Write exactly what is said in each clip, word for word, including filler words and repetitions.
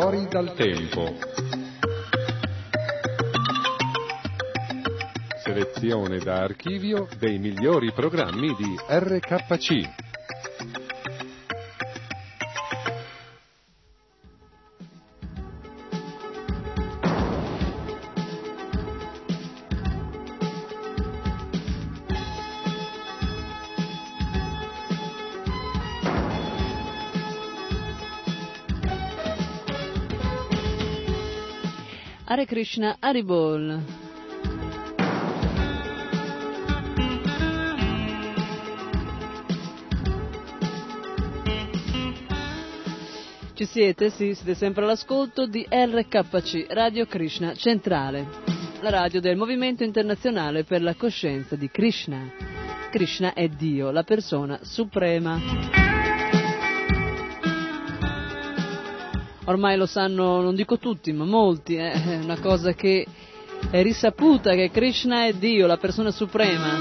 Fuori dal tempo. Selezione da archivio dei migliori programmi di R K C. Hare Krishna, Haribol. Ci siete? Sì, siete sempre all'ascolto di R K C, Radio Krishna Centrale, la radio del Movimento Internazionale per la Coscienza di Krishna. Krishna è Dio, la persona suprema. Ormai lo sanno, non dico tutti, ma molti, eh? È una cosa che è risaputa, che Krishna è Dio, la persona suprema.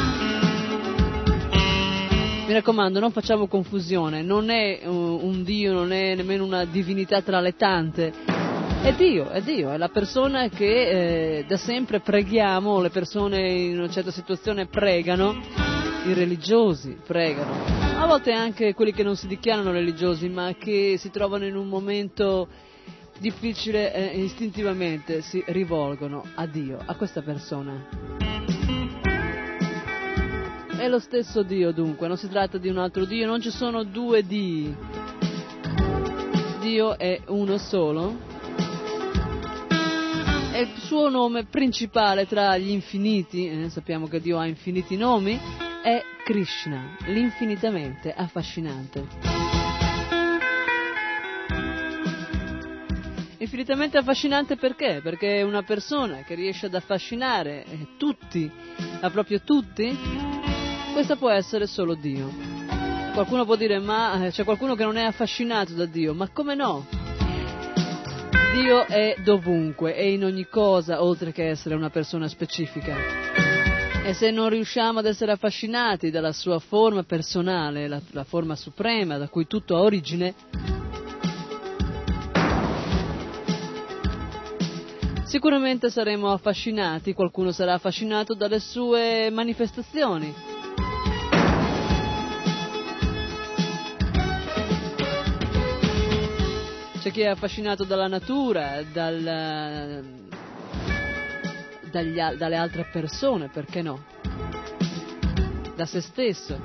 Mi raccomando, non facciamo confusione, non è un, un Dio, non è nemmeno una divinità tra le tante, è Dio, è Dio, è la persona che eh, da sempre preghiamo, le persone in una certa situazione pregano, i religiosi pregano. A volte anche quelli che non si dichiarano religiosi, ma che si trovano in un momento difficile e eh, istintivamente si rivolgono a Dio, a questa persona. È lo stesso Dio dunque, non si tratta di un altro Dio, non ci sono due Dii. Dio è uno solo. E il suo nome principale tra gli infiniti, eh, sappiamo che Dio ha infiniti nomi, è Krishna, l'infinitamente affascinante. Infinitamente affascinante perché? Perché è una persona che riesce ad affascinare eh, tutti, ma proprio tutti, questa può essere solo Dio. Qualcuno può dire, ma c'è qualcuno che non è affascinato da Dio, ma come no? Dio è dovunque, è in ogni cosa, oltre che essere una persona specifica. E se non riusciamo ad essere affascinati dalla sua forma personale, la, la forma suprema da cui tutto ha origine, sicuramente saremo affascinati, qualcuno sarà affascinato dalle sue manifestazioni. C'è chi è affascinato dalla natura, dal... Dagli, dalle altre persone, perché no? Da se stesso.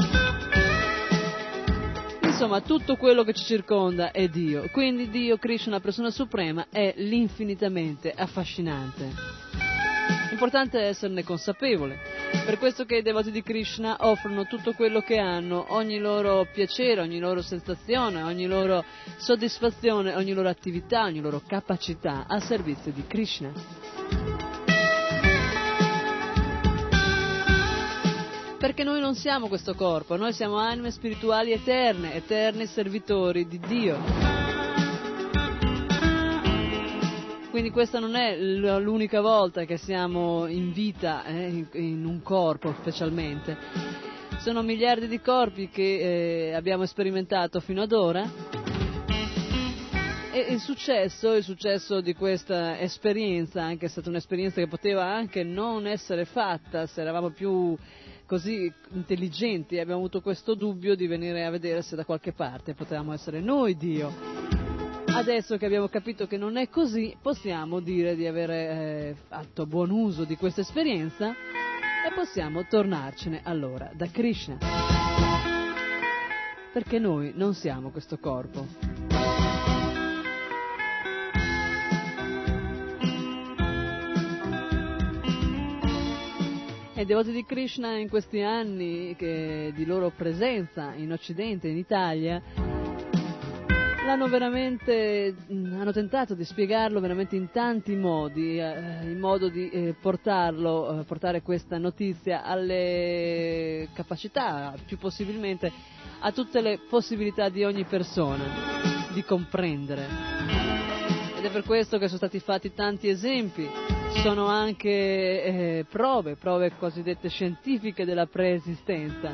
Insomma, tutto quello che ci circonda è Dio. Quindi Dio, Krishna, la persona suprema, è l'infinitamente affascinante. L'importante è esserne consapevole. Per questo che i devoti di Krishna offrono tutto quello che hanno, ogni loro piacere, ogni loro sensazione, ogni loro soddisfazione, ogni loro attività, ogni loro capacità a servizio di Krishna. Perché noi non siamo questo corpo, noi siamo anime spirituali eterne, eterni servitori di Dio. Quindi questa non è l'unica volta che siamo in vita, eh, in un corpo specialmente. Sono miliardi di corpi che eh, abbiamo sperimentato fino ad ora. E il successo, il successo di questa esperienza, anche è stata un'esperienza che poteva anche non essere fatta se eravamo più così intelligenti, abbiamo avuto questo dubbio di venire a vedere se da qualche parte potevamo essere noi Dio. Adesso che abbiamo capito che non è così, possiamo dire di avere eh, fatto buon uso di questa esperienza e possiamo tornarcene allora da Krishna. Perché noi non siamo questo corpo. I devoti di Krishna in questi anni che di loro presenza in Occidente, in Italia, l'hanno veramente, hanno tentato di spiegarlo veramente in tanti modi, eh, in modo di eh, portarlo, eh, portare questa notizia alle capacità, più possibilmente a tutte le possibilità di ogni persona di comprendere. Ed è per questo che sono stati fatti tanti esempi. Sono anche eh, prove, prove cosiddette scientifiche della preesistenza.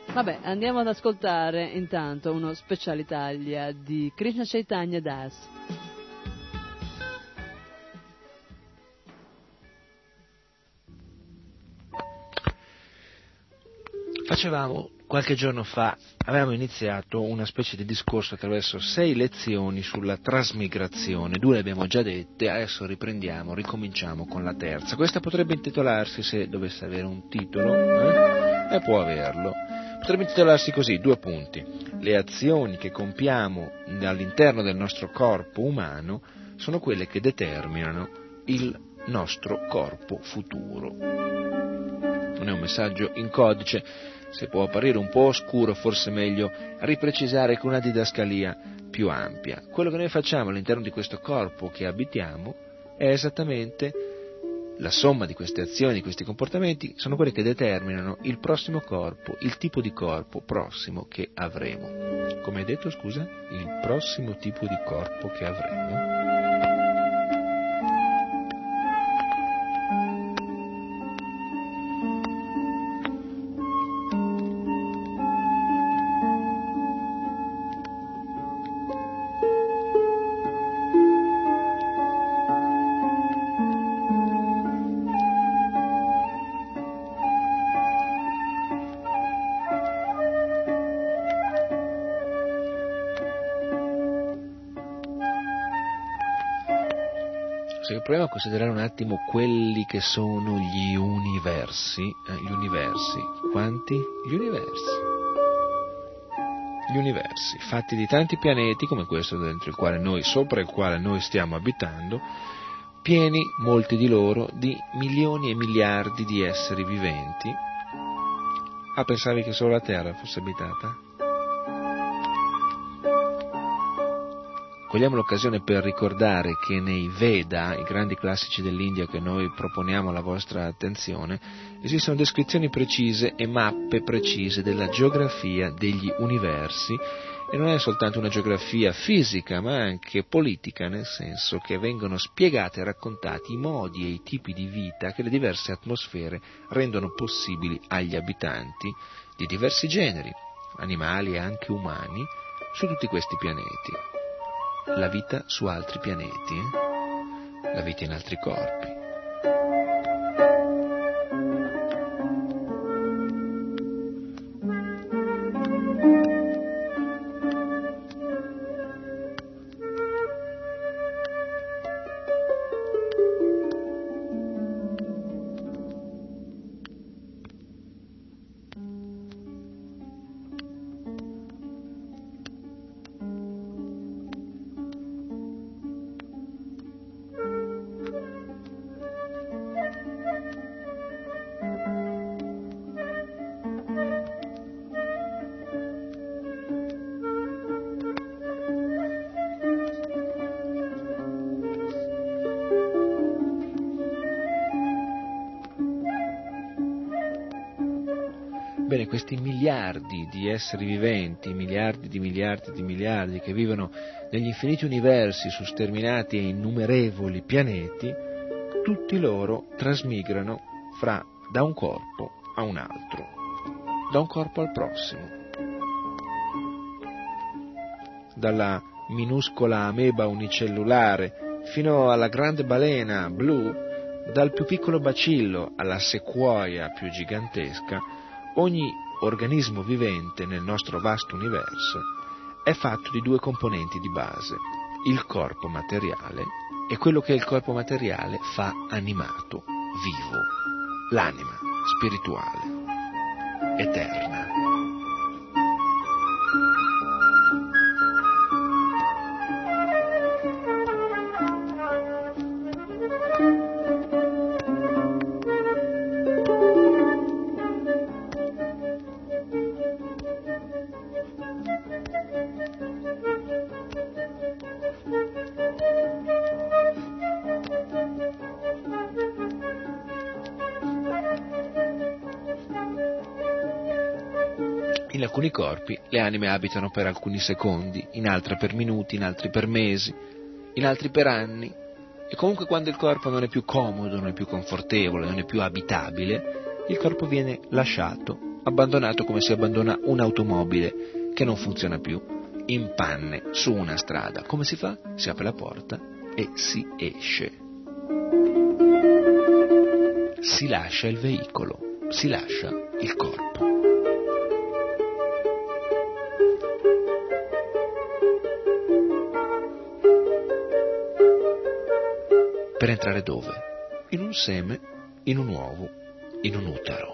Vabbè, andiamo ad ascoltare intanto uno Special Italia di Krishna Chaitanya Das. Facevamo qualche giorno fa, avevamo iniziato una specie di discorso attraverso sei lezioni sulla trasmigrazione, due le abbiamo già dette, adesso riprendiamo, ricominciamo con la terza. Questa potrebbe intitolarsi, se dovesse avere un titolo, eh, e può averlo, potrebbe intitolarsi così, due punti: le azioni che compiamo all'interno del nostro corpo umano sono quelle che determinano il nostro corpo futuro. Non è un messaggio in codice, se può apparire un po' oscuro, forse è meglio riprecisare con una didascalia più ampia. Quello che noi facciamo all'interno di questo corpo che abitiamo è esattamente la somma di queste azioni, di questi comportamenti, sono quelli che determinano il prossimo corpo, il tipo di corpo prossimo che avremo. Come hai detto, scusa? Il prossimo tipo di corpo che avremo. Proviamo a considerare un attimo quelli che sono gli universi. Eh, gli universi. Quanti? Gli universi. Gli universi, fatti di tanti pianeti, come questo dentro il quale noi, sopra il quale noi stiamo abitando, pieni, molti di loro, di milioni e miliardi di esseri viventi. Ah, pensavi che solo la Terra fosse abitata? Cogliamo l'occasione per ricordare che nei Veda, i grandi classici dell'India che noi proponiamo alla vostra attenzione, esistono descrizioni precise e mappe precise della geografia degli universi, e non è soltanto una geografia fisica ma anche politica, nel senso che vengono spiegati e raccontati i modi e i tipi di vita che le diverse atmosfere rendono possibili agli abitanti di diversi generi, animali e anche umani, su tutti questi pianeti. La vita su altri pianeti, eh? La vita in altri corpi. Bene, questi miliardi di esseri viventi, miliardi di miliardi di miliardi che vivono negli infiniti universi su sterminati e innumerevoli pianeti, tutti loro trasmigrano fra, da un corpo a un altro, da un corpo al prossimo. Dalla minuscola ameba unicellulare fino alla grande balena blu, dal più piccolo bacillo alla sequoia più gigantesca, ogni organismo vivente nel nostro vasto universo è fatto di due componenti di base, il corpo materiale e quello che il corpo materiale fa animato, vivo, l'anima spirituale, eterna. In alcuni corpi le anime abitano per alcuni secondi, in altri per minuti, in altri per mesi, in altri per anni, e comunque quando il corpo non è più comodo, non è più confortevole, non è più abitabile, il corpo viene lasciato abbandonato come si abbandona un'automobile che non funziona più, in panne su una strada. Come si fa? Si apre la porta e si esce. Si lascia il veicolo, si lascia il corpo. Per entrare dove? In un seme, in un uovo, in un utero.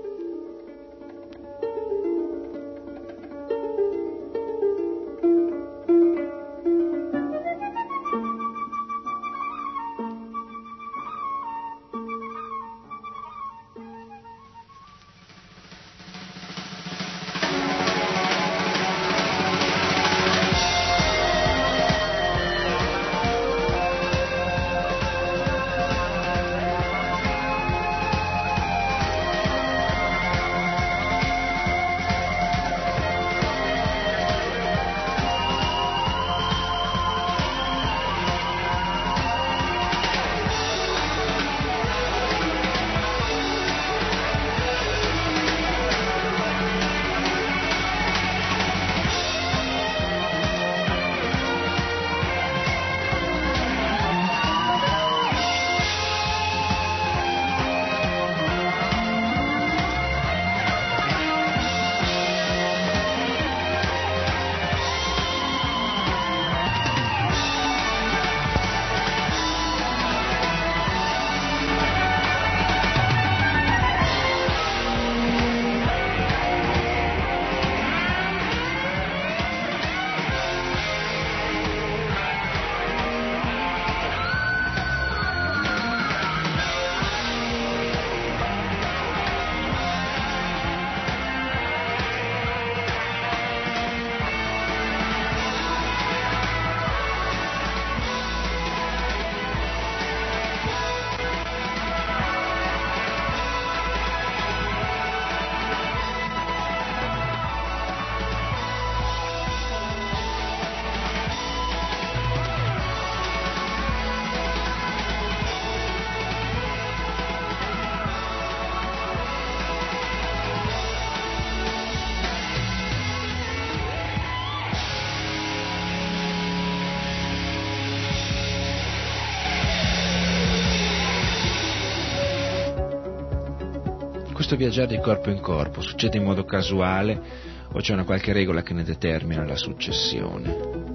Questo viaggiare di corpo in corpo succede in modo casuale o c'è una qualche regola che ne determina la successione?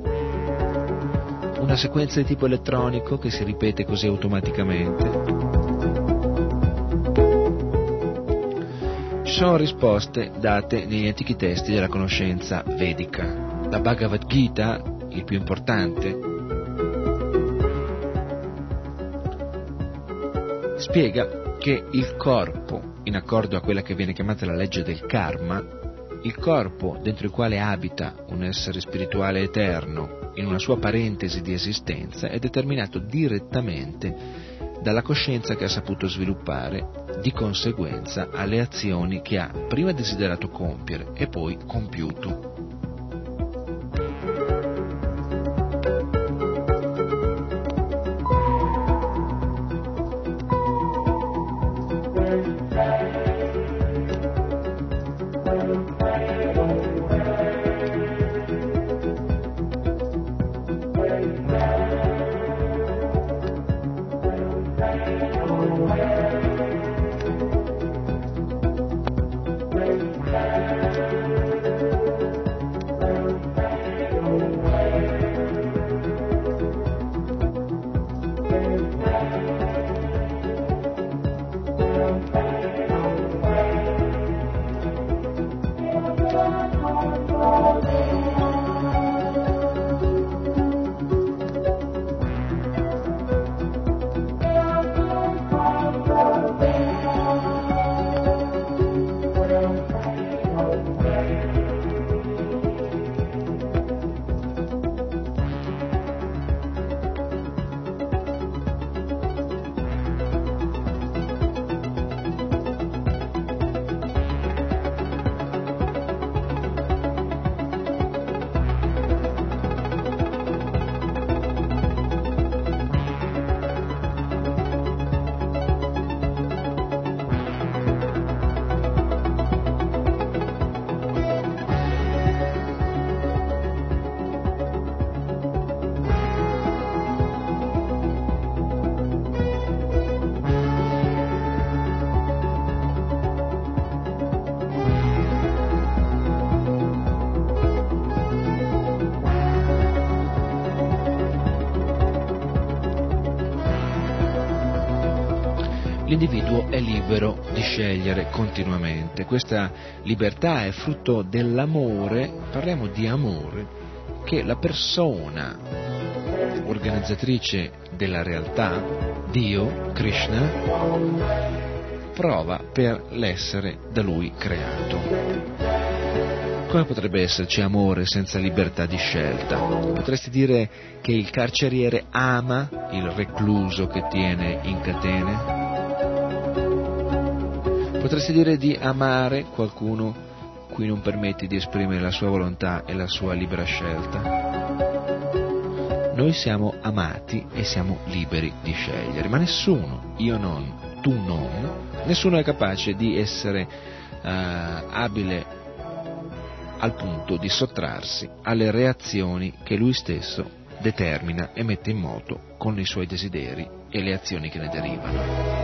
Una sequenza di tipo elettronico che si ripete così automaticamente? Ci sono risposte date negli antichi testi della conoscenza vedica. La Bhagavad Gita, il più importante, spiega che il corpo, in accordo a quella che viene chiamata la legge del karma, il corpo dentro il quale abita un essere spirituale eterno in una sua parentesi di esistenza è determinato direttamente dalla coscienza che ha saputo sviluppare, di conseguenza alle azioni che ha prima desiderato compiere e poi compiuto. l'individuo è libero di scegliere continuamente. Questa libertà è frutto dell'amore, parliamo di amore, che la persona organizzatrice della realtà, Dio, Krishna, prova per l'essere da lui creato. Come potrebbe esserci amore senza libertà di scelta? Potresti dire che il carceriere ama il recluso che tiene in catene? Potresti dire di amare qualcuno cui non permetti di esprimere la sua volontà e la sua libera scelta? Noi siamo amati e siamo liberi di scegliere, ma nessuno, io non, tu non, nessuno è capace di essere uh, abile al punto di sottrarsi alle reazioni che lui stesso determina e mette in moto con i suoi desideri e le azioni che ne derivano.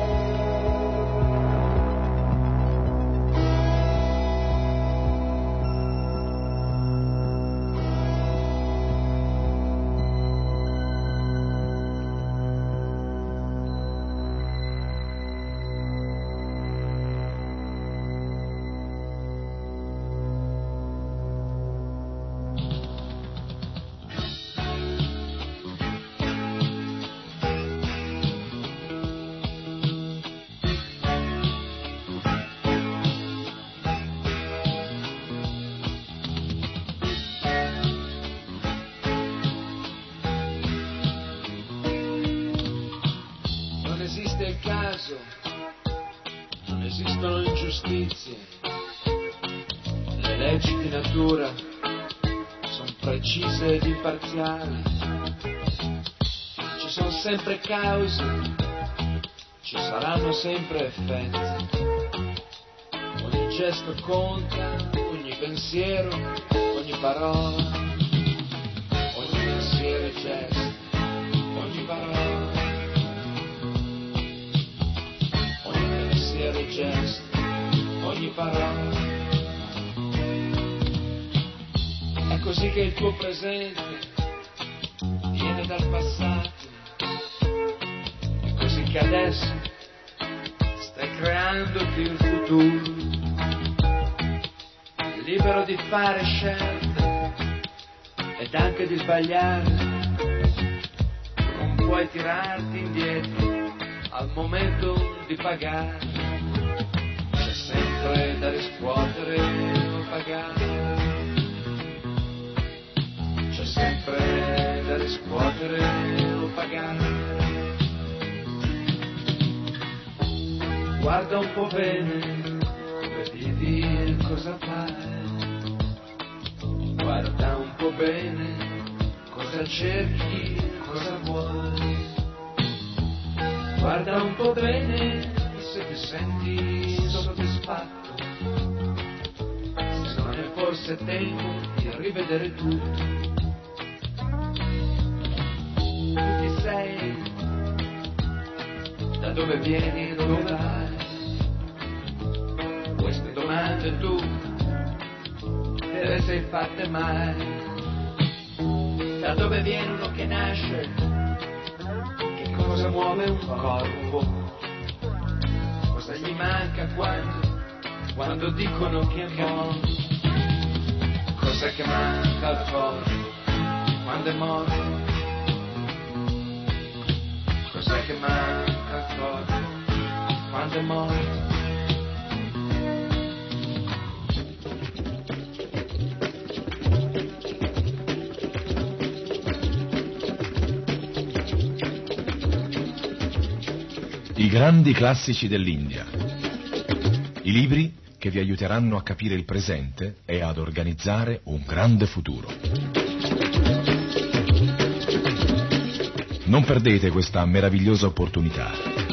Non esistono ingiustizie, le leggi di natura sono precise ed imparziali, ci sono sempre cause, ci saranno sempre effetti, ogni gesto conta, ogni pensiero, ogni parola, ogni pensiero e gesto, ogni parola. Ogni gesto, ogni parola. È così che il tuo presente viene dal passato, è così che adesso stai creandoti il futuro, libero di fare scelte ed anche di sbagliare, non puoi tirarti indietro al momento di pagare. Sempre da riscuotere o pagare, c'è sempre da riscuotere o pagare. Guarda un po' bene dove vivi e cosa fai, guarda un po' bene cosa cerchi, cosa vuoi, guarda un po' bene se ti senti soddisfatto, se non è forse tempo di rivedere tutto. Tu chi sei, da dove vieni, dove vai, queste domande tu te le sei fatte mai? Da dove viene uno che nasce, che cosa muove un corpo, cosa gli manca quando, quando dicono che è morto? Cos'è che manca al corpo quando è morto? Cos'è che manca al corpo quando è morto? I grandi classici dell'India. I libri che vi aiuteranno a capire il presente e ad organizzare un grande futuro. Non perdete questa meravigliosa opportunità.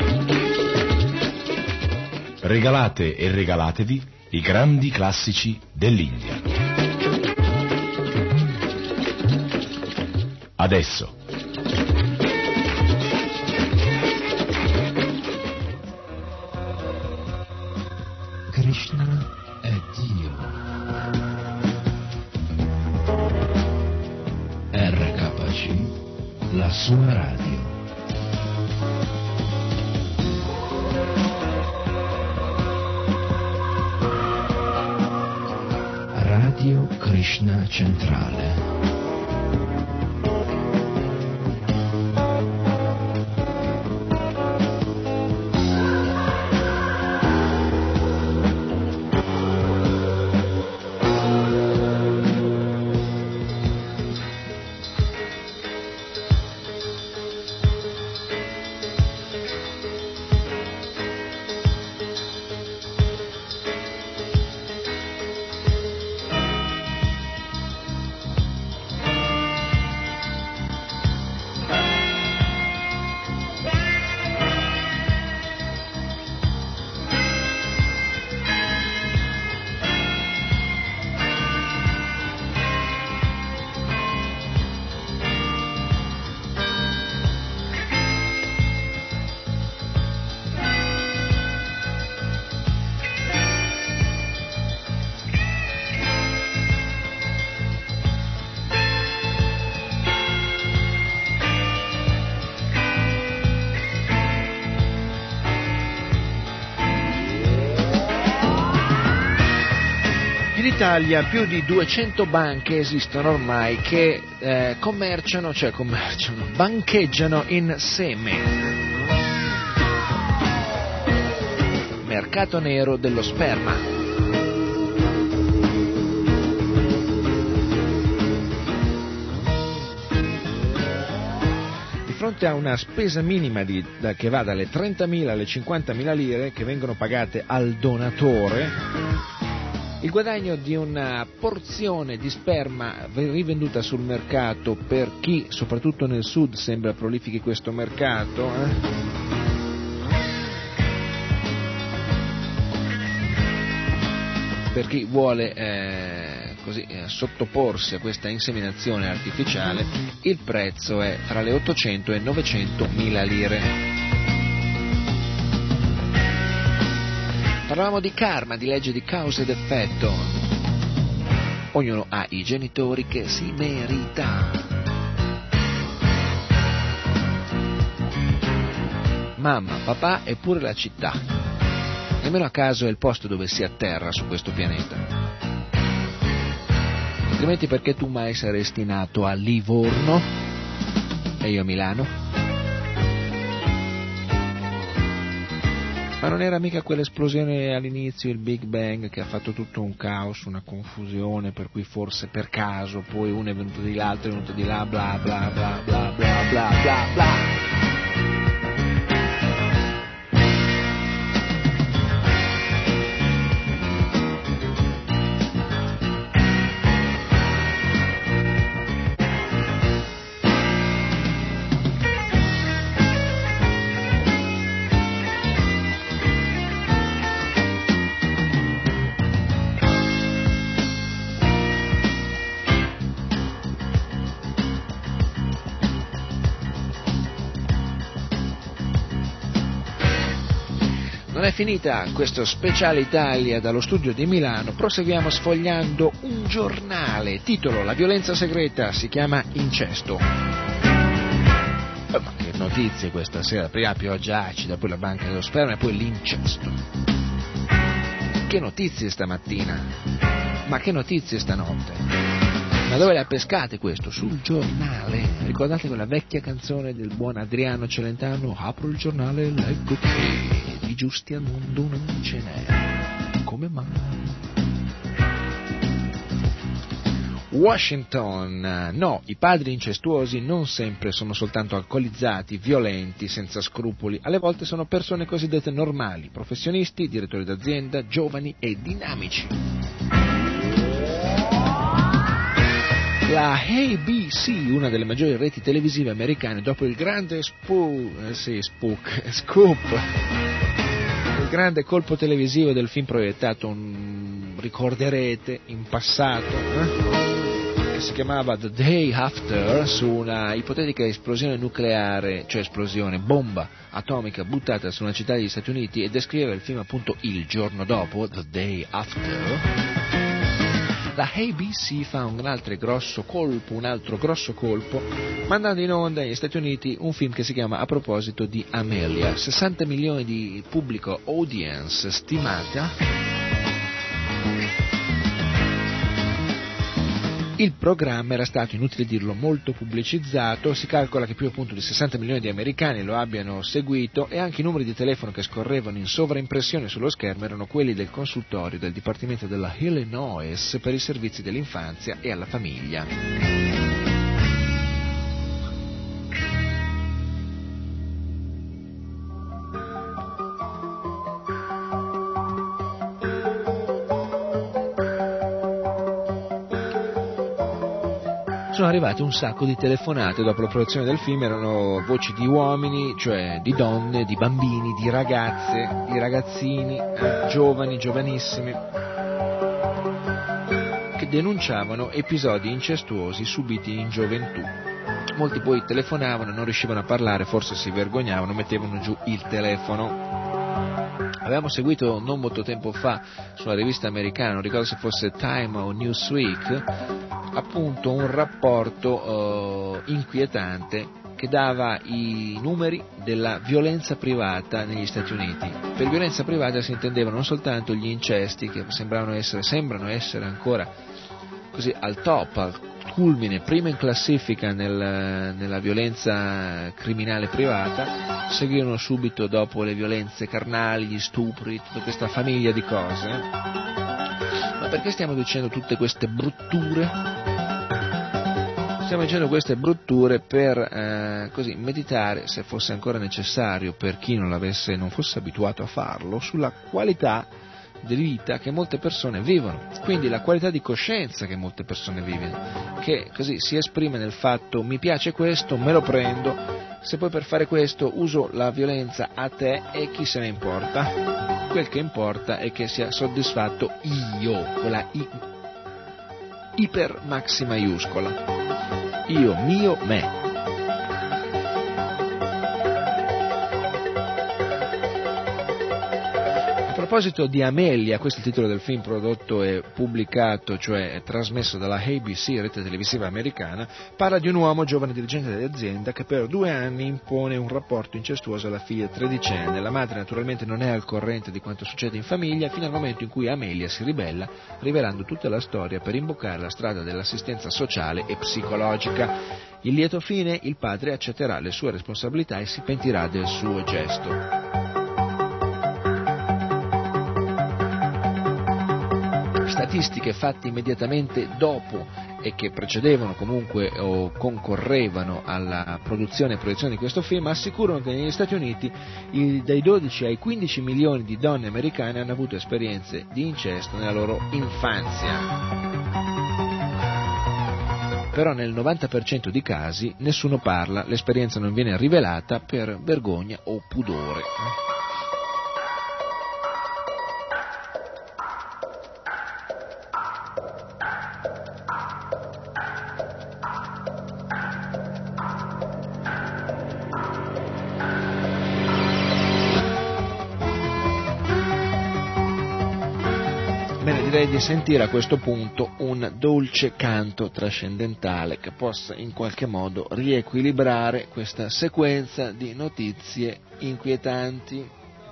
Regalate e regalatevi i grandi classici dell'India. Adesso. Krishna è Dio. R K C, la sua radio. Mishnah centrale. In Italia più di duecento banche esistono ormai che eh, commerciano, cioè commerciano, bancheggiano in seme. Mercato nero dello sperma. Di fronte a una spesa minima di, da, che va dalle trentamila alle cinquantamila lire che vengono pagate al donatore, il guadagno di una porzione di sperma rivenduta sul mercato per chi, soprattutto nel sud, sembra prolifichi questo mercato, eh? per chi vuole eh, così, eh, sottoporsi a questa inseminazione artificiale, il prezzo è tra le ottocento e novecentomila lire. Parlavamo di karma, di legge di causa ed effetto. Ognuno ha i genitori che si merita. Mamma, papà e pure la città. Nemmeno a caso è il posto dove si atterra su questo pianeta. Altrimenti perché tu mai saresti nato a Livorno e io a Milano? Ma non era mica quell'esplosione all'inizio, il Big Bang, che ha fatto tutto un caos, una confusione, per cui forse per caso poi uno è venuto di là, l'altro è venuto di là, bla bla bla bla bla bla bla bla. Non è finita questo Speciale Italia dallo studio di Milano, proseguiamo sfogliando un giornale, titolo La violenza segreta, si chiama Incesto. Eh, ma che notizie questa sera, prima pioggia acida, poi la banca dello sperma e poi l'incesto. Che notizie stamattina, ma che notizie stanotte. Ma dove le ha pescate questo? Sul giornale. Ricordate quella vecchia canzone del buon Adriano Celentano? Apro il giornale e leggo che di giusti al mondo non ce n'è. Come mai? Washington. No, i padri incestuosi non sempre sono soltanto alcolizzati, violenti, senza scrupoli. Alle volte sono persone cosiddette normali, professionisti, direttori d'azienda, giovani e dinamici. La A B C, una delle maggiori reti televisive americane, dopo il grande spu- eh, sì, spook, scoop, il grande colpo televisivo del film proiettato, un, ricorderete, in passato, eh? che si chiamava The Day After, su una ipotetica esplosione nucleare, cioè esplosione, bomba atomica buttata su una città degli Stati Uniti, e descriveva il film appunto Il giorno dopo, The Day After. La A B C fa un altro grosso colpo, un altro grosso colpo, mandando in onda negli Stati Uniti un film che si chiama A proposito di Amelia. sessanta milioni di pubblico audience stimata. Il programma era stato, inutile dirlo, molto pubblicizzato, si calcola che più appunto di sessanta milioni di americani lo abbiano seguito e anche i numeri di telefono che scorrevano in sovraimpressione sullo schermo erano quelli del consultorio del Dipartimento della Illinois per i servizi dell'infanzia e alla famiglia. Sono arrivate un sacco di telefonate dopo la produzione del film, erano voci di uomini, cioè di donne, di bambini, di ragazze, di ragazzini, eh, giovani, giovanissimi, che denunciavano episodi incestuosi subiti in gioventù. Molti poi telefonavano, non riuscivano a parlare, forse si vergognavano, mettevano giù il telefono. Avevamo seguito non molto tempo fa sulla rivista americana, non ricordo se fosse Time o Newsweek, appunto un rapporto eh, inquietante che dava i numeri della violenza privata negli Stati Uniti. Per violenza privata si intendevano non soltanto gli incesti, che sembravano essere, sembrano essere ancora così al top, al culmine, prima in classifica nel, nella violenza criminale privata, seguirono subito dopo le violenze carnali, gli stupri, tutta questa famiglia di cose. Ma perché stiamo dicendo tutte queste brutture? Stiamo dicendo queste brutture per eh, così meditare, se fosse ancora necessario per chi non l'avesse, non fosse abituato a farlo, sulla qualità di vita che molte persone vivono, quindi la qualità di coscienza che molte persone vivono, che così si esprime nel fatto: mi piace questo, me lo prendo, se poi per fare questo uso la violenza a te e chi se ne importa, quel che importa è che sia soddisfatto io, con la I, iper maxi maiuscola, io, mio, me. A proposito di Amelia, questo è il titolo del film prodotto e pubblicato, cioè trasmesso dalla A B C, rete televisiva americana, parla di un uomo giovane dirigente dell'azienda che per due anni impone un rapporto incestuoso alla figlia tredicenne. La madre naturalmente non è al corrente di quanto succede in famiglia, fino al momento in cui Amelia si ribella, rivelando tutta la storia per imboccare la strada dell'assistenza sociale e psicologica. Il lieto fine: il padre accetterà le sue responsabilità e si pentirà del suo gesto. Statistiche fatte immediatamente dopo e che precedevano comunque o concorrevano alla produzione e proiezione di questo film assicurano che negli Stati Uniti il, dai dodici ai quindici milioni di donne americane hanno avuto esperienze di incesto nella loro infanzia. Però nel novanta per cento di casi nessuno parla, l'esperienza non viene rivelata per vergogna o pudore. Direi di sentire a questo punto un dolce canto trascendentale che possa in qualche modo riequilibrare questa sequenza di notizie inquietanti.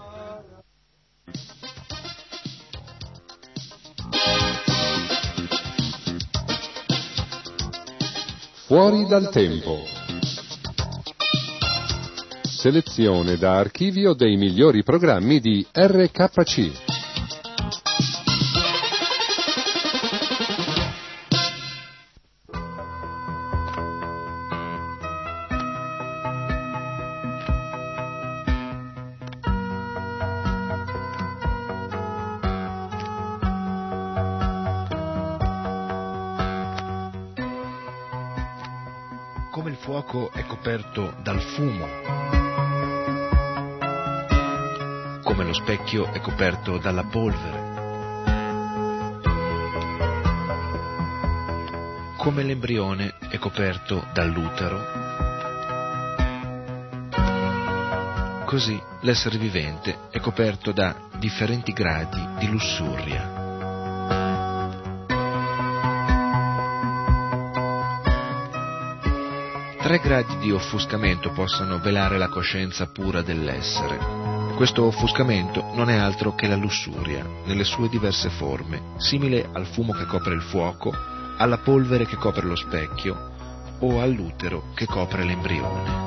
Fuori dal tempo. Selezione da archivio dei migliori programmi di R K C. Come il fuoco è coperto dal fumo, come lo specchio è coperto dalla polvere, come l'embrione è coperto dall'utero, così l'essere vivente è coperto da differenti gradi di lussuria. Tre gradi di offuscamento possono velare la coscienza pura dell'essere. Questo offuscamento non è altro che la lussuria, nelle sue diverse forme, simile al fumo che copre il fuoco, alla polvere che copre lo specchio o all'utero che copre l'embrione.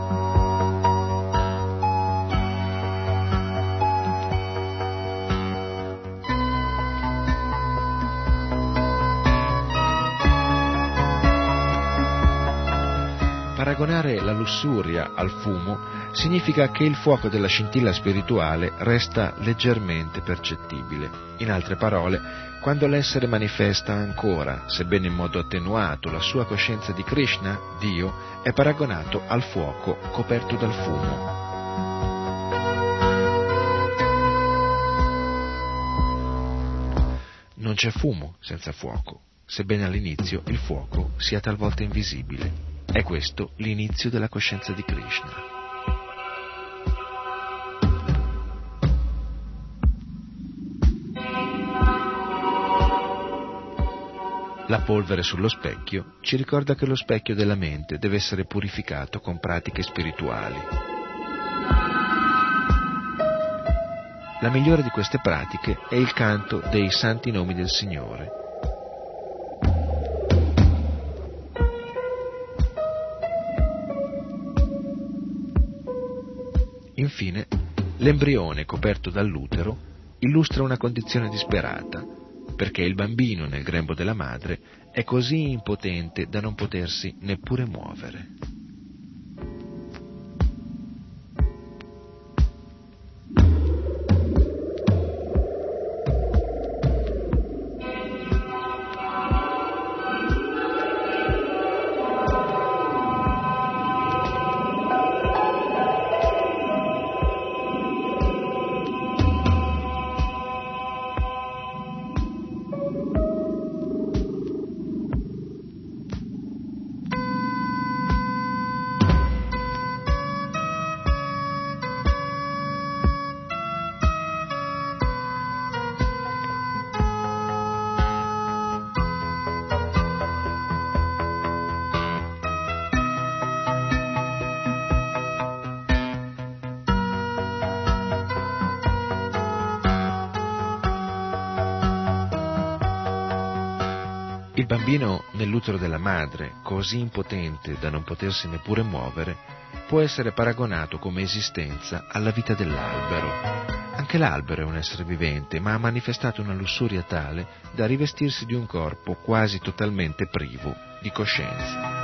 Paragonare la lussuria al fumo significa che il fuoco della scintilla spirituale resta leggermente percettibile. In altre parole, quando l'essere manifesta ancora, sebbene in modo attenuato, la sua coscienza di Krishna, Dio, è paragonato al fuoco coperto dal fumo. Non c'è fumo senza fuoco, sebbene all'inizio il fuoco sia talvolta invisibile. È questo l'inizio della coscienza di Krishna. La polvere sullo specchio ci ricorda che lo specchio della mente deve essere purificato con pratiche spirituali. La migliore di queste pratiche è il canto dei santi nomi del Signore. Infine, l'embrione coperto dall'utero illustra una condizione disperata, perché il bambino nel grembo della madre è così impotente da non potersi neppure muovere. Il bambino nell'utero della madre, così impotente da non potersi neppure muovere, può essere paragonato come esistenza alla vita dell'albero. Anche l'albero è un essere vivente, ma ha manifestato una lussuria tale da rivestirsi di un corpo quasi totalmente privo di coscienza.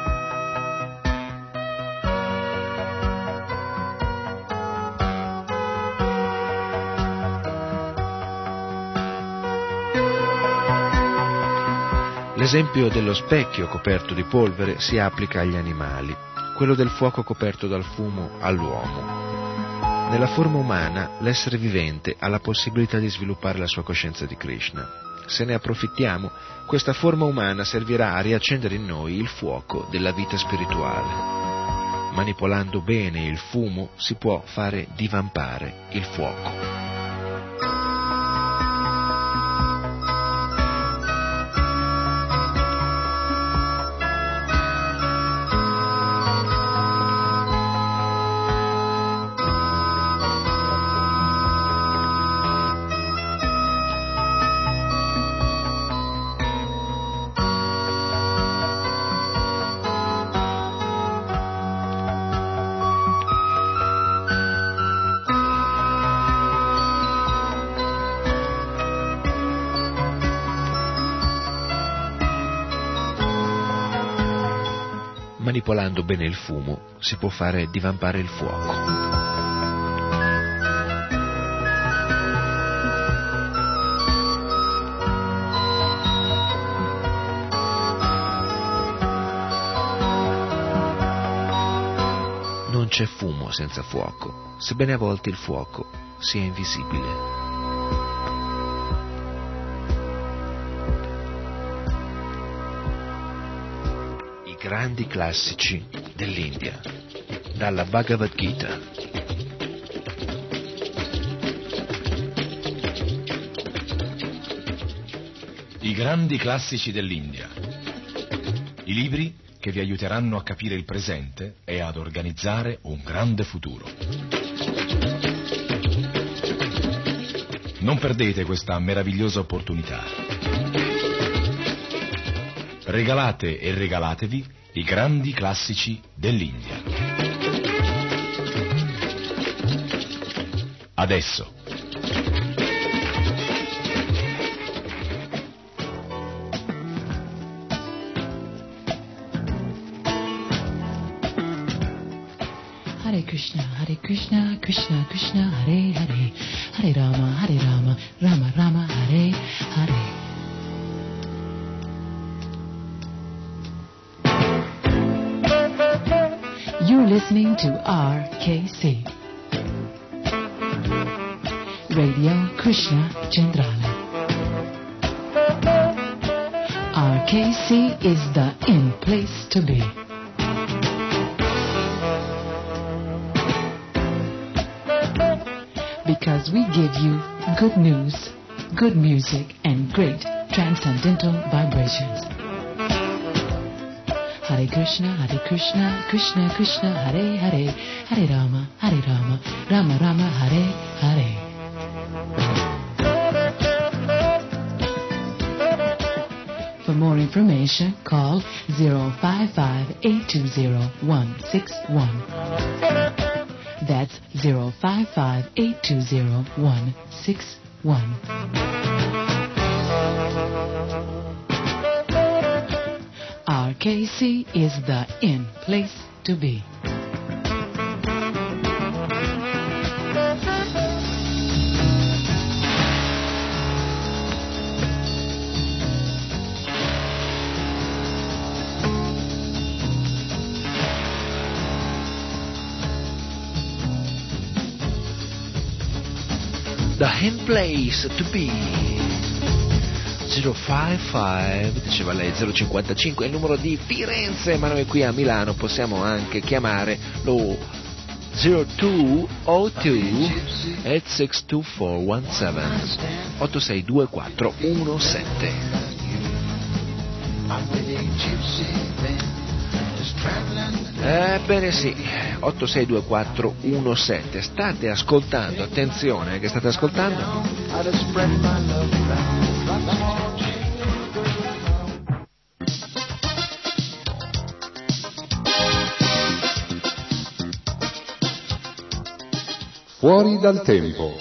L'esempio dello specchio coperto di polvere si applica agli animali, quello del fuoco coperto dal fumo all'uomo. Nella forma umana, l'essere vivente ha la possibilità di sviluppare la sua coscienza di Krishna. Se ne approfittiamo, questa forma umana servirà a riaccendere in noi il fuoco della vita spirituale. Manipolando bene il fumo si può fare divampare il fuoco. Manipolando bene il fumo si può fare divampare il fuoco. Non c'è fumo senza fuoco, sebbene a volte il fuoco sia invisibile. Grandi classici dell'India, dalla Bhagavad Gita. I grandi classici dell'India. I libri che vi aiuteranno a capire il presente e ad organizzare un grande futuro. Non perdete questa meravigliosa opportunità. Regalate e regalatevi i grandi classici dell'India. Adesso. Hare Krishna, Hare Krishna, Krishna Krishna, Hare Hare, Hare Rama, Hare Rama, Rama Rama, Hare Hare. You're listening to R K C, Radio Krishna Centrale. R K C is the in place to be. Because we give you good news, good music, and great transcendental vibrations. Hare Krishna, Hare Krishna, Krishna Krishna, Hare Hare, Hare Rama, Hare Rama, Rama Rama, Hare Hare. For more information, call zero five five, eight two zero, one six one. That's zero five five, eight two zero, one six one. R K C is the in place to be. The in place to be. zero cinquantacinque, diceva lei, zero cinquantacinque è il numero di Firenze, ma noi qui a Milano possiamo anche chiamare lo zero due otto due, otto sei due quattro uno sette, otto sei due quattro uno sette. Ebbene sì, otto sei due quattro uno sette. State ascoltando, attenzione, che state ascoltando? Fuori dal tempo.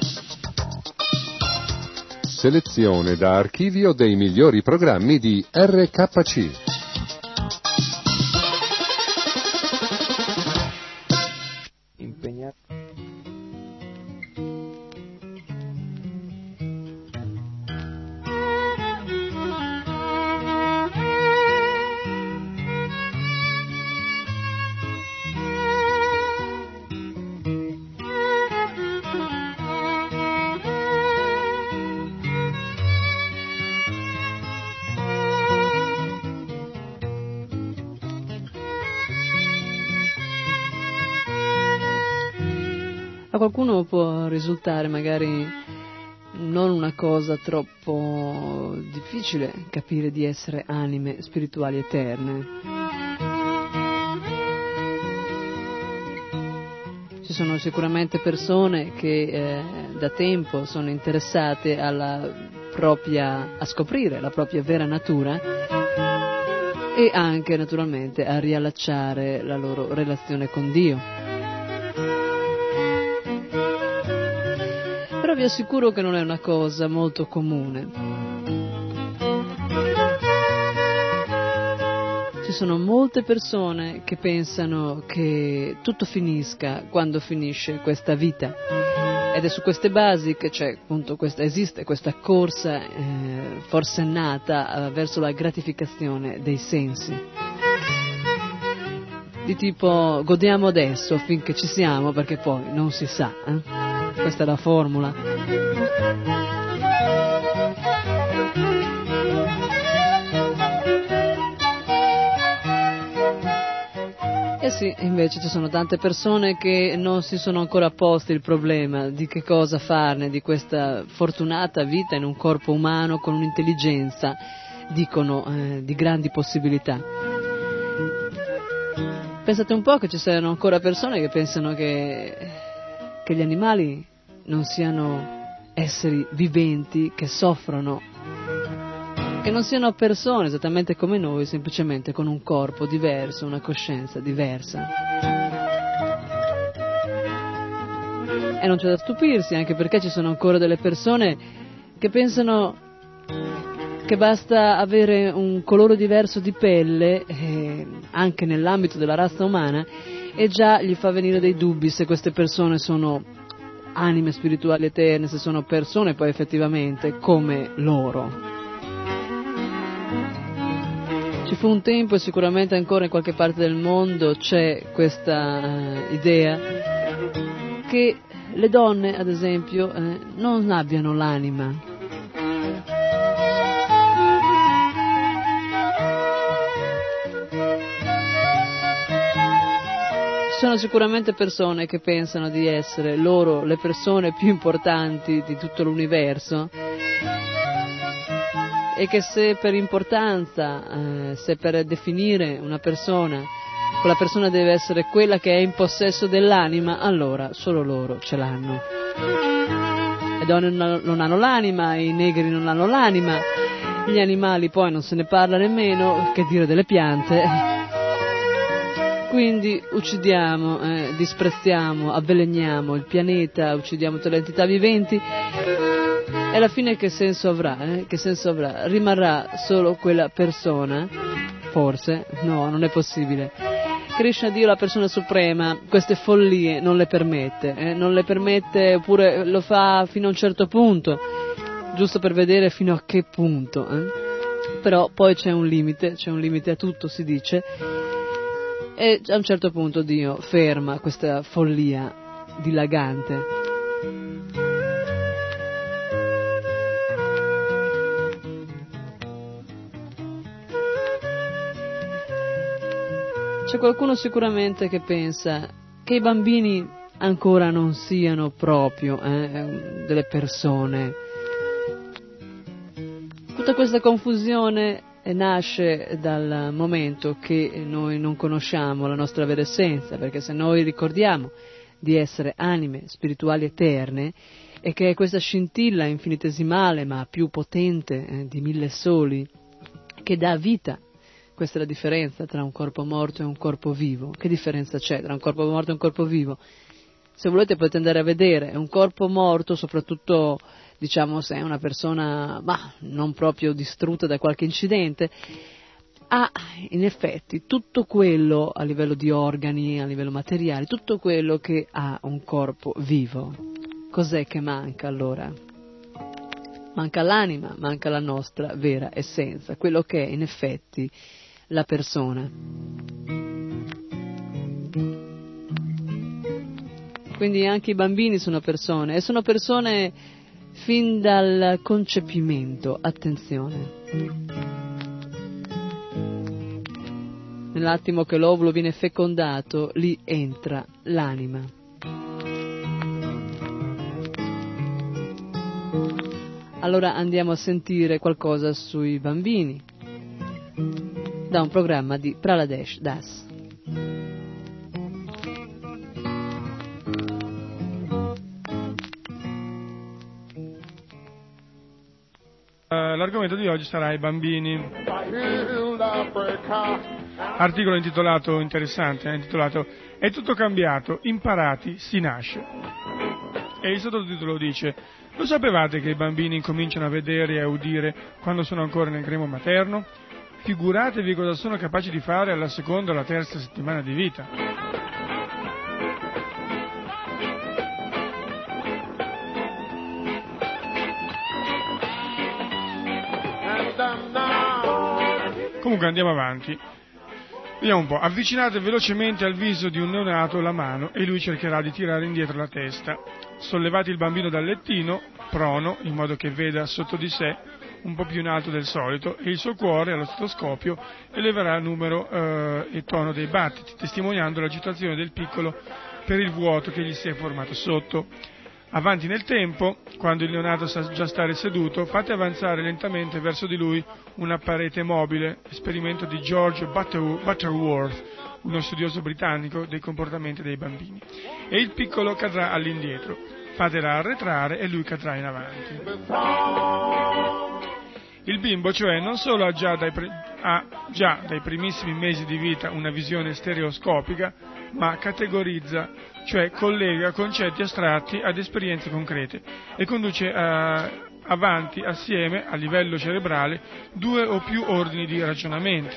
Selezione da archivio dei migliori programmi di R K C. A qualcuno può risultare magari non una cosa troppo difficile capire di essere anime spirituali eterne. Ci sono sicuramente persone che eh, da tempo sono interessate alla propria, a scoprire la propria vera natura e anche naturalmente a riallacciare la loro relazione con Dio. Però vi assicuro che non è una cosa molto comune. Ci sono molte persone che pensano che tutto finisca quando finisce questa vita, ed è su queste basi che c'è appunto questa, esiste questa corsa eh, forsennata eh, verso la gratificazione dei sensi. Di tipo godiamo adesso finché ci siamo, perché poi non si sa, eh? Questa è la formula. E sì, invece ci sono tante persone che non si sono ancora posti il problema di che cosa farne di questa fortunata vita in un corpo umano con un'intelligenza, dicono, eh, di grandi possibilità. Pensate un po' che ci siano ancora persone che pensano che, che gli animali non siano esseri viventi che soffrono, che non siano persone esattamente come noi, semplicemente con un corpo diverso, una coscienza diversa. E non c'è da stupirsi, anche perché ci sono ancora delle persone che pensano che basta avere un colore diverso di pelle, eh, anche nell'ambito della razza umana, e già gli fa venire dei dubbi se queste persone sono anime spirituali eterne, se sono persone poi effettivamente come loro. Ci fu un tempo, e sicuramente ancora in qualche parte del mondo c'è questa uh, idea, che le donne, ad esempio, eh, non abbiano l'anima. Ci sono sicuramente persone che pensano di essere loro le persone più importanti di tutto l'universo e che se per importanza, eh, se per definire una persona, quella persona deve essere quella che è in possesso dell'anima, allora solo loro ce l'hanno. Le donne non hanno l'anima, i negri non hanno l'anima, gli animali poi non se ne parla nemmeno, che dire delle piante. Quindi uccidiamo, eh, disprezziamo, avveleniamo il pianeta, uccidiamo tutte le entità viventi e alla fine che senso avrà? Eh? Che senso avrà? Rimarrà solo quella persona? Forse? No, non è possibile. Krishna, Dio, la persona suprema, queste follie non le permette, eh? non le permette, oppure lo fa fino a un certo punto, giusto per vedere fino a che punto. Eh? Però poi c'è un limite, c'è un limite a tutto, si dice. E a un certo punto Dio ferma questa follia dilagante. C'è qualcuno sicuramente che pensa che i bambini ancora non siano proprio eh, delle persone. Tutta questa confusione nasce dal momento che noi non conosciamo la nostra vera essenza, perché se noi ricordiamo di essere anime spirituali eterne e che è questa scintilla infinitesimale ma più potente eh, di mille soli che dà vita, questa è la differenza tra un corpo morto e un corpo vivo. Che differenza c'è tra un corpo morto e un corpo vivo? Se volete potete andare a vedere un corpo morto, soprattutto diciamo se è una persona bah, non proprio distrutta da qualche incidente, ha in effetti tutto quello a livello di organi, a livello materiale, tutto quello che ha un corpo vivo. Cos'è che manca allora? Manca l'anima, manca la nostra vera essenza, quello che è in effetti la persona. Quindi anche i bambini sono persone, e sono persone fin dal concepimento, attenzione. Nell'attimo che l'ovulo viene fecondato, lì entra l'anima. Allora andiamo a sentire qualcosa sui bambini, da un programma di Praladesh Das. L'argomento di oggi sarà i bambini. Articolo intitolato, interessante, intitolato "È tutto cambiato, imparati, si nasce". E il sottotitolo dice: lo sapevate che i bambini incominciano a vedere e a udire quando sono ancora nel grembo materno? Figuratevi cosa sono capaci di fare alla seconda o alla terza settimana di vita. Comunque andiamo avanti. Vediamo un po'. Avvicinate velocemente al viso di un neonato la mano e lui cercherà di tirare indietro la testa. Sollevate il bambino dal lettino, prono, in modo che veda sotto di sé, un po' più in alto del solito, e il suo cuore allo stetoscopio eleverà il numero eh, e tono dei battiti, testimoniando l'agitazione del piccolo per il vuoto che gli si è formato sotto. Avanti nel tempo, quando il neonato sa già stare seduto, fate avanzare lentamente verso di lui una parete mobile, esperimento di George Butterworth, uno studioso britannico dei comportamenti dei bambini, e il piccolo cadrà all'indietro. Fatela arretrare e lui cadrà in avanti. Il bimbo, cioè, non solo ha già, dai pre- ha già dai primissimi mesi di vita una visione stereoscopica, ma categorizza, cioè collega concetti astratti ad esperienze concrete e conduce a, avanti assieme, a livello cerebrale, due o più ordini di ragionamenti.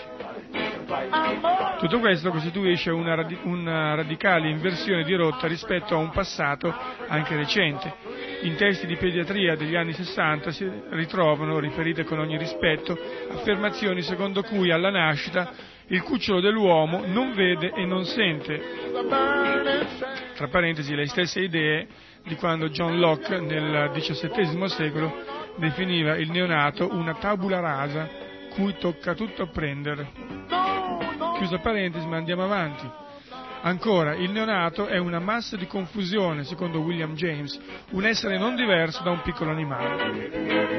Tutto questo costituisce una, radi- una radicale inversione di rotta rispetto a un passato anche recente. In testi di pediatria degli anni sessanta si ritrovano, riferite con ogni rispetto, affermazioni secondo cui alla nascita il cucciolo dell'uomo non vede e non sente. Tra parentesi, le stesse idee di quando John Locke nel diciassettesimo secolo definiva il neonato una tabula rasa cui tocca tutto apprendere. Chiusa parentesi, ma andiamo avanti. Ancora, il neonato è una massa di confusione, secondo William James, un essere non diverso da un piccolo animale.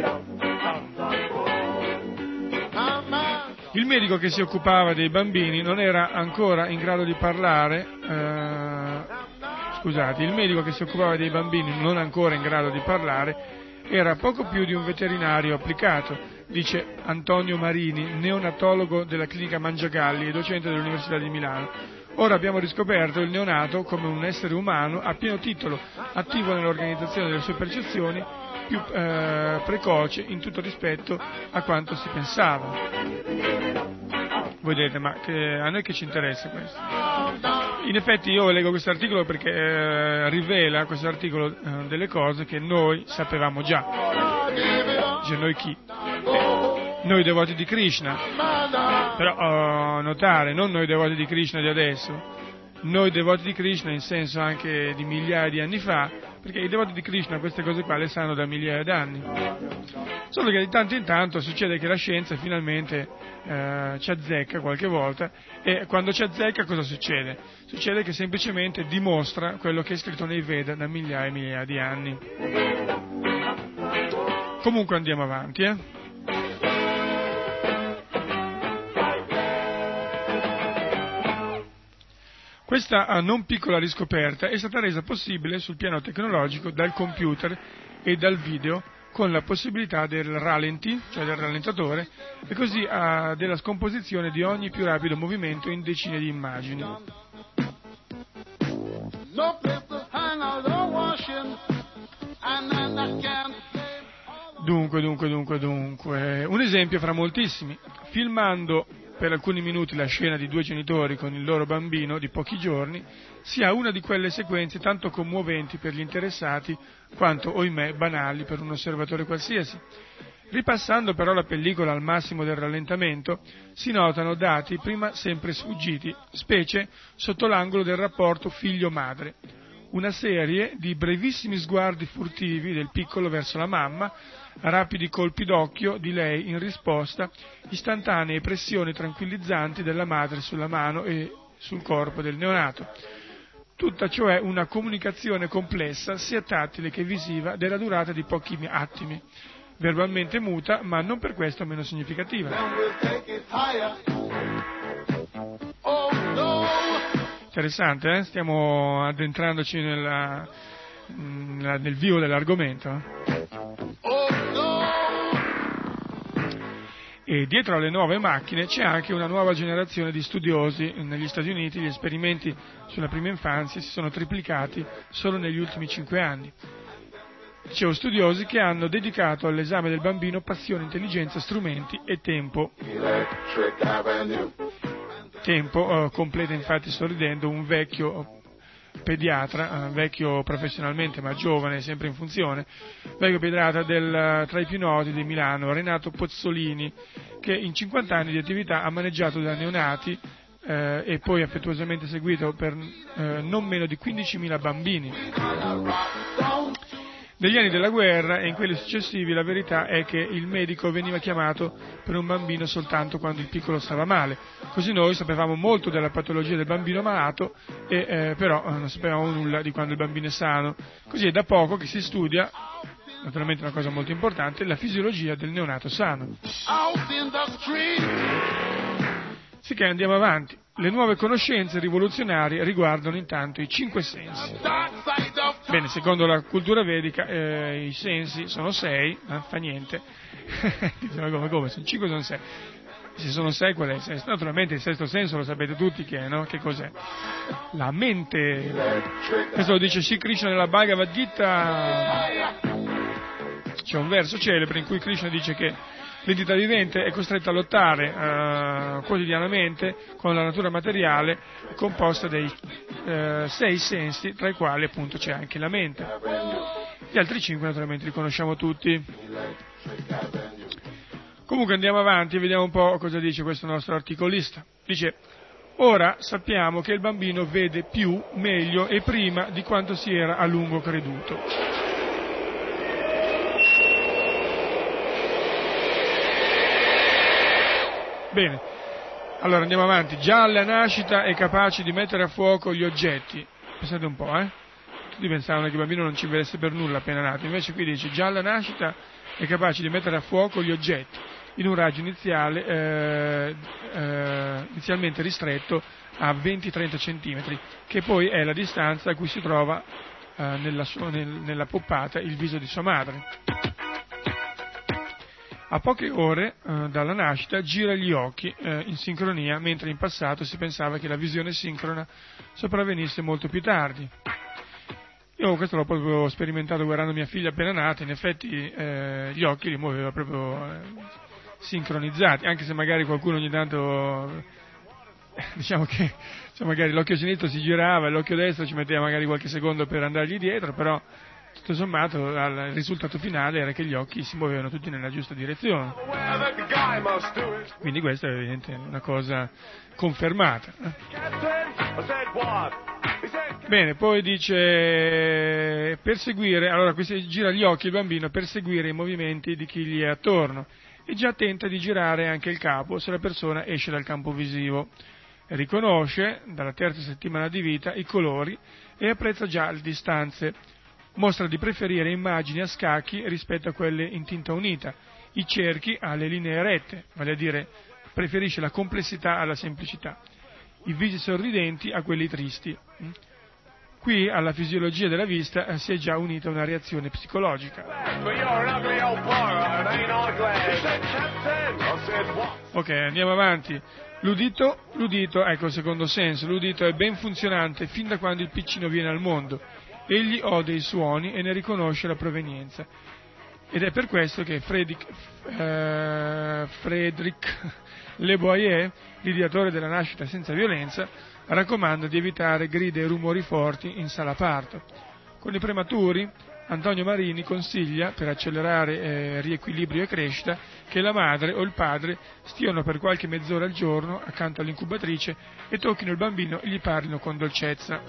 Il medico che si occupava dei bambini non era ancora in grado di parlare, eh, scusate, il medico che si occupava dei bambini non ancora in grado di parlare era poco più di un veterinario applicato, dice Antonio Marini, neonatologo della clinica Mangiagalli e docente dell'Università di Milano. Ora abbiamo riscoperto il neonato come un essere umano a pieno titolo, attivo nell'organizzazione delle sue percezioni, più eh, precoce in tutto rispetto a quanto si pensava. Voi direte, ma che, a noi che ci interessa questo? In effetti io leggo questo articolo perché eh, rivela questo articolo eh, delle cose che noi sapevamo già. Dice noi chi? Noi devoti di Krishna, però uh, notare, non noi devoti di Krishna di adesso, noi devoti di Krishna in senso anche di migliaia di anni fa, perché i devoti di Krishna queste cose qua le sanno da migliaia d'anni. Solo che di tanto in tanto succede che la scienza finalmente uh, ci azzecca qualche volta, e quando ci azzecca cosa succede? Succede che semplicemente dimostra quello che è scritto nei Veda da migliaia e migliaia di anni. Comunque andiamo avanti, eh. Questa non piccola riscoperta è stata resa possibile sul piano tecnologico dal computer e dal video, con la possibilità del ralenti, cioè del rallentatore, e così uh, della scomposizione di ogni più rapido movimento in decine di immagini. Dunque, dunque, dunque, dunque, un esempio fra moltissimi. Filmando per alcuni minuti la scena di due genitori con il loro bambino di pochi giorni, si ha una di quelle sequenze tanto commoventi per gli interessati quanto, ohimè, banali per un osservatore qualsiasi. Ripassando però la pellicola al massimo del rallentamento, si notano dati prima sempre sfuggiti, specie sotto l'angolo del rapporto figlio-madre. Una serie di brevissimi sguardi furtivi del piccolo verso la mamma, rapidi colpi d'occhio di lei in risposta, istantanee pressioni tranquillizzanti della madre sulla mano e sul corpo del neonato. Tutta cioè una comunicazione complessa, sia tattile che visiva, della durata di pochi attimi, verbalmente muta, ma non per questo meno significativa. Interessante, eh? Stiamo addentrandoci nella, nella, nel vivo dell'argomento. E dietro alle nuove macchine c'è anche una nuova generazione di studiosi. Negli Stati Uniti gli esperimenti sulla prima infanzia si sono triplicati solo negli ultimi cinque anni. Dicevo, studiosi che hanno dedicato all'esame del bambino passione, intelligenza, strumenti e tempo. Tempo eh, completa infatti sorridendo un vecchio pediatra, eh, vecchio professionalmente ma giovane, sempre in funzione, vecchio pediatra del, tra i più noti di Milano, Renato Pozzolini, che in cinquanta anni di attività ha maneggiato da neonati eh, e poi affettuosamente seguito per eh, non meno di quindicimila bambini. Negli anni della guerra e in quelli successivi la verità è che il medico veniva chiamato per un bambino soltanto quando il piccolo stava male, così noi sapevamo molto della patologia del bambino malato e eh, però non sapevamo nulla di quando il bambino è sano. Così è da poco che si studia, naturalmente una cosa molto importante, la fisiologia del neonato sano. Sicché andiamo avanti. Le nuove conoscenze rivoluzionarie riguardano intanto i cinque sensi. Bene, secondo la cultura vedica eh, i sensi sono sei, eh, fa niente. come, come, sono cinque o sono sei? Se sono sei, qual è il sesto? Naturalmente il sesto senso lo sapete tutti che, no? Che cos'è? La mente. Questo lo dice Sri Krishna nella Bhagavad Gita. C'è un verso celebre in cui Krishna dice che l'entità vivente è costretta a lottare eh, quotidianamente con la natura materiale composta dei eh, sei sensi, tra i quali appunto c'è anche la mente. Gli altri cinque naturalmente li conosciamo tutti. Comunque andiamo avanti e vediamo un po' cosa dice questo nostro articolista. Dice: ora sappiamo che il bambino vede più, meglio e prima di quanto si era a lungo creduto. Bene, allora andiamo avanti. Già alla nascita è capace di mettere a fuoco gli oggetti. Pensate un po', eh? Tutti pensavano che il bambino non ci vedesse per nulla appena nato, invece qui dice già alla nascita è capace di mettere a fuoco gli oggetti in un raggio iniziale, eh, eh, inizialmente ristretto a venti trenta centimetri, che poi è la distanza a cui si trova eh, nella, sua, nel, nella poppata il viso di sua madre. A poche ore eh, dalla nascita gira gli occhi eh, in sincronia, mentre in passato si pensava che la visione sincrona sopravvenisse molto più tardi. Io questo l'ho proprio sperimentato guardando mia figlia appena nata, in effetti eh, gli occhi li muoveva proprio eh, sincronizzati, anche se magari qualcuno ogni tanto, eh, diciamo che cioè magari l'occhio sinistro si girava e l'occhio destro ci metteva magari qualche secondo per andargli dietro, però tutto sommato il risultato finale era che gli occhi si muovevano tutti nella giusta direzione. Quindi questa è evidente una cosa confermata. Bene, poi dice perseguire, allora qui si gira gli occhi il bambino per seguire i movimenti di chi gli è attorno e già tenta di girare anche il capo se la persona esce dal campo visivo. Riconosce dalla terza settimana di vita i colori e apprezza già le distanze. Mostra di preferire immagini a scacchi rispetto a quelle in tinta unita, i cerchi alle linee rette, vale a dire preferisce la complessità alla semplicità, i visi sorridenti a quelli tristi. Qui alla fisiologia della vista si è già unita una reazione psicologica. Ok, andiamo avanti. L'udito, l'udito, ecco il secondo senso, l'udito è ben funzionante fin da quando il piccino viene al mondo. Egli ode i suoni e ne riconosce la provenienza. Ed è per questo che Frédéric, eh, Frédéric Le Boyer, l'ideatore della nascita senza violenza, raccomanda di evitare grida e rumori forti in sala parto. Con i prematuri, Antonio Marini consiglia, per accelerare eh, riequilibrio e crescita, che la madre o il padre stiano per qualche mezz'ora al giorno accanto all'incubatrice e tocchino il bambino e gli parlino con dolcezza.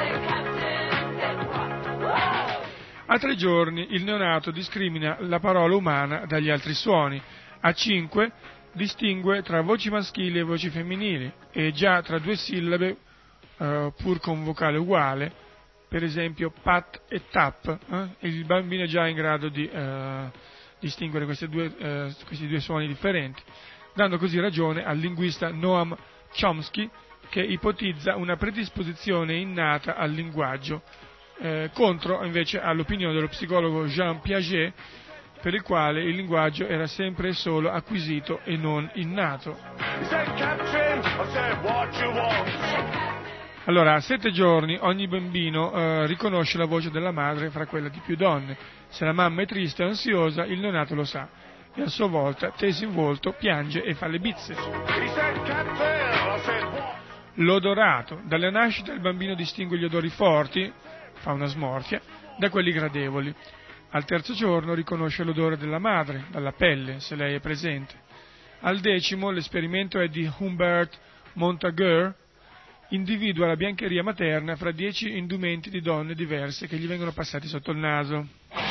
A tre giorni il neonato discrimina la parola umana dagli altri suoni. A cinque distingue tra voci maschili e voci femminili e già tra due sillabe, uh, pur con vocale uguale, per esempio pat e tap, eh? Il bambino è già in grado di uh, distinguere questi due, uh, questi due suoni differenti, dando così ragione al linguista Noam Chomsky, che ipotizza una predisposizione innata al linguaggio, eh, contro invece all'opinione dello psicologo Jean Piaget, per il quale il linguaggio era sempre e solo acquisito e non innato. Allora, a sette giorni ogni bambino eh, riconosce la voce della madre fra quella di più donne. Se la mamma è triste o ansiosa, il neonato lo sa e a sua volta, teso in volto, piange e fa le bizze. L'odorato. Dalla nascita il bambino distingue gli odori forti, fa una smorfia, da quelli gradevoli. Al terzo giorno riconosce l'odore della madre, dalla pelle, se lei è presente. Al decimo l'esperimento è di Humbert Montague, individua la biancheria materna fra dieci indumenti di donne diverse che gli vengono passati sotto il naso.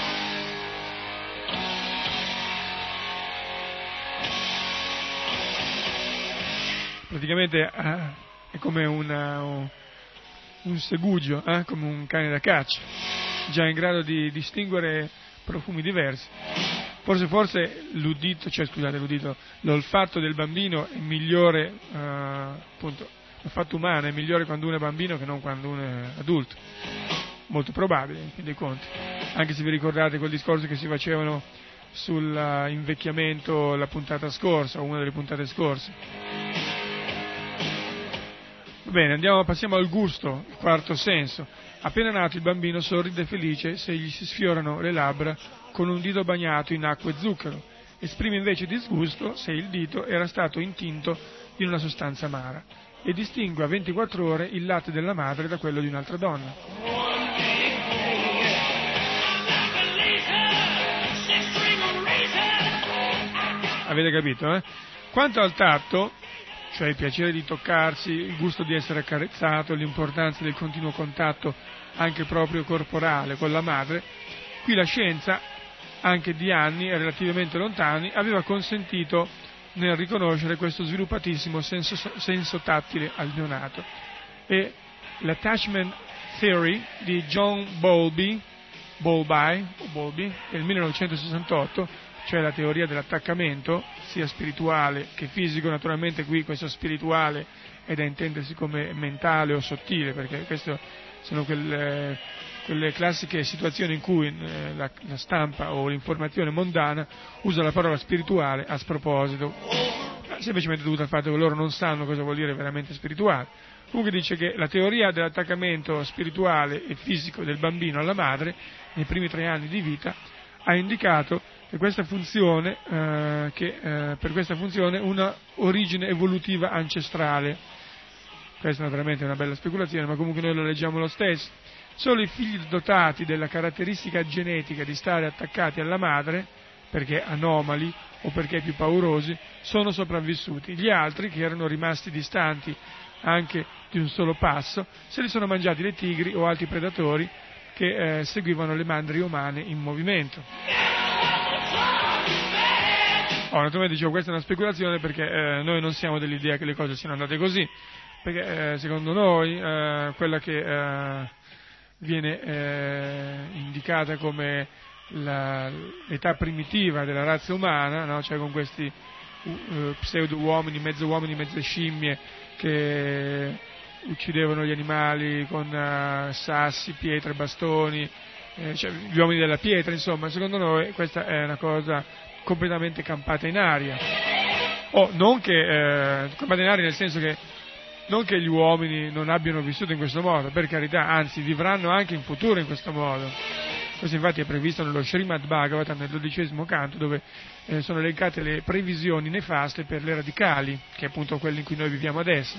Praticamente eh, è come una, un, un segugio, eh, come un cane da caccia, già in grado di distinguere profumi diversi. Forse, forse l'udito, cioè scusate, l'udito, l'olfatto del bambino è migliore, eh, appunto, l'olfatto umano è migliore quando uno è bambino che non quando uno è adulto. molto probabile, in fin dei conti. Anche se vi ricordate quel discorso che si facevano sull'invecchiamento la puntata scorsa, o una delle puntate scorse. Va bene, andiamo, passiamo al gusto, il quarto senso. Appena nato il bambino sorride felice se gli si sfiorano le labbra con un dito bagnato in acqua e zucchero. Esprime invece disgusto se il dito era stato intinto in una sostanza amara e distingue a ventiquattro ore il latte della madre da quello di un'altra donna. Avete capito, eh? Quanto al tatto, cioè il piacere di toccarsi, il gusto di essere accarezzato, l'importanza del continuo contatto anche proprio corporale con la madre, qui la scienza, anche di anni relativamente lontani, aveva consentito nel riconoscere questo sviluppatissimo senso, senso tattile al neonato. E l'attachment theory di John Bowlby, Bowlby, o Bowlby del millenovecentosessantotto, cioè la teoria dell'attaccamento, sia spirituale che fisico. Naturalmente qui questo spirituale è da intendersi come mentale o sottile, perché queste sono quelle, quelle classiche situazioni in cui eh, la, la stampa o l'informazione mondana usa la parola spirituale a sproposito, semplicemente dovuta al fatto che loro non sanno cosa vuol dire veramente spirituale. Comunque dice che la teoria dell'attaccamento spirituale e fisico del bambino alla madre nei primi tre anni di vita ha indicato che questa funzione, eh, che eh, per questa funzione una origine evolutiva ancestrale. Questa naturalmente è una bella speculazione, ma comunque noi lo leggiamo lo stesso. Solo i figli dotati della caratteristica genetica di stare attaccati alla madre, perché anomali o perché più paurosi, sono sopravvissuti. Gli altri, che erano rimasti distanti anche di un solo passo, se li sono mangiati le tigri o altri predatori che eh, seguivano le mandrie umane in movimento. Oh, naturalmente dicevo, questa è una speculazione perché eh, noi non siamo dell'idea che le cose siano andate così, perché eh, secondo noi eh, quella che eh, viene eh, indicata come la, l'età primitiva della razza umana, no? Cioè con questi uh, pseudo uomini, mezzo uomini, mezze scimmie che uccidevano gli animali con uh, sassi, pietre, bastoni, eh, cioè gli uomini della pietra, insomma, secondo noi questa è una cosa completamente campata in aria. O non che eh, campata in aria nel senso che non che gli uomini non abbiano vissuto in questo modo, per carità, anzi vivranno anche in futuro in questo modo. Questo infatti è previsto nello Srimad Bhagavatam, nel dodicesimo canto, dove eh, sono elencate le previsioni nefaste per le radicali, che è appunto quelle in cui noi viviamo adesso.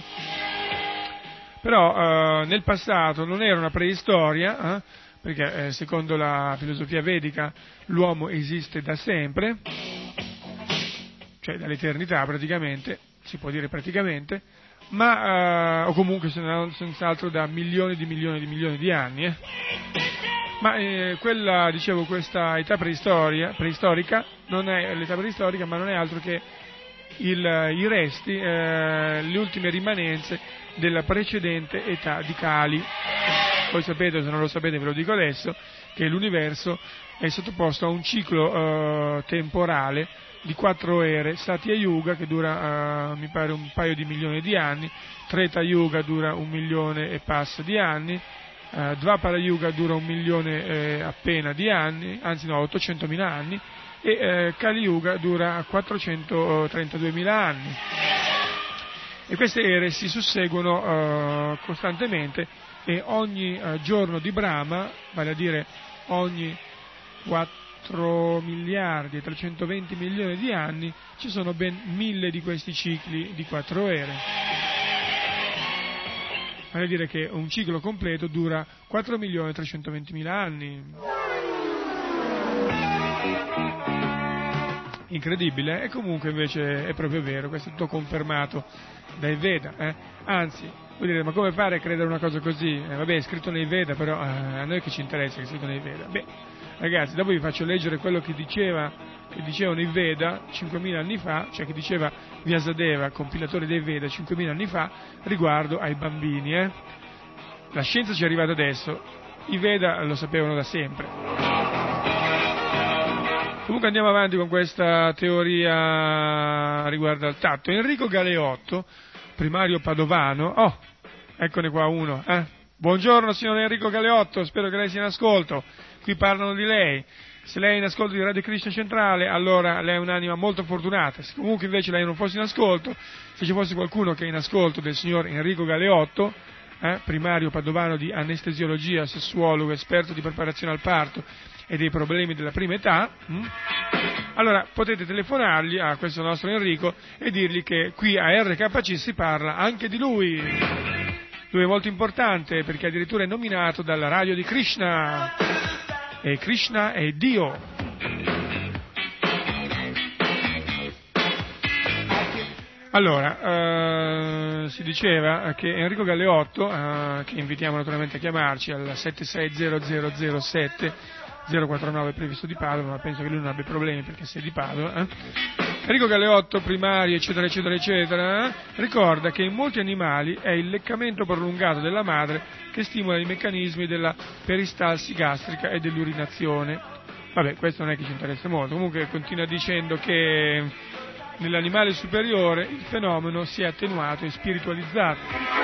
Però eh, nel passato non era una preistoria, eh, perché eh, secondo la filosofia vedica l'uomo esiste da sempre, cioè dall'eternità praticamente, si può dire praticamente, ma eh, o comunque senz'altro da milioni di milioni di milioni di anni. Eh. Ma eh, quella, dicevo, questa età preistoria, preistorica, non è l'età preistorica, ma non è altro che il, i resti, eh, le ultime rimanenze della precedente età di Kali. Voi sapete, se non lo sapete ve lo dico adesso, che l'universo è sottoposto a un ciclo eh, temporale di quattro ere: Satya Yuga, che dura eh, mi pare un paio di milioni di anni, Treta Yuga dura un milione e passa di anni, eh, Dvapara Yuga dura un milione eh, appena di anni, anzi no, ottocentomila anni, e eh, Kali Yuga dura quattrocentotrentaduemila anni. E queste ere si susseguono eh, costantemente, e ogni eh, giorno di Brahma, vale a dire ogni quattro miliardi e trecentoventi milioni di anni, ci sono ben mille di questi cicli di quattro ere. Vale a dire che un ciclo completo dura quattro milioni e trecentoventimila anni. Incredibile, e comunque invece è proprio vero, questo è tutto confermato dai Veda, eh? Anzi, vuol dire, ma come fare a credere una cosa così? Eh, vabbè, è scritto nei Veda, però eh, a noi che ci interessa che è scritto nei Veda? Beh, ragazzi, dopo vi faccio leggere quello che diceva, che dicevano i Veda cinquemila anni fa, cioè che diceva Vyasadeva, compilatore dei Veda, cinquemila anni fa, riguardo ai bambini, eh? La scienza ci è arrivata adesso, i Veda lo sapevano da sempre. Comunque andiamo avanti con questa teoria riguardo al tatto. Enrico Galeotto, primario padovano, oh, eccone qua uno, eh? Buongiorno signor Enrico Galeotto, spero che lei sia in ascolto, qui parlano di lei. Se lei è in ascolto di Radio Krishna Centrale, allora lei è un'anima molto fortunata. Se comunque invece lei non fosse in ascolto, se ci fosse qualcuno che è in ascolto del signor Enrico Galeotto, eh, primario padovano di anestesiologia, sessuologo, esperto di preparazione al parto e dei problemi della prima età, hm? allora potete telefonargli a questo nostro Enrico e dirgli che qui a R K C si parla anche di lui. Lui è molto importante perché addirittura è nominato dalla radio di Krishna. E Krishna è Dio. Allora, eh, si diceva che Enrico Galeotto, eh, che invitiamo naturalmente a chiamarci al sette sei zero zero zero sette zero quattro nove previsto di Padova, ma penso che lui non abbia problemi perché sei di Padova. Eh? Enrico Galeotto, primario, eccetera, eccetera, eccetera, eh? ricorda che in molti animali è il leccamento prolungato della madre che stimola i meccanismi della peristalsi gastrica e dell'urinazione. Vabbè, questo non è che ci interessa molto, comunque continua dicendo che nell'animale superiore il fenomeno si è attenuato e spiritualizzato.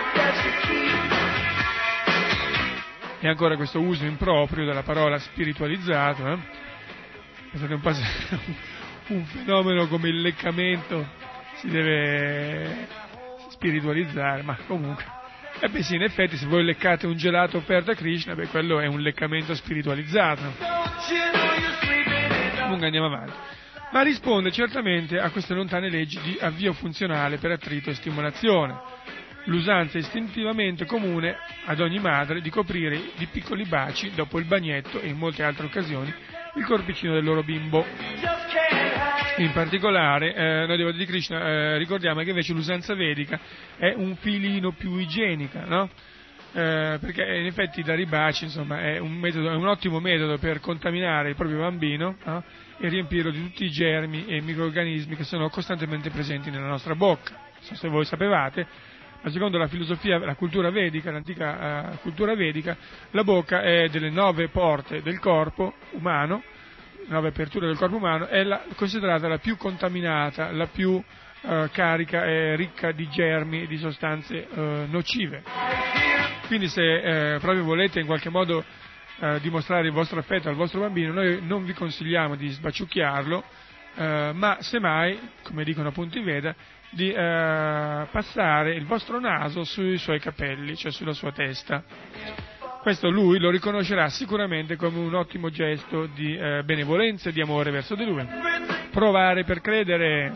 E ancora questo uso improprio della parola spiritualizzato, eh? Pensate un po' se un fenomeno come il leccamento si deve spiritualizzare, ma comunque. E beh sì, in effetti se voi leccate un gelato offerto a Krishna, beh quello è un leccamento spiritualizzato. Comunque andiamo avanti. Ma risponde certamente a queste lontane leggi di avvio funzionale per attrito e stimolazione. L'usanza istintivamente comune ad ogni madre di coprire di piccoli baci, dopo il bagnetto e in molte altre occasioni, il corpicino del loro bimbo. In particolare, eh, noi devoti di Krishna eh, ricordiamo che invece l'usanza vedica è un filino più igienica, no? Eh, perché in effetti dare i baci, insomma, è un, metodo, è un ottimo metodo per contaminare il proprio bambino, no? E riempirlo di tutti i germi e microrganismi che sono costantemente presenti nella nostra bocca. Non so se voi sapevate, ma secondo la filosofia, la cultura vedica, l'antica uh, cultura vedica, la bocca è delle nove porte del corpo umano, nove aperture del corpo umano, è la, considerata la più contaminata, la più uh, carica e ricca di germi e di sostanze uh, nocive. Quindi se uh, proprio volete in qualche modo uh, dimostrare il vostro affetto al vostro bambino, noi non vi consigliamo di sbaciucchiarlo, uh, ma semmai, come dicono appunto i Veda, di uh, passare il vostro naso sui suoi capelli, cioè sulla sua testa. Questo lui lo riconoscerà sicuramente come un ottimo gesto di eh, benevolenza e di amore verso di lui. Provare per credere.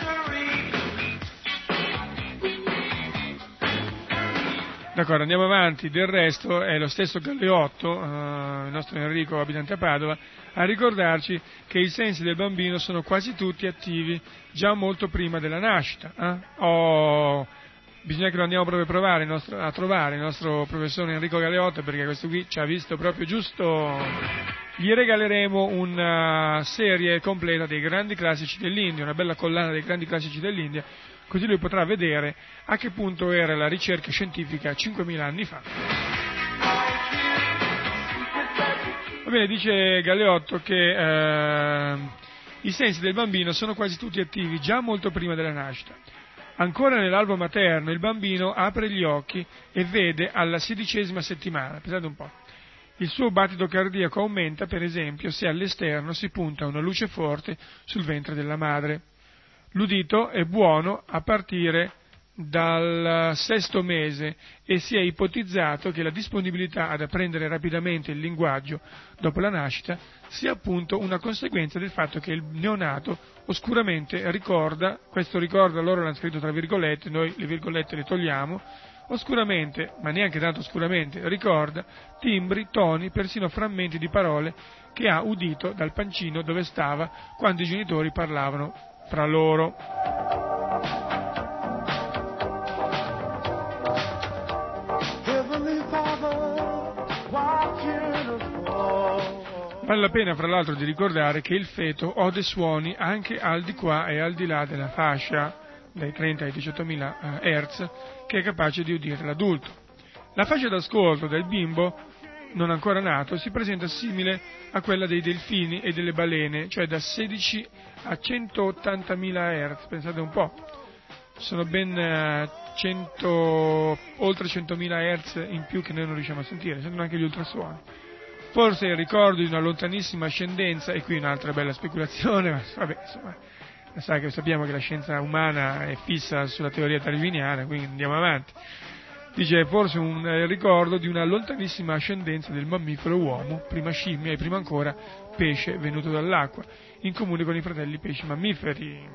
D'accordo, andiamo avanti. Del resto è lo stesso Galeotto, eh, il nostro Enrico abitante a Padova, a ricordarci che i sensi del bambino sono quasi tutti attivi già molto prima della nascita. Eh? Oh, bisogna che lo andiamo proprio a, provare, il nostro, a trovare il nostro professore Enrico Galeotto, perché questo qui ci ha visto proprio giusto. Gli regaleremo una serie completa dei grandi classici dell'India, una bella collana dei grandi classici dell'India, così lui potrà vedere a che punto era la ricerca scientifica cinquemila anni fa. Va bene, dice Galeotto che eh, i sensi del bambino sono quasi tutti attivi già molto prima della nascita. Ancora nell'albo materno il bambino apre gli occhi e vede alla sedicesima settimana, pensate un po'. Il suo battito cardiaco aumenta, per esempio, se all'esterno si punta una luce forte sul ventre della madre. L'udito è buono a partire dal sesto mese e si è ipotizzato che la disponibilità ad apprendere rapidamente il linguaggio dopo la nascita sia appunto una conseguenza del fatto che il neonato oscuramente ricorda, questo ricorda loro l'hanno scritto tra virgolette, noi le virgolette le togliamo, oscuramente, ma neanche tanto oscuramente, ricorda timbri, toni, persino frammenti di parole che ha udito dal pancino dove stava quando i genitori parlavano fra loro. Vale la pena, fra l'altro, di ricordare che il feto ode suoni anche al di qua e al di là della fascia dai trenta ai diciottomila hertz che è capace di udire l'adulto. La fascia d'ascolto del bimbo non ancora nato si presenta simile a quella dei delfini e delle balene, cioè da sedici a centottantamila hertz, pensate un po'. sono ben cento, oltre centomila hertz in più che noi non riusciamo a sentire, sentono anche gli ultrasuoni. Forse il ricordo di una lontanissima ascendenza, e qui un'altra bella speculazione, ma vabbè, insomma, sa che sappiamo che la scienza umana è fissa sulla teoria darwiniana, quindi andiamo avanti. Dice forse un eh, ricordo di una lontanissima ascendenza del mammifero uomo, prima scimmia e prima ancora pesce venuto dall'acqua, in comune con i fratelli pesci mammiferi.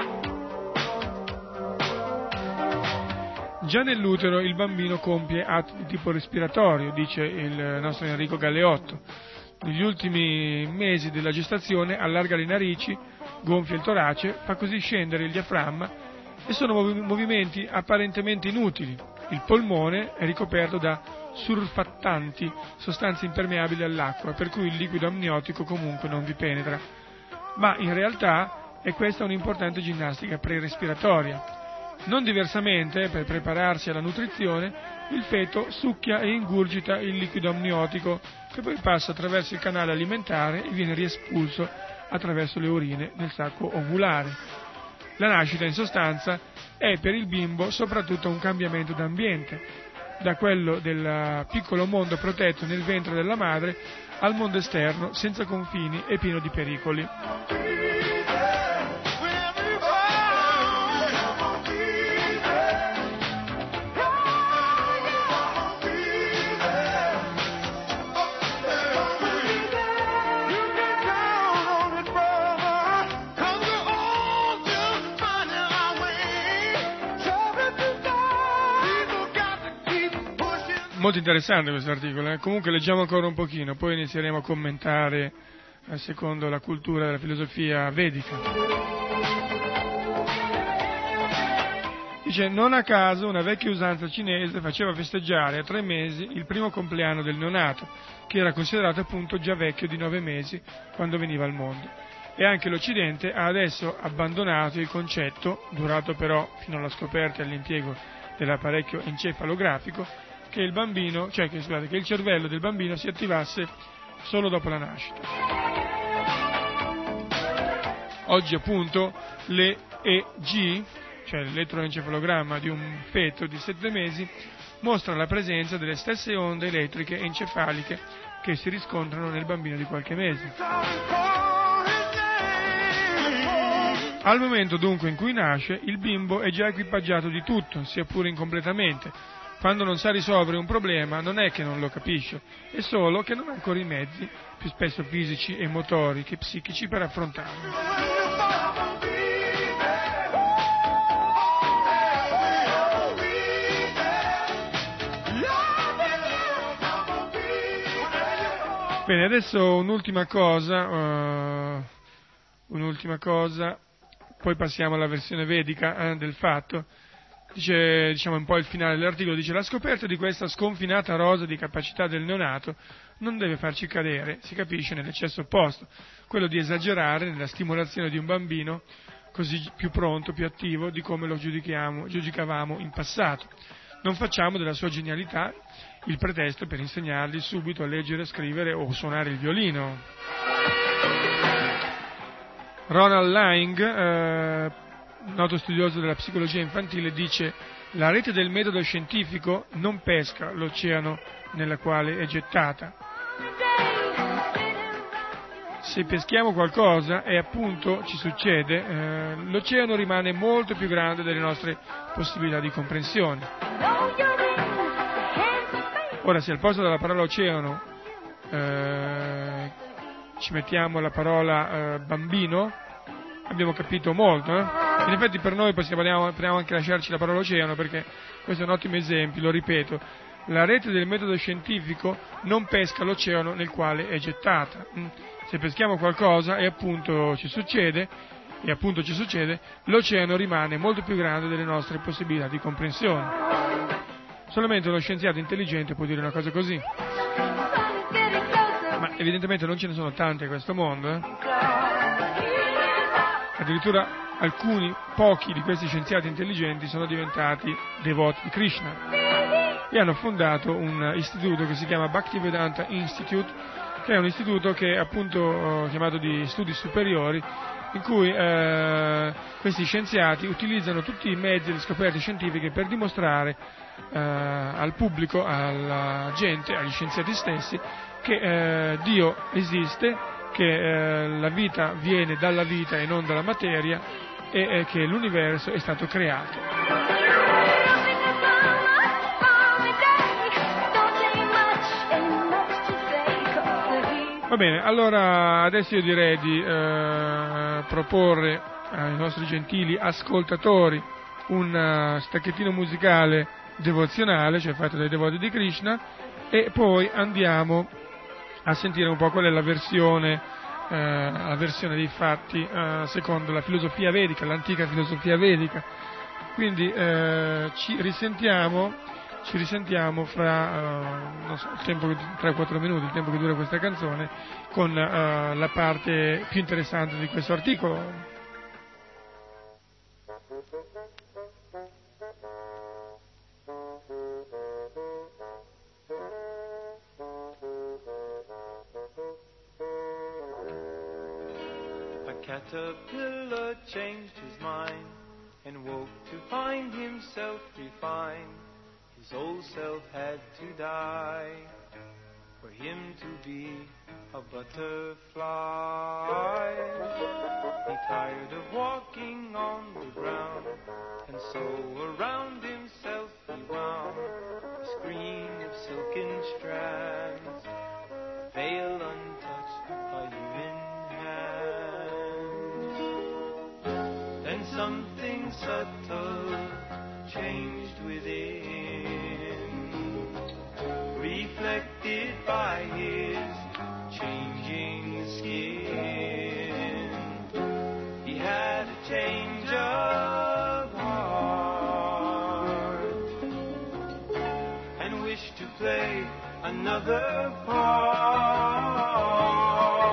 Già nell'utero il bambino compie atti di tipo respiratorio, dice il nostro Enrico Galeotto. Negli ultimi mesi della gestazione allarga le narici, gonfia il torace, fa così scendere il diaframma e sono movi- movimenti apparentemente inutili. Il polmone è ricoperto da surfattanti, sostanze impermeabili all'acqua, per cui il liquido amniotico comunque non vi penetra. Ma in realtà è questa un'importante ginnastica pre-respiratoria. Non diversamente, per prepararsi alla nutrizione, il feto succhia e ingurgita il liquido amniotico, che poi passa attraverso il canale alimentare e viene riespulso attraverso le urine nel sacco ovulare. La nascita, in sostanza, è per il bimbo soprattutto un cambiamento d'ambiente, da quello del piccolo mondo protetto nel ventre della madre al mondo esterno, senza confini e pieno di pericoli. Molto interessante questo articolo, eh? Comunque leggiamo ancora un pochino, poi inizieremo a commentare eh, secondo la cultura della filosofia vedica. Dice, non a caso una vecchia usanza cinese faceva festeggiare a tre mesi il primo compleanno del neonato, che era considerato appunto già vecchio di nove mesi quando veniva al mondo. E anche l'Occidente ha adesso abbandonato il concetto, durato però fino alla scoperta e all'impiego dell'apparecchio encefalografico, che il bambino, cioè che, scusate, che il cervello del bambino si attivasse solo dopo la nascita. Oggi appunto l'E E G, cioè l'elettroencefalogramma di un feto di sette mesi, mostra la presenza delle stesse onde elettriche encefaliche che si riscontrano nel bambino di qualche mese. Al momento dunque in cui nasce, il bimbo è già equipaggiato di tutto, sia pure incompletamente. Quando non sa risolvere un problema non è che non lo capisce, è solo che non ha ancora i mezzi, più spesso fisici e motori che psichici, per affrontarlo. Bene, adesso un'ultima cosa, uh, un'ultima cosa, poi passiamo alla versione vedica eh, del fatto. Dice, diciamo un po' il finale dell'articolo, dice la scoperta di questa sconfinata rosa di capacità del neonato non deve farci cadere, si capisce, nell'eccesso opposto, quello di esagerare nella stimolazione di un bambino così più pronto, più attivo di come lo giudichiamo, giudicavamo in passato. Non facciamo della sua genialità il pretesto per insegnargli subito a leggere, scrivere o suonare il violino. Ronald Lang, eh, noto studioso della psicologia infantile, dice: la rete del metodo scientifico non pesca l'oceano nella quale è gettata. Se peschiamo qualcosa, e appunto ci succede, eh, l'oceano rimane molto più grande delle nostre possibilità di comprensione. Ora, se al posto della parola oceano eh, ci mettiamo la parola eh, bambino, abbiamo capito molto, eh? In effetti per noi possiamo, possiamo anche lasciarci la parola oceano, perché questo è un ottimo esempio, lo ripeto, la rete del metodo scientifico non pesca l'oceano nel quale è gettata. Se peschiamo qualcosa e appunto ci succede, e appunto ci succede, l'oceano rimane molto più grande delle nostre possibilità di comprensione. Solamente uno scienziato intelligente può dire una cosa così. Ma evidentemente non ce ne sono tante a questo mondo, eh? Addirittura alcuni, pochi di questi scienziati intelligenti sono diventati devoti di Krishna e hanno fondato un istituto che si chiama Bhaktivedanta Institute, che è un istituto che è appunto chiamato di studi superiori, in cui eh, questi scienziati utilizzano tutti i mezzi e le scoperte scientifiche per dimostrare eh, al pubblico, alla gente, agli scienziati stessi, che eh, Dio esiste, che eh, la vita viene dalla vita e non dalla materia, e eh, che l'universo è stato creato. Va bene, allora adesso io direi di eh, proporre ai nostri gentili ascoltatori un uh, stacchettino musicale devozionale, cioè fatto dai devoti di Krishna, e poi andiamo a sentire un po' qual è la versione, eh, la versione dei fatti eh, secondo la filosofia vedica, l'antica filosofia vedica. Quindi eh, ci risentiamo Ci risentiamo fra uh, non so, il tempo, tre quattro minuti, il tempo che dura questa canzone, con uh, la parte più interessante di questo articolo. A caterpillar changed his mind and woke to find himself refined. His old self had to die for him to be a butterfly. He tired of walking on the ground, and so around himself he wound a screen of silken strands, a veil untouched by human hands. Then something subtle changed within, reflected by his changing skin. He had a change of heart and wished to play another part.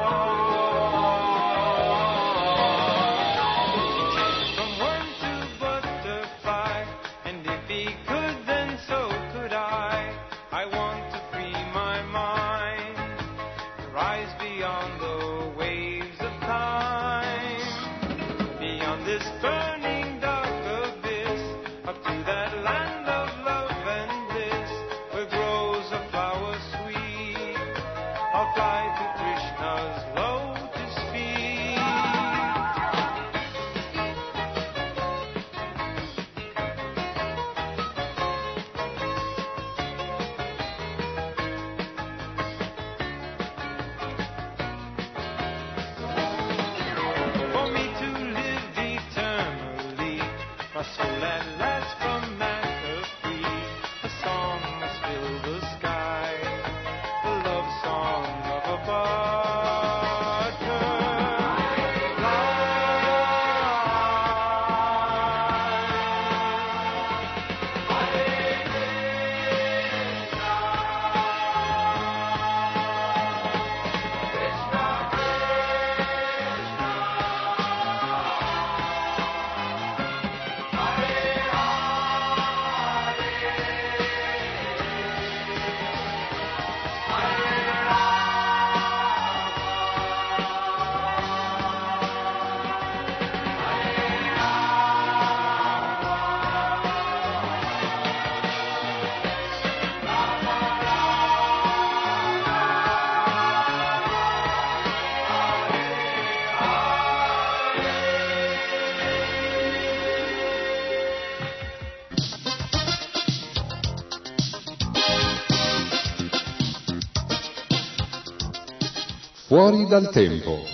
Fuori dal tempo.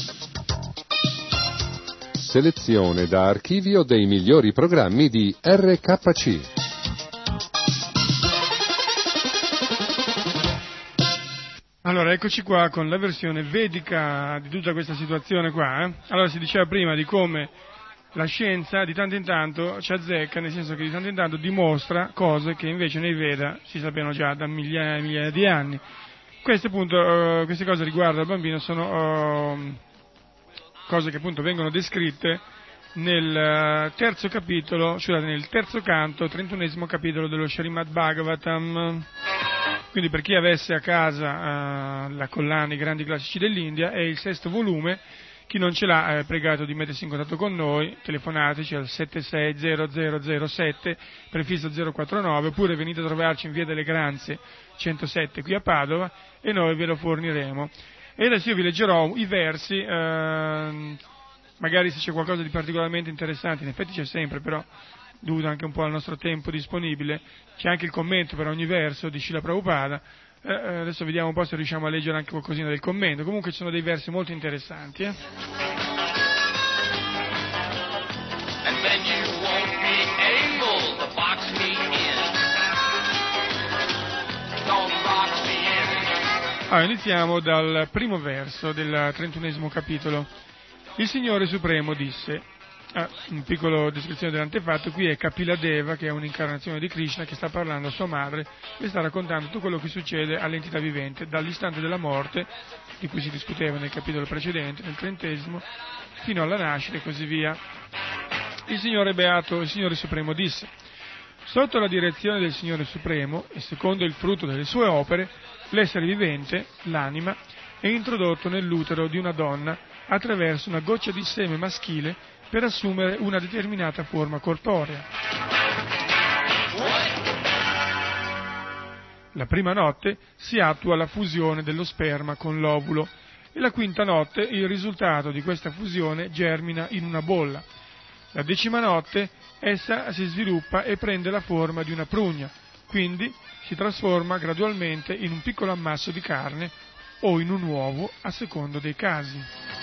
Selezione da archivio dei migliori programmi di R K C. Allora, eccoci qua con la versione vedica di tutta questa situazione qua. Eh? Allora, si diceva prima di come la scienza di tanto in tanto ci azzecca, nel senso che di tanto in tanto dimostra cose che invece nei Veda si sapevano già da migliaia e migliaia di anni. Queste, appunto, uh, queste cose riguardo al bambino sono uh, cose che appunto vengono descritte nel uh, terzo capitolo, scusate, nel terzo canto, trentunesimo capitolo dello Srimad Bhagavatam. Quindi per chi avesse a casa uh, la collana I grandi classici dell'India, è il sesto volume. Chi non ce l'ha è pregato di mettersi in contatto con noi, telefonateci al sette sei zero zero zero sette, prefisso zero quattro nove, oppure venite a trovarci in via delle Granze centosette qui a Padova e noi ve lo forniremo. E adesso io vi leggerò i versi, eh, magari se c'è qualcosa di particolarmente interessante, in effetti c'è sempre, però dovuto anche un po' al nostro tempo disponibile, c'è anche il commento per ogni verso di Srila Prabhupada. Eh, adesso vediamo un po' se riusciamo a leggere anche qualcosina del commento. Comunque ci sono dei versi molto interessanti. Eh? Allora, iniziamo dal primo verso del trentunesimo capitolo. Il Signore Supremo disse, ah, un piccolo descrizione dell'antefatto, qui è Kapila Deva, che è un'incarnazione di Krishna, che sta parlando a sua madre e sta raccontando tutto quello che succede all'entità vivente dall'istante della morte, di cui si discuteva nel capitolo precedente, nel trentesimo, fino alla nascita e così via. Il Signore Beato, il Signore Supremo disse, sotto la direzione del Signore Supremo e secondo il frutto delle sue opere, l'essere vivente, l'anima, è introdotto nell'utero di una donna attraverso una goccia di seme maschile per assumere una determinata forma corporea. La prima notte si attua la fusione dello sperma con l'ovulo e la quinta notte il risultato di questa fusione germina in una bolla. La decima notte essa si sviluppa e prende la forma di una prugna, quindi si trasforma gradualmente in un piccolo ammasso di carne o in un uovo a secondo dei casi.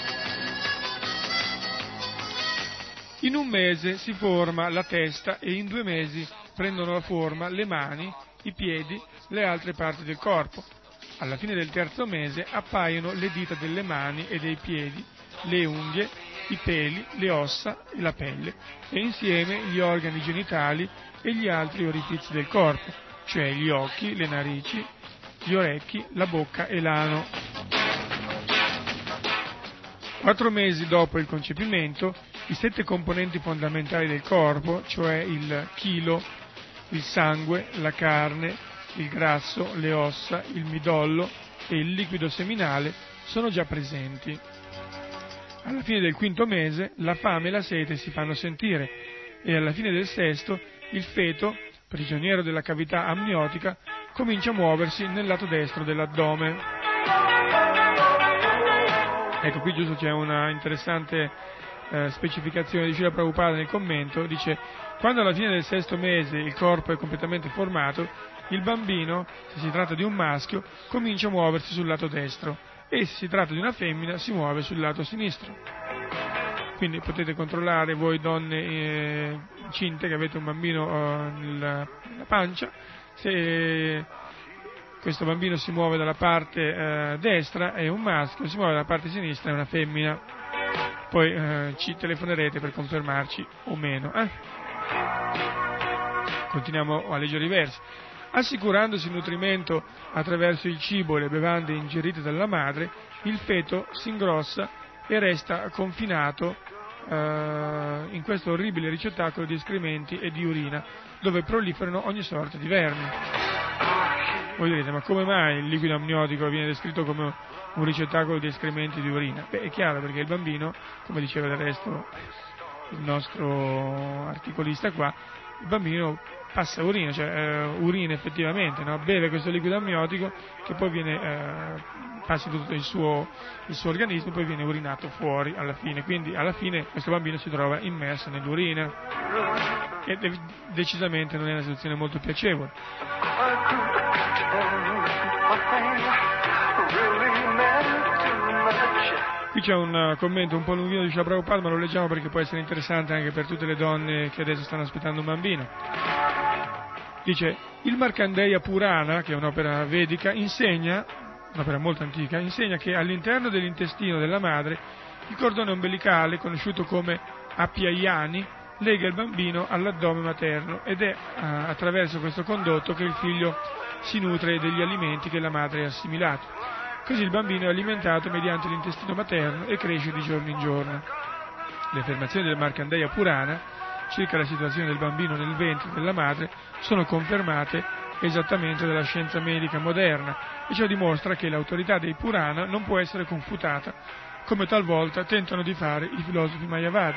In un mese si forma la testa e in due mesi prendono la forma le mani, i piedi, le altre parti del corpo. Alla fine del terzo mese appaiono le dita delle mani e dei piedi, le unghie, i peli, le ossa e la pelle, e insieme gli organi genitali e gli altri orifizi del corpo, cioè gli occhi, le narici, gli orecchi, la bocca e l'ano. Quattro mesi dopo il concepimento, i sette componenti fondamentali del corpo, cioè il chilo, il sangue, la carne, il grasso, le ossa, il midollo e il liquido seminale, sono già presenti. Alla fine del quinto mese, la fame e la sete si fanno sentire e alla fine del sesto, il feto, prigioniero della cavità amniotica, comincia a muoversi nel lato destro dell'addome. Ecco, qui giusto c'è una interessante eh, specificazione di Srila Prabhupada nel commento, dice: quando alla fine del sesto mese il corpo è completamente formato, il bambino, se si tratta di un maschio, comincia a muoversi sul lato destro e se si tratta di una femmina si muove sul lato sinistro. Quindi potete controllare voi donne eh, incinte che avete un bambino eh, nella, nella pancia, se questo bambino si muove dalla parte eh, destra è un maschio, si muove dalla parte sinistra è una femmina. Poi eh, ci telefonerete per confermarci o meno. Eh? Continuiamo a leggere i versi. Assicurandosi il nutrimento attraverso il cibo e le bevande ingerite dalla madre, il feto si ingrossa e resta confinato uh, in questo orribile ricettacolo di escrementi e di urina, dove proliferano ogni sorta di vermi. Voi direte, ma come mai il liquido amniotico viene descritto come un ricettacolo di escrementi e di urina? Beh, è chiaro, perché il bambino, come diceva del resto il nostro articolista qua, il bambino passa urina, cioè eh, urina effettivamente, no? Beve questo liquido amniotico che poi viene eh, passa tutto il suo, il suo organismo e poi viene urinato fuori alla fine, quindi alla fine questo bambino si trova immerso nell'urina e de- decisamente non è una situazione molto piacevole. Qui c'è un commento un po' lunghino di Srila Prabhupada, ma lo leggiamo perché può essere interessante anche per tutte le donne che adesso stanno aspettando un bambino. Dice: il Markandeya Purana, che è un'opera vedica, insegna, un'opera molto antica, insegna che all'interno dell'intestino della madre il cordone ombelicale, conosciuto come Apyayani, lega il bambino all'addome materno ed è uh, attraverso questo condotto che il figlio si nutre degli alimenti che la madre ha assimilato. Così il bambino è alimentato mediante l'intestino materno e cresce di giorno in giorno. Le affermazioni del Markandeya Purana circa la situazione del bambino nel ventre della madre sono confermate esattamente dalla scienza medica moderna, e ciò dimostra che l'autorità dei Purana non può essere confutata, come talvolta tentano di fare i filosofi mayavadi.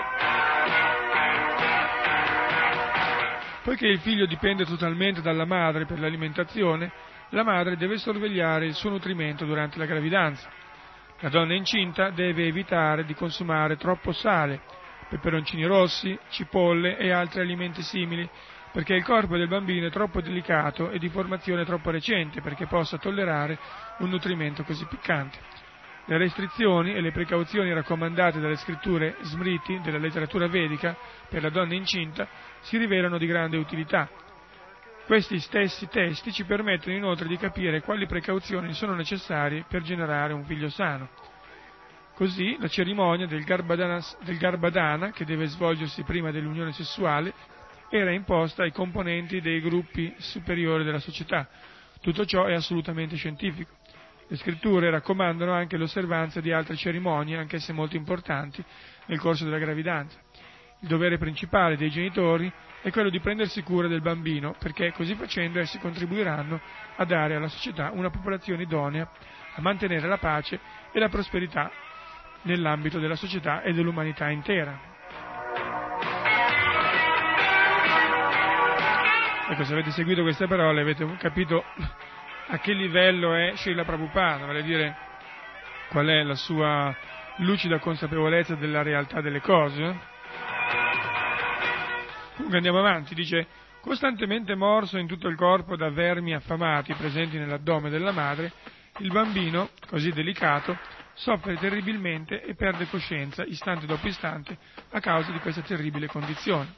Poiché il figlio dipende totalmente dalla madre per l'alimentazione, la madre deve sorvegliare il suo nutrimento durante la gravidanza. La donna incinta deve evitare di consumare troppo sale, peperoncini rossi, cipolle e altri alimenti simili, perché il corpo del bambino è troppo delicato e di formazione troppo recente perché possa tollerare un nutrimento così piccante. Le restrizioni e le precauzioni raccomandate dalle scritture smriti della letteratura vedica per la donna incinta si rivelano di grande utilità. Questi stessi testi ci permettono inoltre di capire quali precauzioni sono necessarie per generare un figlio sano. Così la cerimonia del Garbhadana, del Garbhadana, che deve svolgersi prima dell'unione sessuale, era imposta ai componenti dei gruppi superiori della società. Tutto ciò è assolutamente scientifico. Le scritture raccomandano anche l'osservanza di altre cerimonie, anch'esse molto importanti, nel corso della gravidanza. Il dovere principale dei genitori è quello di prendersi cura del bambino, perché così facendo essi contribuiranno a dare alla società una popolazione idonea a mantenere la pace e la prosperità nell'ambito della società e dell'umanità intera. Ecco, se avete seguito queste parole avete capito a che livello è Srila Prabhupada, vale a dire qual è la sua lucida consapevolezza della realtà delle cose. Comunque andiamo avanti, dice: costantemente morso in tutto il corpo da vermi affamati presenti nell'addome della madre, il bambino, così delicato, soffre terribilmente e perde coscienza istante dopo istante a causa di questa terribile condizione.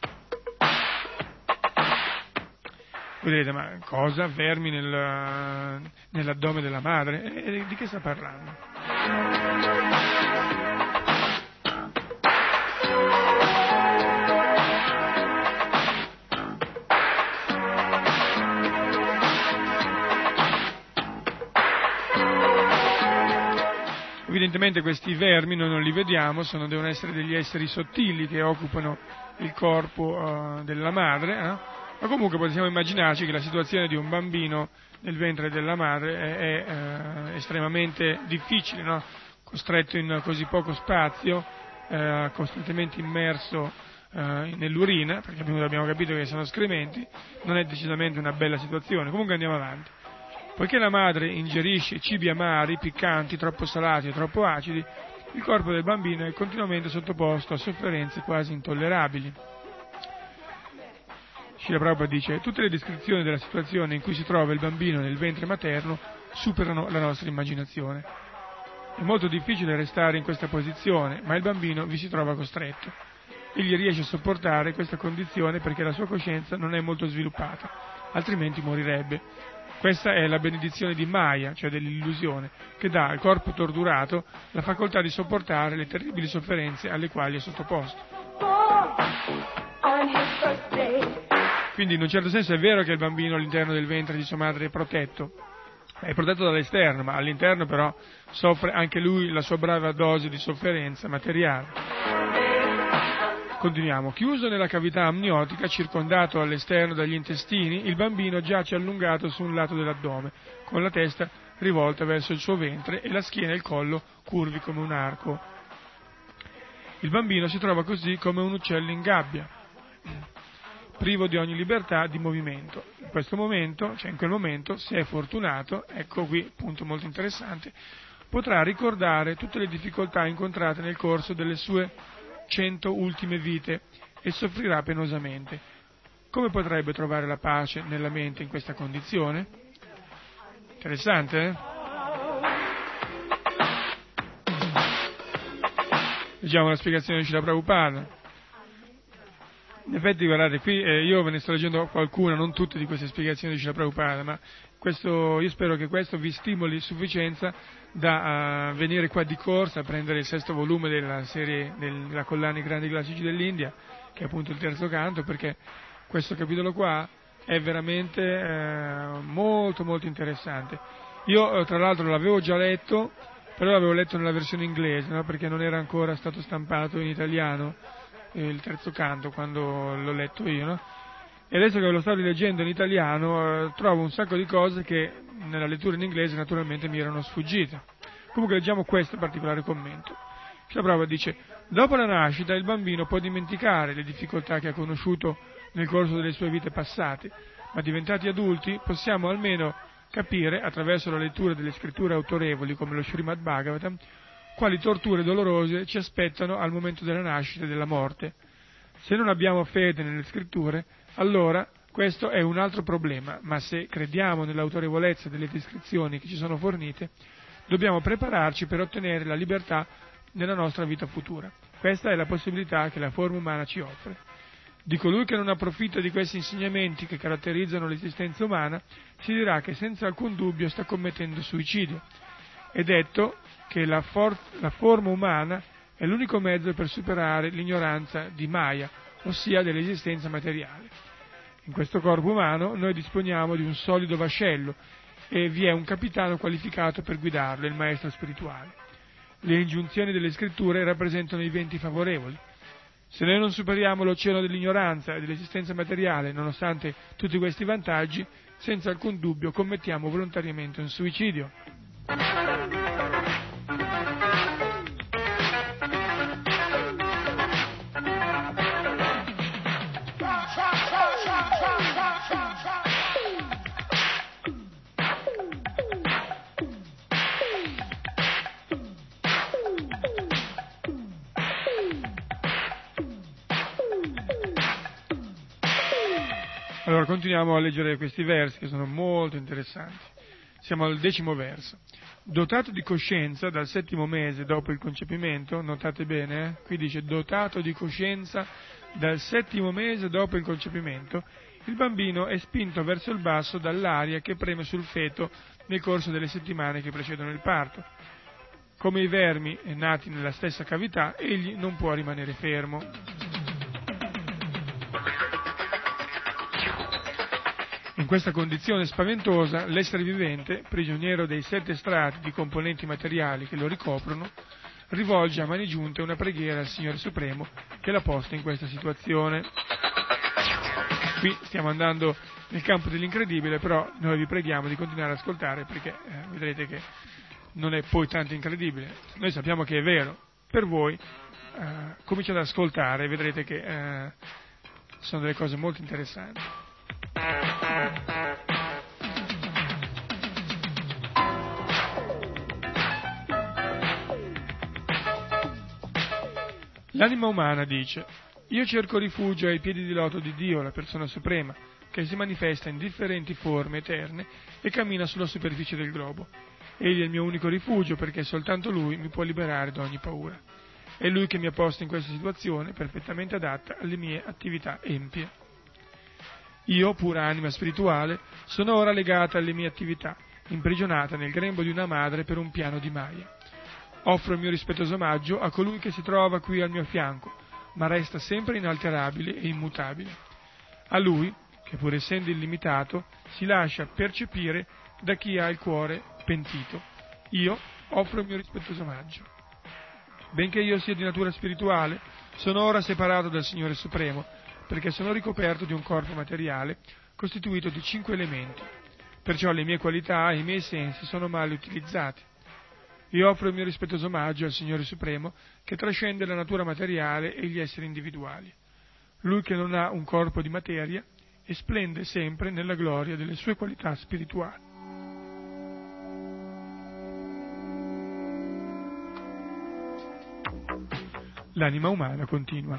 Vedete, ma cosa? Vermi nel, nell'addome della madre? E di che sta parlando? Evidentemente questi vermi noi non li vediamo, sono, devono essere degli esseri sottili che occupano il corpo uh, della madre, eh? Ma comunque possiamo immaginarci che la situazione di un bambino nel ventre della madre è, è uh, estremamente difficile, no? Costretto in così poco spazio, uh, costantemente immerso uh, nell'urina, perché abbiamo capito che sono escrementi, non è decisamente una bella situazione. Comunque andiamo avanti. Poiché la madre ingerisce cibi amari, piccanti, troppo salati o troppo acidi, il corpo del bambino è continuamente sottoposto a sofferenze quasi intollerabili. Srila Prabhupada dice: tutte le descrizioni della situazione in cui si trova il bambino nel ventre materno superano la nostra immaginazione. È molto difficile restare in questa posizione, ma il bambino vi si trova costretto. Egli riesce a sopportare questa condizione perché la sua coscienza non è molto sviluppata, altrimenti morirebbe. Questa è la benedizione di Maya, cioè dell'illusione, che dà al corpo torturato la facoltà di sopportare le terribili sofferenze alle quali è sottoposto. Quindi in un certo senso è vero che il bambino all'interno del ventre di sua madre è protetto, è protetto dall'esterno, ma all'interno però soffre anche lui la sua brava dose di sofferenza materiale. Continuiamo. Chiuso nella cavità amniotica, circondato all'esterno dagli intestini, il bambino giace allungato su un lato dell'addome, con la testa rivolta verso il suo ventre e la schiena e il collo curvi come un arco. Il bambino si trova così come un uccello in gabbia, privo di ogni libertà di movimento. In questo momento, cioè in quel momento, se è fortunato, ecco qui, punto molto interessante, potrà ricordare tutte le difficoltà incontrate nel corso delle sue cento ultime vite e soffrirà penosamente. Come potrebbe trovare la pace nella mente in questa condizione? Interessante, eh? Leggiamo la spiegazione di Srila Prabhupada. In effetti, guardate, qui eh, io ve ne sto leggendo qualcuna, non tutte di queste spiegazioni di Srila Prabhupada, ma questo, io spero che questo vi stimoli sufficienza da uh, venire qua di corsa a prendere il sesto volume della serie della collana I Grandi Classici dell'India, che è appunto il terzo canto, perché questo capitolo qua è veramente eh, molto molto interessante. Io tra l'altro l'avevo già letto, però l'avevo letto nella versione inglese, no? Perché non era ancora stato stampato in italiano il terzo canto quando l'ho letto io, no? E adesso che lo sto rileggendo in italiano, eh, trovo un sacco di cose che nella lettura in inglese naturalmente mi erano sfuggite. Comunque leggiamo questo particolare commento. Shaprabha dice: dopo la nascita il bambino può dimenticare le difficoltà che ha conosciuto nel corso delle sue vite passate, ma diventati adulti possiamo almeno capire, attraverso la lettura delle scritture autorevoli come lo Srimad Bhagavatam, quali torture dolorose ci aspettano al momento della nascita e della morte. Se non abbiamo fede nelle scritture, allora questo è un altro problema, ma se crediamo nell'autorevolezza delle descrizioni che ci sono fornite, dobbiamo prepararci per ottenere la libertà nella nostra vita futura. Questa è la possibilità che la forma umana ci offre. Di colui che non approfitta di questi insegnamenti che caratterizzano l'esistenza umana, si dirà che senza alcun dubbio sta commettendo suicidio. È detto che la, for- la forma umana è l'unico mezzo per superare l'ignoranza di Maya, ossia dell'esistenza materiale. In questo corpo umano noi disponiamo di un solido vascello e vi è un capitano qualificato per guidarlo, il maestro spirituale. Le ingiunzioni delle scritture rappresentano i venti favorevoli. Se noi non superiamo l'oceano dell'ignoranza e dell'esistenza materiale, nonostante tutti questi vantaggi, senza alcun dubbio commettiamo volontariamente un suicidio. Allora continuiamo a leggere questi versi che sono molto interessanti. Siamo al decimo verso. Dotato di coscienza dal settimo mese dopo il concepimento, notate bene, eh? Qui dice dotato di coscienza dal settimo mese dopo il concepimento, il bambino è spinto verso il basso dall'aria che preme sul feto nel corso delle settimane che precedono il parto. Come i vermi nati nella stessa cavità, egli non può rimanere fermo. In questa condizione spaventosa, l'essere vivente, prigioniero dei sette strati di componenti materiali che lo ricoprono, rivolge a mani giunte una preghiera al Signore Supremo che l'ha posto in questa situazione. Qui stiamo andando nel campo dell'incredibile, però noi vi preghiamo di continuare ad ascoltare perché eh, vedrete che non è poi tanto incredibile. Noi sappiamo che è vero. Per voi eh, cominciate ad ascoltare e vedrete che eh, sono delle cose molto interessanti. L'anima umana dice: io cerco rifugio ai piedi di loto di Dio, la persona suprema, che si manifesta in differenti forme eterne e cammina sulla superficie del globo. Egli è il mio unico rifugio perché soltanto Lui mi può liberare da ogni paura. È Lui che mi ha posto in questa situazione perfettamente adatta alle mie attività empie. Io, pura anima spirituale, sono ora legata alle mie attività, imprigionata nel grembo di una madre per un piano di Maya. Offro il mio rispettoso omaggio a colui che si trova qui al mio fianco, ma resta sempre inalterabile e immutabile. A lui, che pur essendo illimitato, si lascia percepire da chi ha il cuore pentito. Io offro il mio rispettoso omaggio. Benché io sia di natura spirituale, sono ora separato dal Signore Supremo, perché sono ricoperto di un corpo materiale costituito di cinque elementi. Perciò le mie qualità e i miei sensi sono male utilizzati. Io offro il mio rispettoso omaggio al Signore Supremo che trascende la natura materiale e gli esseri individuali. Lui che non ha un corpo di materia e splende sempre nella gloria delle sue qualità spirituali. L'anima umana continua.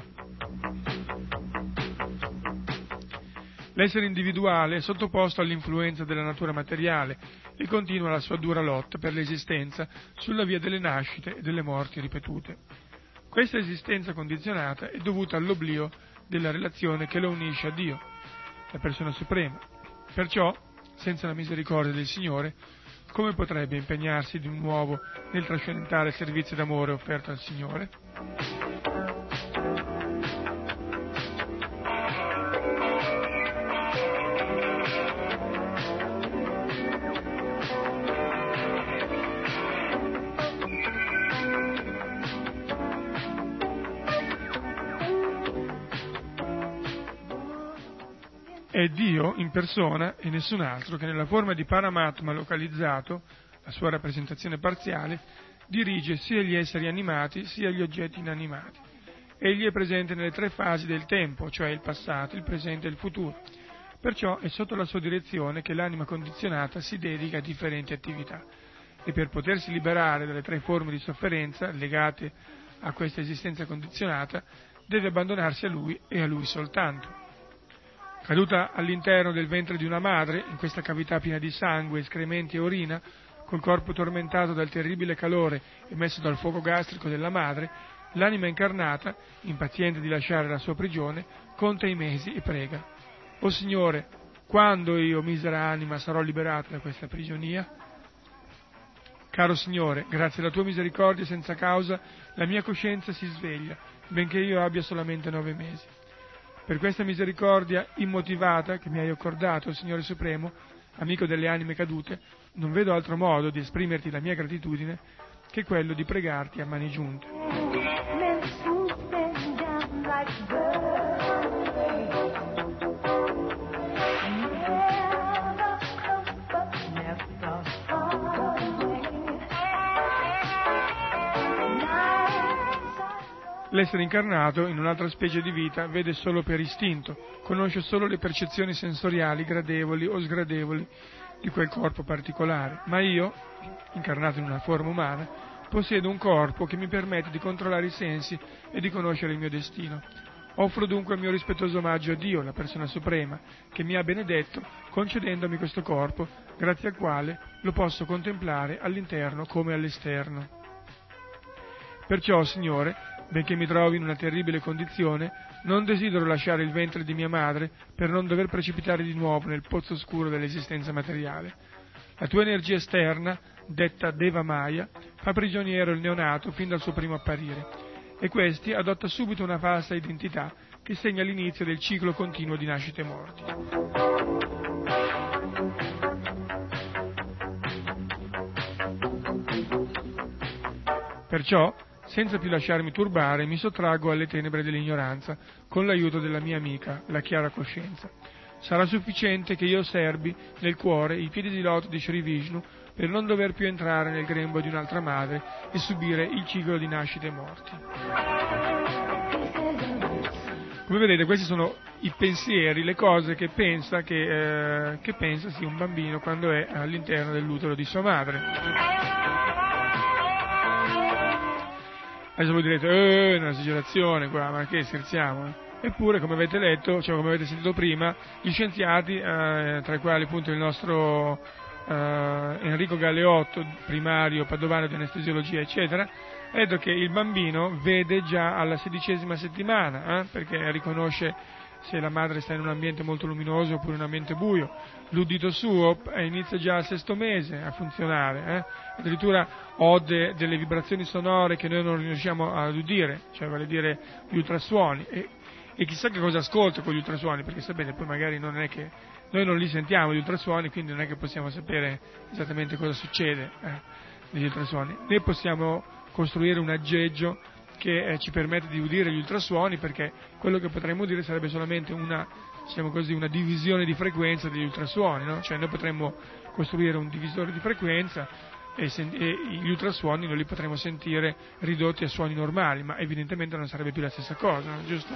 L'essere individuale è sottoposto all'influenza della natura materiale e continua la sua dura lotta per l'esistenza sulla via delle nascite e delle morti ripetute. Questa esistenza condizionata è dovuta all'oblio della relazione che lo unisce a Dio, la persona suprema. Perciò, senza la misericordia del Signore, come potrebbe impegnarsi di nuovo nel trascendentale servizio d'amore offerto al Signore? è Dio in persona e nessun altro che nella forma di Paramatma localizzato, la sua rappresentazione parziale, dirige sia gli esseri animati sia gli oggetti inanimati. Egli è presente nelle tre fasi del tempo, cioè il passato, il presente e il futuro. Perciò è sotto la sua direzione che l'anima condizionata si dedica a differenti attività e per potersi liberare dalle tre forme di sofferenza legate a questa esistenza condizionata deve abbandonarsi a Lui e a Lui soltanto. Caduta all'interno del ventre di una madre, in questa cavità piena di sangue, escrementi e urina, col corpo tormentato dal terribile calore emesso dal fuoco gastrico della madre, l'anima incarnata, impaziente di lasciare la sua prigione, conta i mesi e prega: «O Signore, quando io, misera anima, sarò liberata da questa prigionia?» Caro Signore, grazie alla tua misericordia senza causa, la mia coscienza si sveglia, benché io abbia solamente nove mesi. Per questa misericordia immotivata che mi hai accordato, Signore Supremo, amico delle anime cadute, non vedo altro modo di esprimerti la mia gratitudine che quello di pregarti a mani giunte. L'essere incarnato in un'altra specie di vita vede solo per istinto, conosce solo le percezioni sensoriali gradevoli o sgradevoli di quel corpo particolare, ma io, incarnato in una forma umana, possiedo un corpo che mi permette di controllare i sensi e di conoscere il mio destino. Offro dunque il mio rispettoso omaggio a Dio, la persona suprema, che mi ha benedetto concedendomi questo corpo, grazie al quale lo posso contemplare all'interno come all'esterno. Perciò, Signore, benché mi trovi in una terribile condizione, non desidero lasciare il ventre di mia madre per non dover precipitare di nuovo nel pozzo oscuro dell'esistenza materiale. La tua energia esterna, detta Deva Maya, fa prigioniero il neonato fin dal suo primo apparire, e questi adotta subito una falsa identità che segna l'inizio del ciclo continuo di nascite e morti. Perciò, senza più lasciarmi turbare, mi sottraggo alle tenebre dell'ignoranza, con l'aiuto della mia amica, la chiara coscienza. Sarà sufficiente che io osservi nel cuore i piedi di loto di Sri Vishnu per non dover più entrare nel grembo di un'altra madre e subire il ciclo di nascite e morti. Come vedete, questi sono i pensieri, le cose che pensa, che, eh, che pensa sia un bambino quando è all'interno dell'utero di sua madre. Adesso voi direte, eh, è un'esagerazione qua, ma che scherziamo? Eh? Eppure, come avete letto, cioè come avete sentito prima, gli scienziati, eh, tra i quali appunto il nostro eh, Enrico Galeotto, primario padovano di anestesiologia, eccetera, ha detto che il bambino vede già alla sedicesima settimana, eh, perché riconosce se la madre sta in un ambiente molto luminoso oppure in un ambiente buio. L'udito suo inizia già al sesto mese a funzionare, eh? Addirittura ode delle vibrazioni sonore che noi non riusciamo ad udire, cioè vale dire gli ultrasuoni, e, e chissà che cosa ascolta con gli ultrasuoni, perché sapete, poi magari non è che noi non li sentiamo gli ultrasuoni, quindi non è che possiamo sapere esattamente cosa succede eh, negli ultrasuoni, né possiamo costruire un aggeggio che eh, ci permette di udire gli ultrasuoni, perché quello che potremmo udire sarebbe solamente una, diciamo così, una divisione di frequenza degli ultrasuoni, no? Cioè noi potremmo costruire un divisore di frequenza e, sen- e gli ultrasuoni noi li potremmo sentire ridotti a suoni normali, ma evidentemente non sarebbe più la stessa cosa, no? Giusto?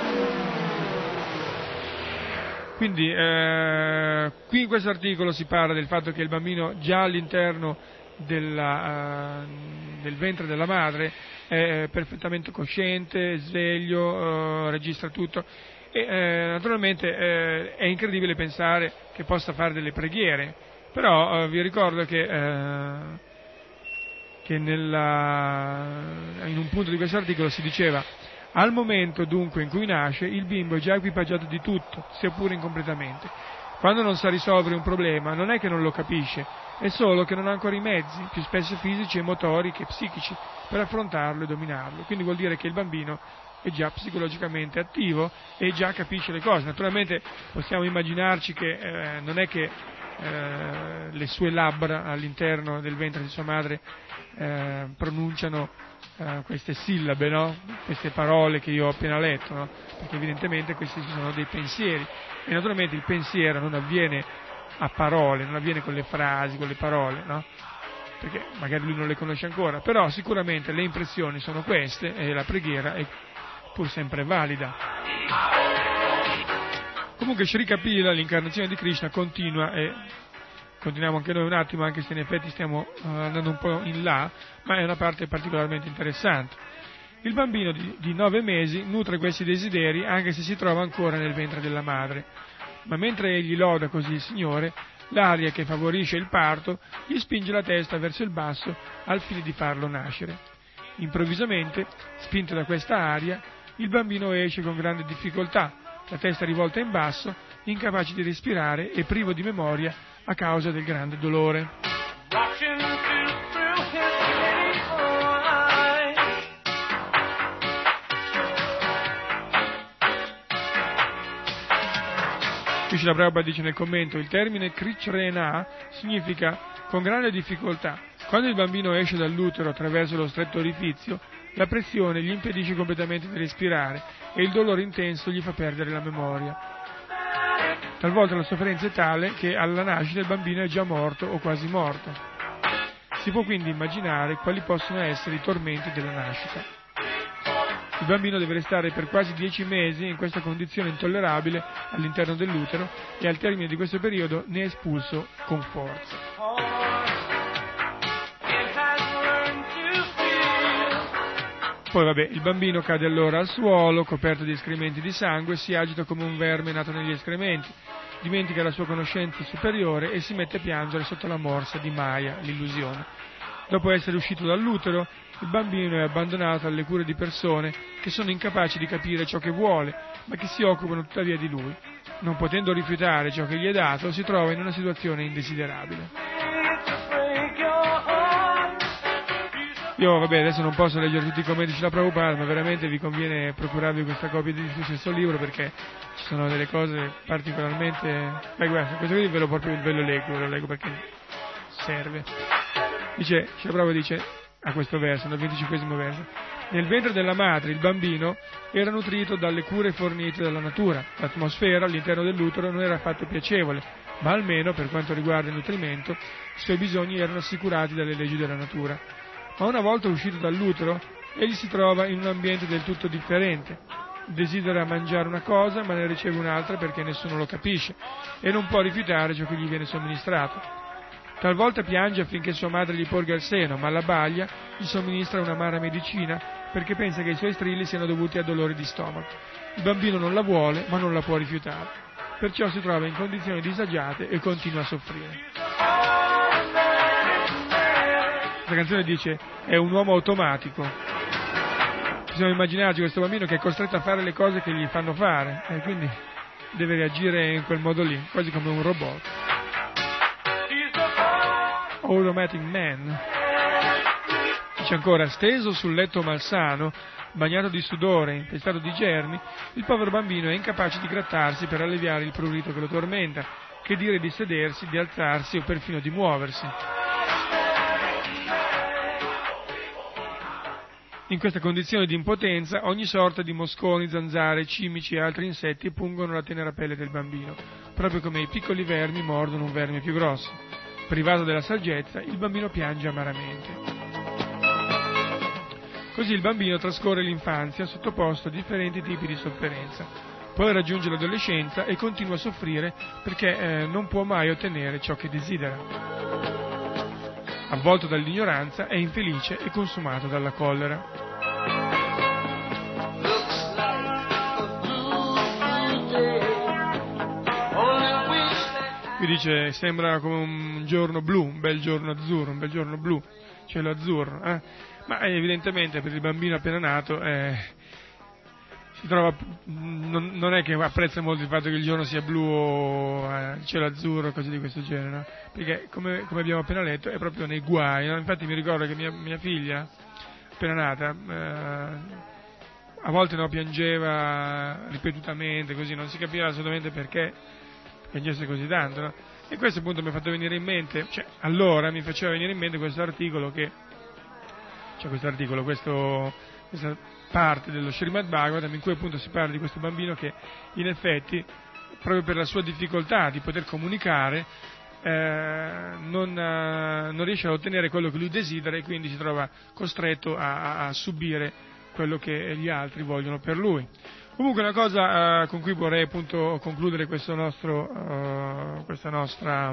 Quindi eh, qui in questo articolo si parla del fatto che il bambino già all'interno della, uh, del ventre della madre è perfettamente cosciente, sveglio, uh, registra tutto e eh, naturalmente eh, è incredibile pensare che possa fare delle preghiere, però uh, vi ricordo che, uh, che nella, in un punto di questo articolo si diceva: al momento dunque in cui nasce il bimbo è già equipaggiato di tutto, sia pure incompletamente. Quando non sa risolvere un problema non è che non lo capisce, è solo che non ha ancora i mezzi, più spesso fisici e motori che psichici, per affrontarlo e dominarlo. Quindi vuol dire che il bambino è già psicologicamente attivo e già capisce le cose. Naturalmente possiamo immaginarci che eh, non è che eh, le sue labbra all'interno del ventre di sua madre eh, pronunciano eh, queste sillabe, no? Queste parole che io ho appena letto, no? Perché evidentemente questi sono dei pensieri e naturalmente il pensiero non avviene a parole, non avviene con le frasi, con le parole, no? Perché magari lui non le conosce ancora, però sicuramente le impressioni sono queste e la preghiera è pur sempre valida. Comunque Sri Kapila, l'incarnazione di Krishna, continua e continuiamo anche noi un attimo, anche se in effetti stiamo uh, andando un po' in là, ma è una parte particolarmente interessante. Il bambino di, di nove mesi nutre questi desideri anche se si trova ancora nel ventre della madre, ma mentre egli loda così il Signore, l'aria che favorisce il parto gli spinge la testa verso il basso al fine di farlo nascere. Improvvisamente, spinto da questa aria, il bambino esce con grande difficoltà, la testa rivolta in basso, incapace di respirare e privo di memoria a causa del grande dolore. Qui Srila Prabhupada dice nel commento: il termine Krichrena significa con grande difficoltà. Quando il bambino esce dall'utero attraverso lo stretto orifizio, la pressione gli impedisce completamente di respirare e il dolore intenso gli fa perdere la memoria. Talvolta la sofferenza è tale che alla nascita il bambino è già morto o quasi morto. Si può quindi immaginare quali possono essere i tormenti della nascita. Il bambino deve restare per quasi dieci mesi in questa condizione intollerabile all'interno dell'utero e al termine di questo periodo ne è espulso con forza. Poi vabbè, il bambino cade allora al suolo, coperto di escrementi di sangue, si agita come un verme nato negli escrementi, dimentica la sua conoscenza superiore e si mette a piangere sotto la morsa di Maya, l'illusione. Dopo essere uscito dall'utero, il bambino è abbandonato alle cure di persone che sono incapaci di capire ciò che vuole, ma che si occupano tuttavia di lui. Non potendo rifiutare ciò che gli è dato, si trova in una situazione indesiderabile. Io, vabbè, adesso non posso leggere tutti i commenti sulla Prabhupada, ma veramente vi conviene procurarvi questa copia di questo libro perché ci sono delle cose particolarmente... Beh, guarda, questo qui ve lo, proprio, ve lo leggo, ve lo leggo perché serve. Dice, Srila Prabhupada dice a questo verso, nel venticinquesimo verso: nel ventre della madre il bambino era nutrito dalle cure fornite dalla natura. L'atmosfera all'interno dell'utero non era affatto piacevole, ma almeno per quanto riguarda il nutrimento i suoi bisogni erano assicurati dalle leggi della natura. Ma una volta uscito dall'utero, egli si trova in un ambiente del tutto differente. Desidera mangiare una cosa, ma ne riceve un'altra perché nessuno lo capisce, e non può rifiutare ciò che gli viene somministrato. Talvolta piange affinché sua madre gli porga il seno, ma la baglia gli somministra un'amara medicina perché pensa che i suoi strilli siano dovuti a dolori di stomaco. Il bambino non la vuole, ma non la può rifiutare. Perciò si trova in condizioni disagiate e continua a soffrire. Questa canzone dice: è un uomo automatico. Possiamo immaginarci questo bambino che è costretto a fare le cose che gli fanno fare e quindi deve reagire in quel modo lì, quasi come un robot. Automatic Man. Dice ancora: steso sul letto malsano, bagnato di sudore, infestato di germi, il povero bambino è incapace di grattarsi per alleviare il prurito che lo tormenta, che dire di sedersi, di alzarsi o perfino di muoversi. In questa condizione di impotenza, ogni sorta di mosconi, zanzare, cimici e altri insetti pungono la tenera pelle del bambino, proprio come i piccoli vermi mordono un verme più grosso. Privato della saggezza, il bambino piange amaramente. Così il bambino trascorre l'infanzia sottoposto a differenti tipi di sofferenza. Poi raggiunge l'adolescenza e continua a soffrire perché eh, non può mai ottenere ciò che desidera. Avvolto dall'ignoranza, è infelice e consumato dalla collera. Qui dice: sembra come un giorno blu, un bel giorno azzurro, un bel giorno blu, cielo azzurro, eh? Ma evidentemente per il bambino appena nato eh, si trova, non, non è che apprezza molto il fatto che il giorno sia blu o eh, il cielo azzurro, cose di questo genere, no? Perché come, come abbiamo appena letto è proprio nei guai, no? Infatti mi ricordo che mia, mia figlia, appena nata, eh, a volte no, piangeva ripetutamente, così non si capiva assolutamente perché piangesse così tanto, no? E questo appunto mi ha fatto venire in mente, cioè allora mi faceva venire in mente questo articolo che, cioè questo articolo, questo, questa parte dello Srimad Bhagavatam in cui appunto si parla di questo bambino che in effetti, proprio per la sua difficoltà di poter comunicare, eh, non, eh, non riesce a ottenere quello che lui desidera e quindi si trova costretto a, a, a subire quello che gli altri vogliono per lui. Comunque una cosa uh, con cui vorrei appunto concludere questo nostro, uh, questa nostra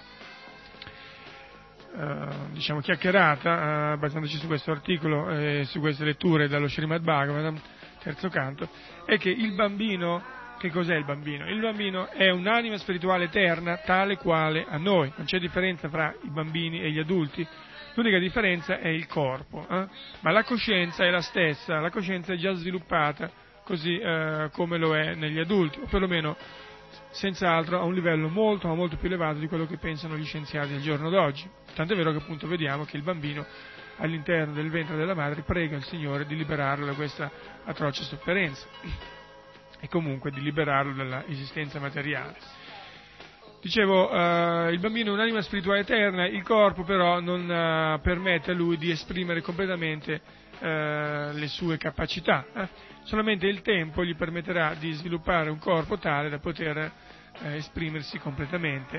uh, diciamo chiacchierata, uh, basandoci su questo articolo e su queste letture dallo Srimad Bhagavatam, terzo canto, è che il bambino, che cos'è il bambino? Il bambino è un'anima spirituale eterna, tale quale a noi, non c'è differenza fra i bambini e gli adulti. L'unica differenza è il corpo, eh? Ma la coscienza è la stessa, la coscienza è già sviluppata così eh, come lo è negli adulti, o perlomeno senz'altro a un livello molto, ma molto più elevato di quello che pensano gli scienziati al giorno d'oggi. Tant'è vero che appunto vediamo che il bambino all'interno del ventre della madre prega il Signore di liberarlo da questa atroce sofferenza e comunque di liberarlo dalla esistenza materiale. Dicevo, uh, il bambino è un'anima spirituale eterna, il corpo però non uh, permette a lui di esprimere completamente uh, le sue capacità, eh? Solamente il tempo gli permetterà di sviluppare un corpo tale da poter uh, esprimersi completamente.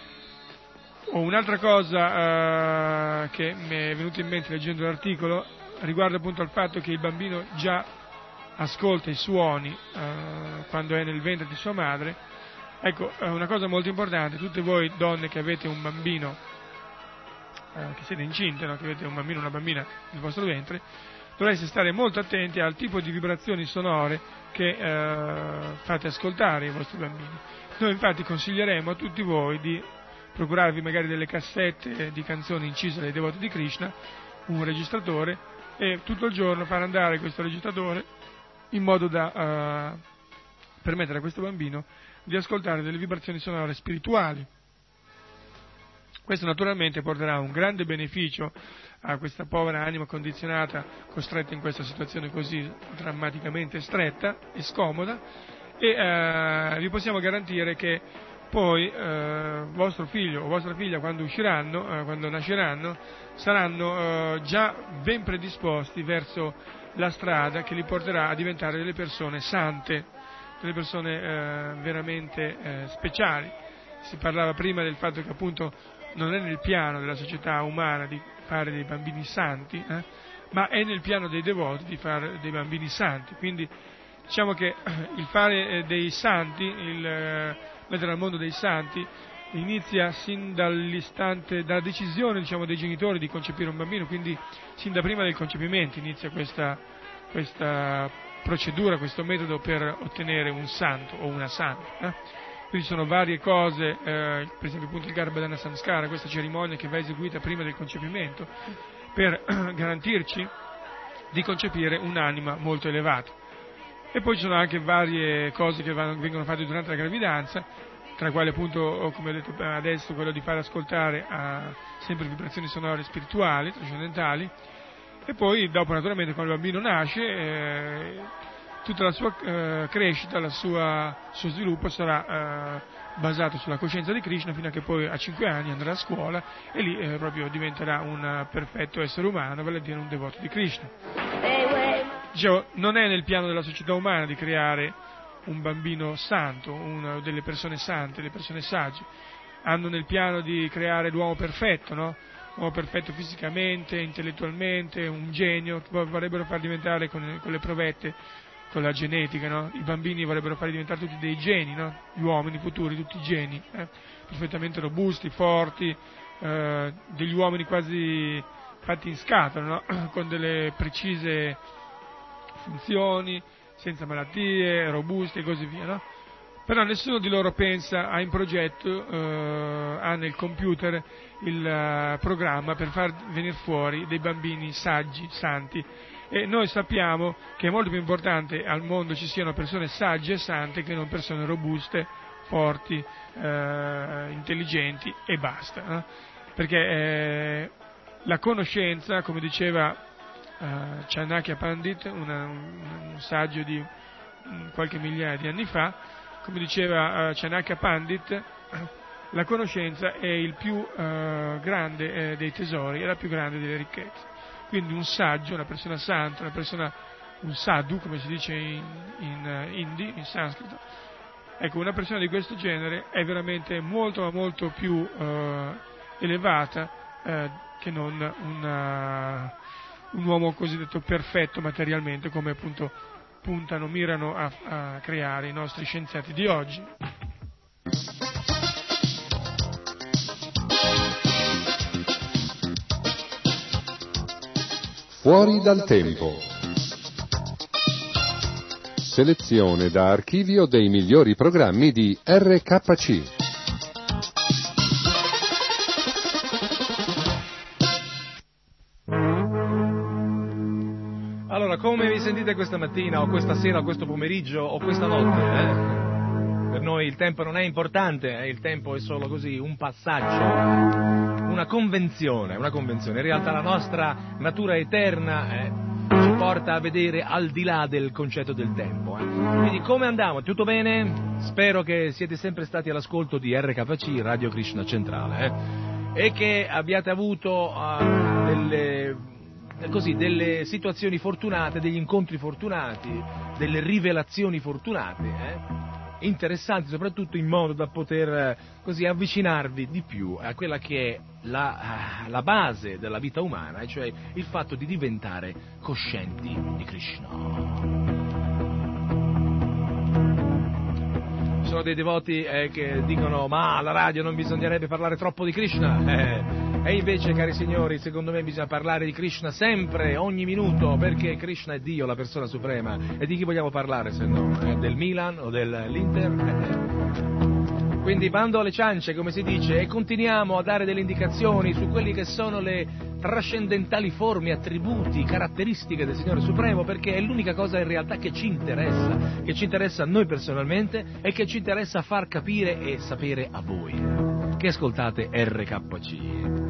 Oh, un'altra cosa uh, che mi è venuta in mente leggendo l'articolo riguarda appunto al fatto che il bambino già ascolta i suoni uh, quando è nel ventre di sua madre. Ecco, una cosa molto importante, tutte voi donne che avete un bambino, eh, che siete incinte, no? Che avete un bambino o una bambina nel vostro ventre, dovreste stare molto attenti al tipo di vibrazioni sonore che eh, fate ascoltare ai vostri bambini. Noi infatti consiglieremo a tutti voi di procurarvi magari delle cassette di canzoni incise dai devoti di Krishna, un registratore, e tutto il giorno far andare questo registratore in modo da eh, permettere a questo bambino di ascoltare delle vibrazioni sonore spirituali. Questo naturalmente porterà un grande beneficio a questa povera anima condizionata, costretta in questa situazione così drammaticamente stretta e scomoda, e eh, vi possiamo garantire che poi eh, vostro figlio o vostra figlia, quando usciranno, eh, quando nasceranno, saranno eh, già ben predisposti verso la strada che li porterà a diventare delle persone sante, delle persone eh, veramente eh, speciali. Si parlava prima del fatto che appunto non è nel piano della società umana di fare dei bambini santi, eh, ma è nel piano dei devoti di fare dei bambini santi. Quindi diciamo che il fare eh, dei santi, il eh, mettere al mondo dei santi, inizia sin dall'istante, dalla decisione diciamo dei genitori di concepire un bambino, quindi sin da prima del concepimento inizia questa, questa procedura, questo metodo per ottenere un santo o una santa. Eh? Quindi ci sono varie cose, eh, per esempio appunto il Garbhadana Samskara, questa cerimonia che va eseguita prima del concepimento per garantirci di concepire un'anima molto elevata. E poi ci sono anche varie cose che vanno, vengono fatte durante la gravidanza, tra le quali appunto, come ho detto adesso, quello di far ascoltare a sempre vibrazioni sonore spirituali, trascendentali. E poi dopo naturalmente quando il bambino nasce eh, tutta la sua eh, crescita, la sua, il suo sviluppo sarà eh, basato sulla coscienza di Krishna fino a che poi a cinque anni andrà a scuola e lì eh, proprio diventerà un perfetto essere umano, vale a dire un devoto di Krishna. Dicevo, non è nel piano della società umana di creare un bambino santo, una, delle persone sante, delle persone sagge. Hanno nel piano di creare l'uomo perfetto, no? Uomo perfetto fisicamente, intellettualmente, un genio, che vorrebbero far diventare con, con le provette, con la genetica, no? I bambini vorrebbero far diventare tutti dei geni, no? Gli uomini futuri, tutti geni, eh? Perfettamente robusti, forti, eh, degli uomini quasi fatti in scatola, no? Con delle precise funzioni, senza malattie, robusti e così via, no? Però nessuno di loro pensa, ha in progetto, eh, ha nel computer il uh, programma per far venire fuori dei bambini saggi, santi, e noi sappiamo che è molto più importante al mondo ci siano persone sagge e sante che non persone robuste, forti, eh, intelligenti e basta, no? Perché eh, la conoscenza, come diceva eh, Chanakya Pandit, una, un, un saggio di um, qualche migliaia di anni fa, come diceva uh, Chanakya Pandit, la conoscenza è il più uh, grande eh, dei tesori, è la più grande delle ricchezze. Quindi un saggio, una persona santa, una persona, un sadhu, come si dice in, in uh, hindi, in sanscrito, ecco, una persona di questo genere è veramente molto, ma molto più uh, elevata uh, che non una, un uomo cosiddetto perfetto materialmente, come appunto puntano, mirano a, a creare i nostri scienziati di oggi. Fuori dal tempo. Selezione da archivio dei migliori programmi di R K C. Allora, come vi sentite questa mattina, o questa sera, o questo pomeriggio, o questa notte? Eh? Per noi il tempo non è importante, eh? Il tempo è solo così, un passaggio, una convenzione, una convenzione. In realtà la nostra natura eterna eh, ci porta a vedere al di là del concetto del tempo. Eh? Quindi come andiamo? Tutto bene? Spero che siete sempre stati all'ascolto di R K C, Radio Krishna Centrale, eh? E che abbiate avuto uh, delle... così, delle situazioni fortunate, degli incontri fortunati, delle rivelazioni fortunate, eh? interessanti soprattutto in modo da poter così avvicinarvi di più a quella che è la, la base della vita umana, cioè il fatto di diventare coscienti di Krishna. Ci sono dei devoti eh, che dicono ma alla radio non bisognerebbe parlare troppo di Krishna, eh, e invece, cari signori, secondo me bisogna parlare di Krishna sempre, ogni minuto, perché Krishna è Dio, la persona suprema. E di chi vogliamo parlare se no? Eh, del Milan o dell'Inter? Eh. Quindi bando alle ciance, come si dice, e continuiamo a dare delle indicazioni su quelli che sono le trascendentali forme, attributi, caratteristiche del Signore Supremo, perché è l'unica cosa in realtà che ci interessa, che ci interessa a noi personalmente e che ci interessa far capire e sapere a voi che ascoltate R K C.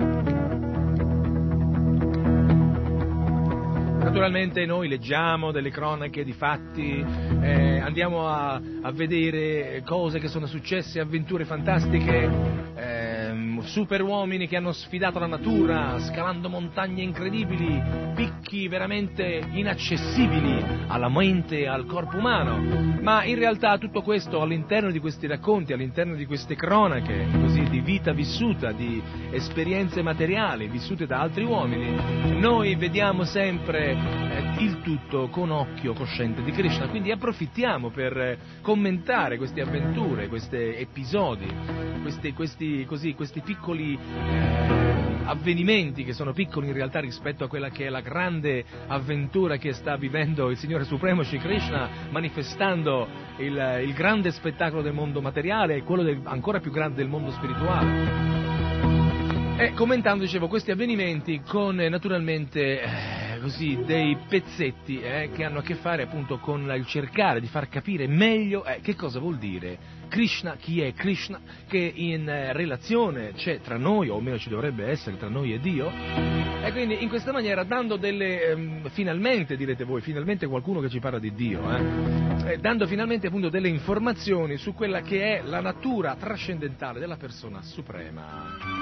Naturalmente noi leggiamo delle cronache di fatti, eh, andiamo a, a vedere cose che sono successe, avventure fantastiche, eh, super uomini che hanno sfidato la natura, scalando montagne incredibili, picchi veramente inaccessibili alla mente e al corpo umano. Ma in realtà tutto questo all'interno di questi racconti, all'interno di queste cronache, così di vita vissuta, di esperienze materiali vissute da altri uomini, noi vediamo sempre eh, il tutto con occhio cosciente di Krishna. Quindi approfittiamo per eh, commentare queste avventure, questi episodi, questi, questi, così, questi piccoli eh, avvenimenti che sono piccoli in realtà rispetto a quella che è la grande avventura che sta vivendo il Signore Supremo Shri Krishna, manifestando il, il grande spettacolo del mondo materiale e quello del, ancora più grande del mondo spirituale. E commentando, dicevo, questi avvenimenti con eh, naturalmente eh, così dei pezzetti eh, che hanno a che fare appunto con il cercare di far capire meglio eh, che cosa vuol dire Krishna, chi è Krishna, che in eh, relazione c'è tra noi, o almeno ci dovrebbe essere tra noi e Dio, e quindi in questa maniera dando delle, ehm, finalmente direte voi, finalmente qualcuno che ci parla di Dio, eh, eh, dando finalmente appunto delle informazioni su quella che è la natura trascendentale della persona suprema.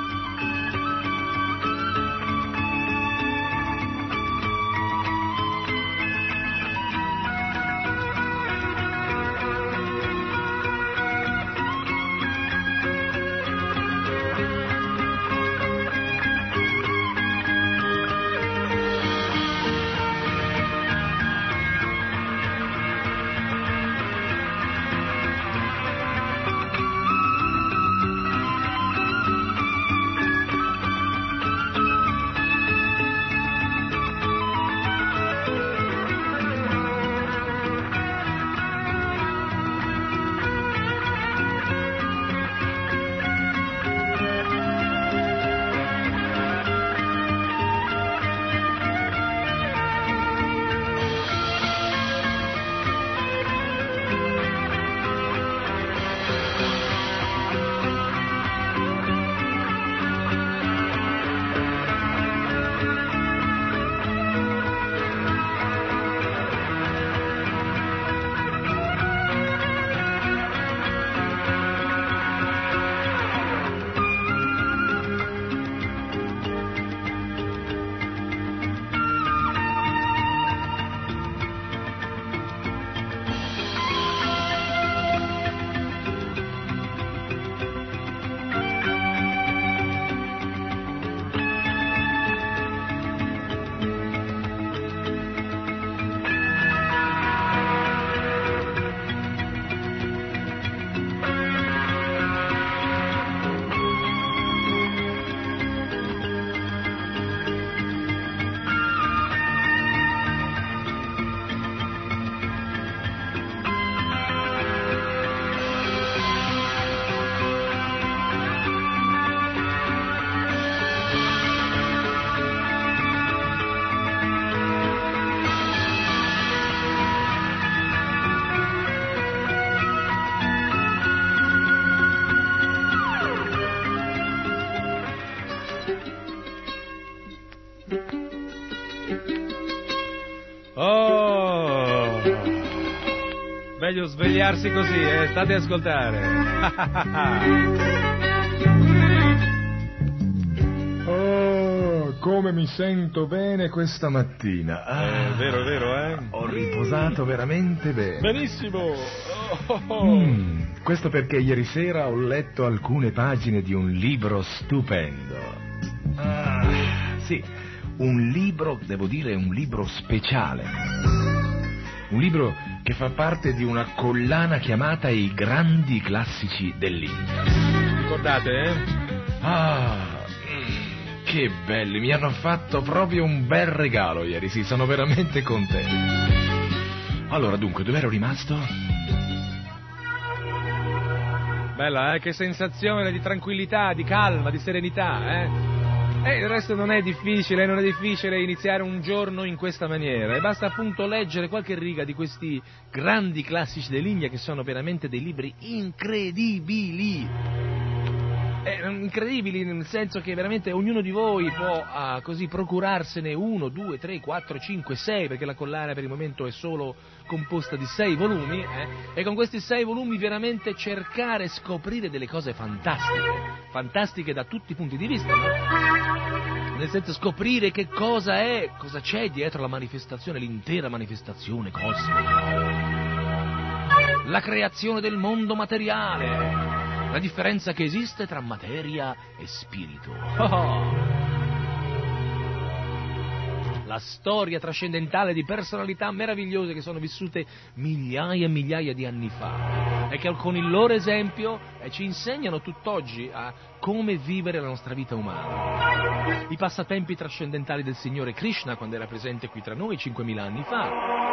Oh! Meglio svegliarsi così, eh? State a ascoltare. Oh, come mi sento bene questa mattina. Ah, È vero, è vero, eh? Ho riposato veramente bene. Benissimo. Oh, oh. Mm, questo perché ieri sera ho letto alcune pagine di un libro stupendo. Ah, sì, un libro, devo dire, un libro speciale. Un libro che fa parte di una collana chiamata I grandi classici dell'India. Ricordate, eh? Ah, mm, che belli, mi hanno fatto proprio un bel regalo ieri, sì, sono veramente contento. Allora, dunque, dove ero rimasto? Bella, eh? Che sensazione di tranquillità, di calma, di serenità, eh? E il resto non è difficile, non è difficile iniziare un giorno in questa maniera, e basta appunto leggere qualche riga di questi grandi classici dell'India che sono veramente dei libri incredibili. Eh, incredibili nel senso che veramente ognuno di voi può ah, così procurarsene uno, due, tre, quattro, cinque, sei, perché la collana per il momento è solo composta di sei volumi, eh, e con questi sei volumi veramente cercare e scoprire delle cose fantastiche, fantastiche da tutti i punti di vista, no? Nel senso scoprire che cosa è, cosa c'è dietro la manifestazione, l'intera manifestazione cosmica, la creazione del mondo materiale, la differenza che esiste tra materia e spirito. Oh. La storia trascendentale di personalità meravigliose che sono vissute migliaia e migliaia di anni fa e che con il loro esempio eh, ci insegnano tutt'oggi a come vivere la nostra vita umana. I passatempi trascendentali del Signore Krishna quando era presente qui tra noi cinquemila anni fa.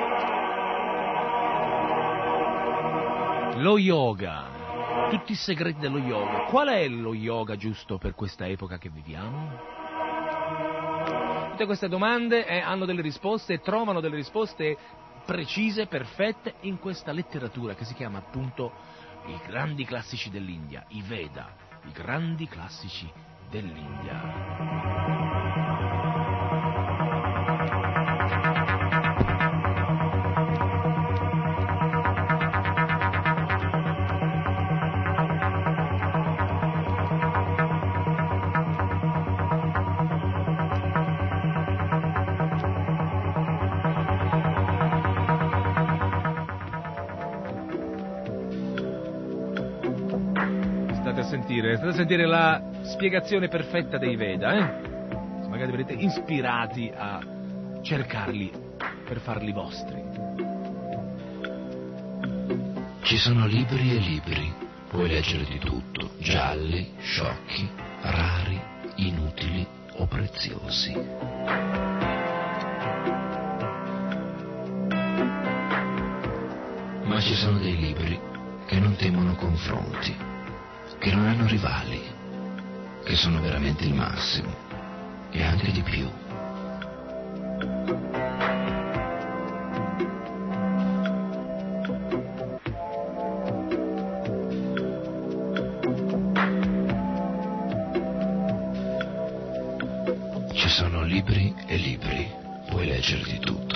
Lo yoga. Tutti i segreti dello yoga. Qual è lo yoga giusto per questa epoca che viviamo? Tutte queste domande eh, hanno delle risposte e trovano delle risposte precise, perfette in questa letteratura che si chiama appunto I grandi classici dell'India, i Veda, i grandi classici dell'India. Sentire, state a sentire la spiegazione perfetta dei Veda, eh? Magari verrete ispirati a cercarli per farli vostri. Ci sono libri e libri, puoi leggere di tutto, gialli, sciocchi, rari, inutili o preziosi. Ma ci sono dei libri che non temono confronti, che non hanno rivali, che sono veramente il massimo e anche di più. Ci sono libri e libri, puoi leggere di tutto.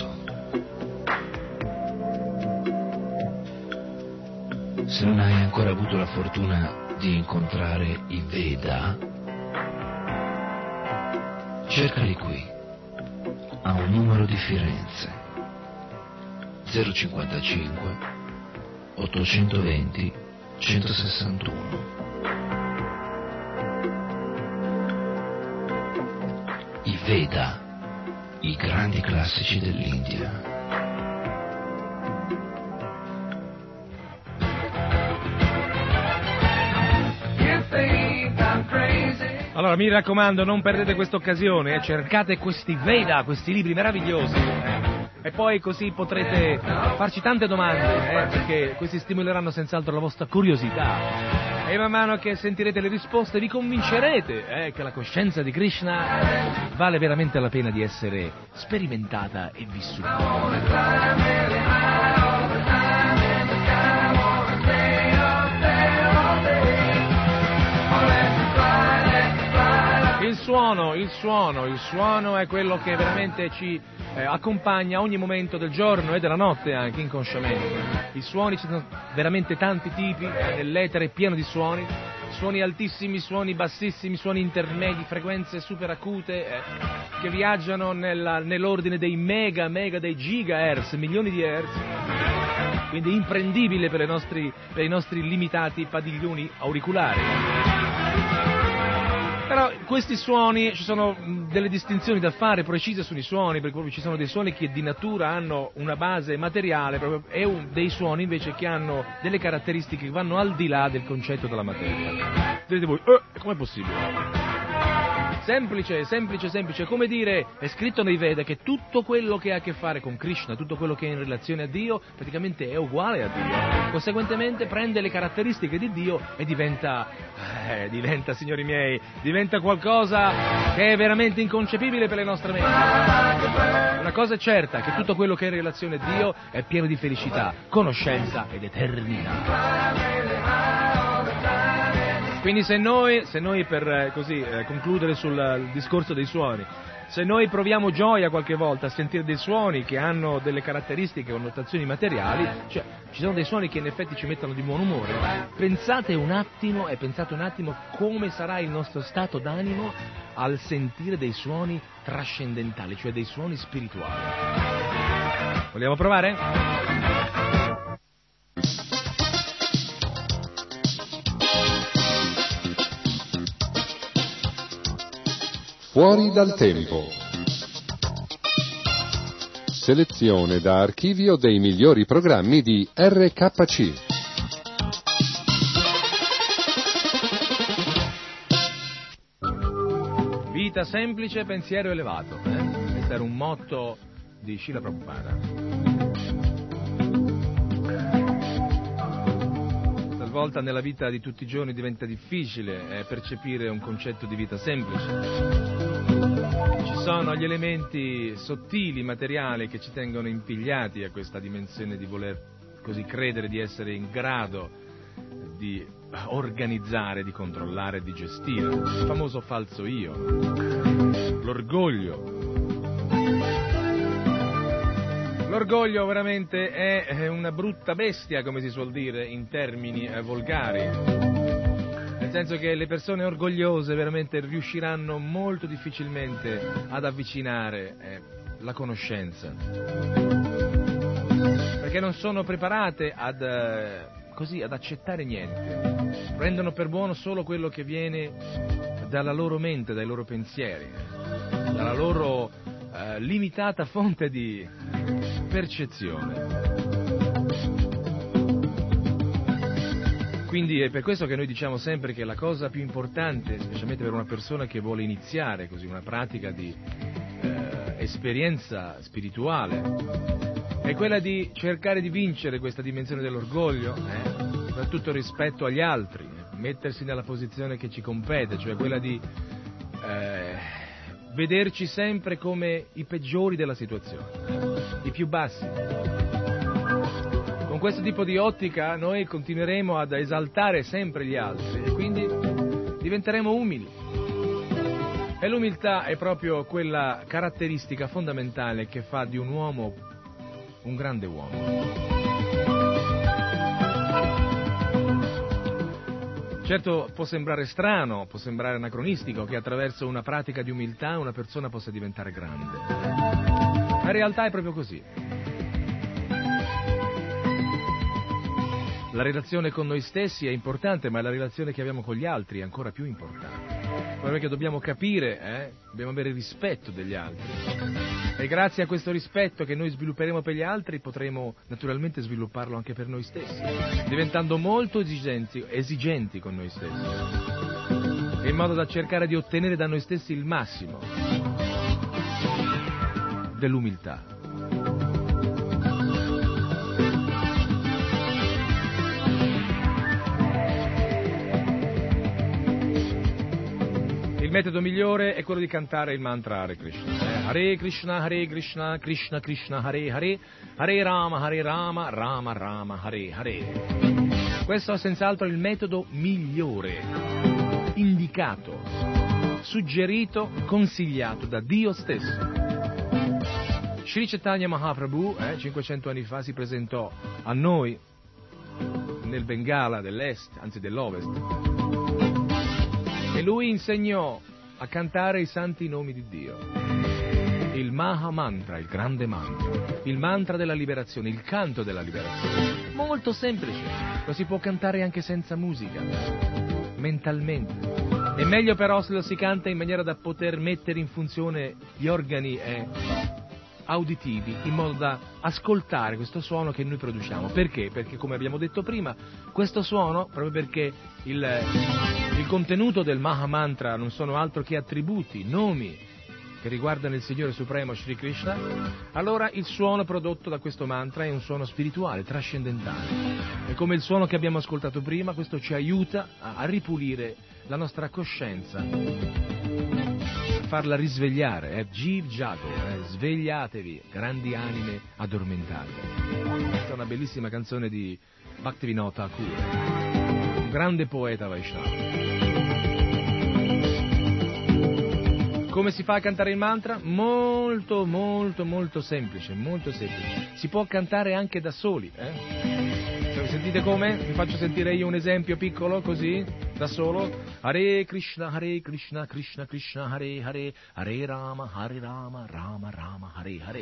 Se non hai ancora avuto la fortuna di incontrare i Veda, cercali qui, a un numero di Firenze, zero cinquantacinque ottocentoventi centosessantuno. I Veda, i grandi classici dell'India. Allora mi raccomando, non perdete questa occasione, eh, cercate questi Veda, questi libri meravigliosi, eh, e poi così potrete farci tante domande, eh, perché questi stimoleranno senz'altro la vostra curiosità, e man mano che sentirete le risposte vi convincerete eh, che la coscienza di Krishna vale veramente la pena di essere sperimentata e vissuta. Il suono, il suono, il suono è quello che veramente ci eh, accompagna a ogni momento del giorno e della notte anche, inconsciamente. I suoni, ci sono veramente tanti tipi, eh, l'etere è pieno di suoni, suoni altissimi, suoni bassissimi, suoni intermedi, frequenze super acute, eh, che viaggiano nella, nell'ordine dei mega, mega, dei gigahertz, milioni di hertz, quindi imprendibile per, le nostri, per i nostri limitati padiglioni auricolari. Però questi suoni, ci sono delle distinzioni da fare precise sui suoni, perché ci sono dei suoni che di natura hanno una base materiale proprio, e un, dei suoni invece che hanno delle caratteristiche che vanno al di là del concetto della materia. Direte voi, eh, com'è possibile? Semplice, semplice, semplice, come dire, è scritto nei Veda che tutto quello che ha a che fare con Krishna, tutto quello che è in relazione a Dio, praticamente è uguale a Dio. Conseguentemente prende le caratteristiche di Dio e diventa, eh, diventa, signori miei, diventa qualcosa che è veramente inconcepibile per le nostre menti. Una cosa è certa, che tutto quello che è in relazione a Dio è pieno di felicità, conoscenza ed eternità. Quindi se noi, se noi per eh, così eh, concludere sul eh, discorso dei suoni, se noi proviamo gioia qualche volta a sentire dei suoni che hanno delle caratteristiche o connotazioni materiali, cioè ci sono dei suoni che in effetti ci mettono di buon umore, pensate un attimo e pensate un attimo come sarà il nostro stato d'animo al sentire dei suoni trascendentali, cioè dei suoni spirituali. Vogliamo provare? Fuori dal tempo. Selezione da archivio dei migliori programmi di R K C. Vita semplice, pensiero elevato. Eh? Questo era un motto di Srila Prabhupada. Talvolta nella vita di tutti i giorni diventa difficile eh, percepire un concetto di vita semplice. Ci sono gli elementi sottili, materiali, che ci tengono impigliati a questa dimensione di voler così credere di essere in grado di organizzare, di controllare, di gestire. Il famoso falso io, l'orgoglio. L'orgoglio veramente è una brutta bestia, come si suol dire in termini eh, volgari. Nel senso che le persone orgogliose veramente riusciranno molto difficilmente ad avvicinare eh, la conoscenza, perché non sono preparate ad, eh, così, ad accettare niente, prendono per buono solo quello che viene dalla loro mente, dai loro pensieri, dalla loro eh, limitata fonte di percezione. Quindi è per questo che noi diciamo sempre che la cosa più importante, specialmente per una persona che vuole iniziare così una pratica di eh, esperienza spirituale, è quella di cercare di vincere questa dimensione dell'orgoglio, eh, per tutto rispetto agli altri, mettersi nella posizione che ci compete, cioè quella di eh, vederci sempre come i peggiori della situazione, i più bassi. Con questo tipo di ottica noi continueremo ad esaltare sempre gli altri e quindi diventeremo umili. E l'umiltà è proprio quella caratteristica fondamentale che fa di un uomo un grande uomo. Certo, può sembrare strano, può sembrare anacronistico che attraverso una pratica di umiltà una persona possa diventare grande. Ma in realtà è proprio così. La relazione con noi stessi è importante, ma la relazione che abbiamo con gli altri è ancora più importante. Proprio perché dobbiamo capire, eh? dobbiamo avere rispetto degli altri. E grazie a questo rispetto che noi svilupperemo per gli altri, potremo naturalmente svilupparlo anche per noi stessi, diventando molto esigenti, esigenti con noi stessi, in modo da cercare di ottenere da noi stessi il massimo dell'umiltà. Il metodo migliore è quello di cantare il mantra Hare Krishna. Hare Krishna, Hare Krishna, Krishna Krishna, Hare Hare, Hare Rama, Hare Rama, Rama Rama, Hare Hare. Questo è senz'altro il metodo migliore, indicato, suggerito, consigliato da Dio stesso. Sri Chaitanya Mahaprabhu, eh, cinquecento anni fa, si presentò a noi nel Bengala dell'Est, anzi dell'Ovest, e lui insegnò a cantare i santi nomi di Dio, il Maha Mantra, il grande mantra, il mantra della liberazione, il canto della liberazione. Molto semplice, lo si può cantare anche senza musica, mentalmente. È meglio però se lo si canta in maniera da poter mettere in funzione gli organi eh, auditivi, in modo da ascoltare questo suono che noi produciamo. Perché? Perché, come abbiamo detto prima, questo suono, proprio perché il, il contenuto del Maha Mantra non sono altro che attributi, nomi che riguardano il Signore Supremo Shri Krishna, allora il suono prodotto da questo mantra è un suono spirituale, trascendentale. E come il suono che abbiamo ascoltato prima, questo ci aiuta a, a ripulire la nostra coscienza, a farla risvegliare. Eh? Jiv Jago, eh? Svegliatevi, grandi anime addormentate. Questa è una bellissima canzone di Bhaktivinoda Thakur, un grande poeta Vaishnava. Come si fa a cantare il mantra? Molto, molto, molto semplice, molto semplice. Si può cantare anche da soli, eh? Sentite come? Vi faccio sentire io un esempio piccolo, così, da solo. Hare Krishna, Hare Krishna, Krishna Krishna, Hare Hare, Hare Rama, Hare Rama, Rama Rama, Hare Hare.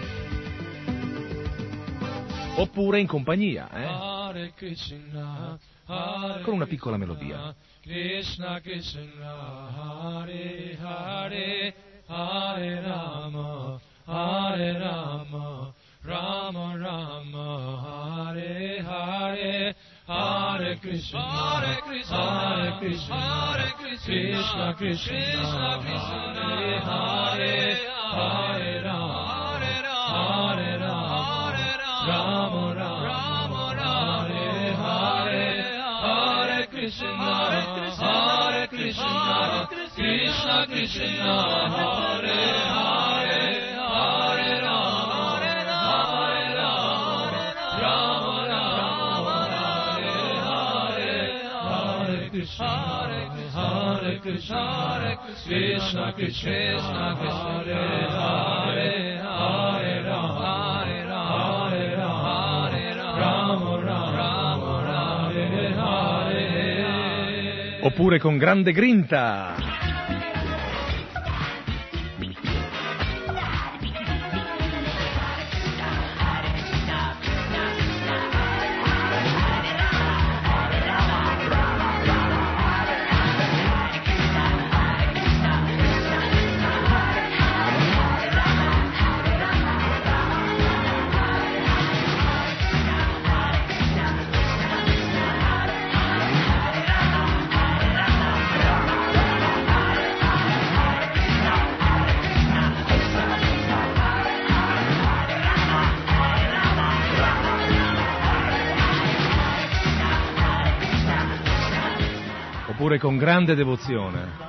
Oppure in compagnia, eh? Hare Krishna, Hare con una piccola melodia. Krishna Krishna, Hare Hare, Hare Rama, Hare Rama, Rama Rama, Hare Hare, Hare Krishna, Hare Krishna, Hare Krishna, Hare Krishna, Krishna Krishna, Hare Hare, Hare Rama, Hare Rama, Rama Rama, Hare Hare, Hare Krishna, Hare Krishna, Krishna Krishna, Hare Hare, Hare Rama, Hare Rama, Rama Rama, Hare Hare, Hare Krishna, Hare Krishna, Krishna Krishna, Hare Hare, Hare Rama, Hare Rama, Rama Rama, Hare Hare. Oppure con grande grinta. Oppure con grande devozione.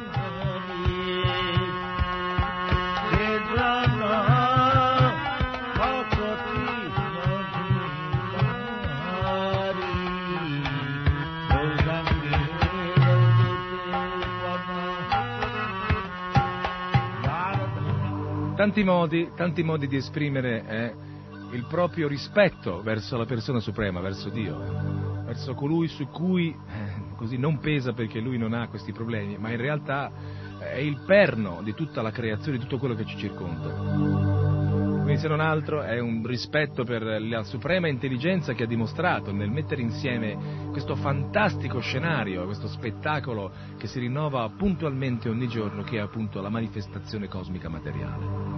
Tanti modi, tanti modi di esprimere eh, il proprio rispetto verso la persona suprema, verso Dio, verso colui su cui eh, così non pesa perché lui non ha questi problemi, ma in realtà è il perno di tutta la creazione, di tutto quello che ci circonda. Quindi se non altro è un rispetto per la suprema intelligenza che ha dimostrato nel mettere insieme questo fantastico scenario, questo spettacolo che si rinnova puntualmente ogni giorno, che è appunto la manifestazione cosmica materiale.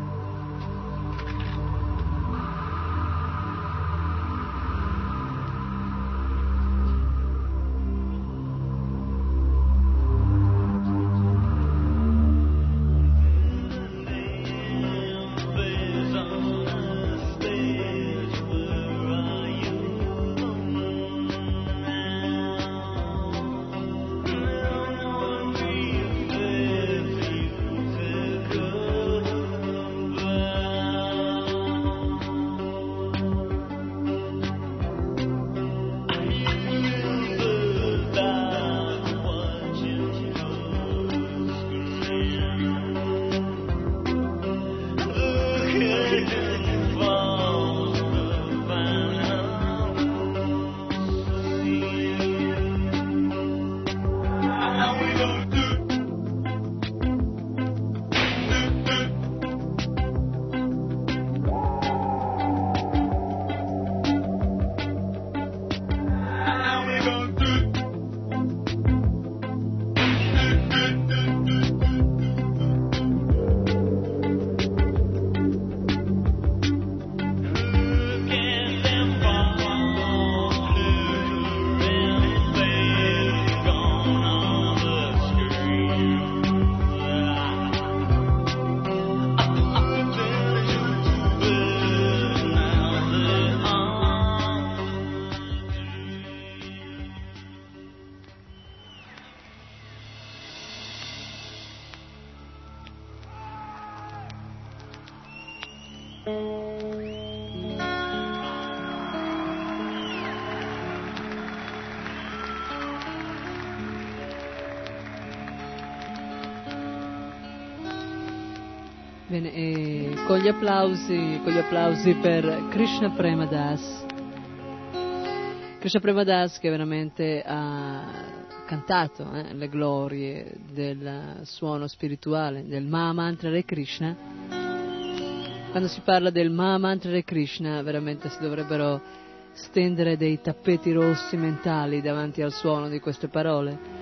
Bene, e con gli applausi, con gli applausi per Krishna Premadas. Krishna Premadas che veramente ha cantato eh, le glorie del suono spirituale del Mahamantra Hare Krishna. Quando si parla del Mahamantra Hare Krishna veramente si dovrebbero stendere dei tappeti rossi mentali davanti al suono di queste parole.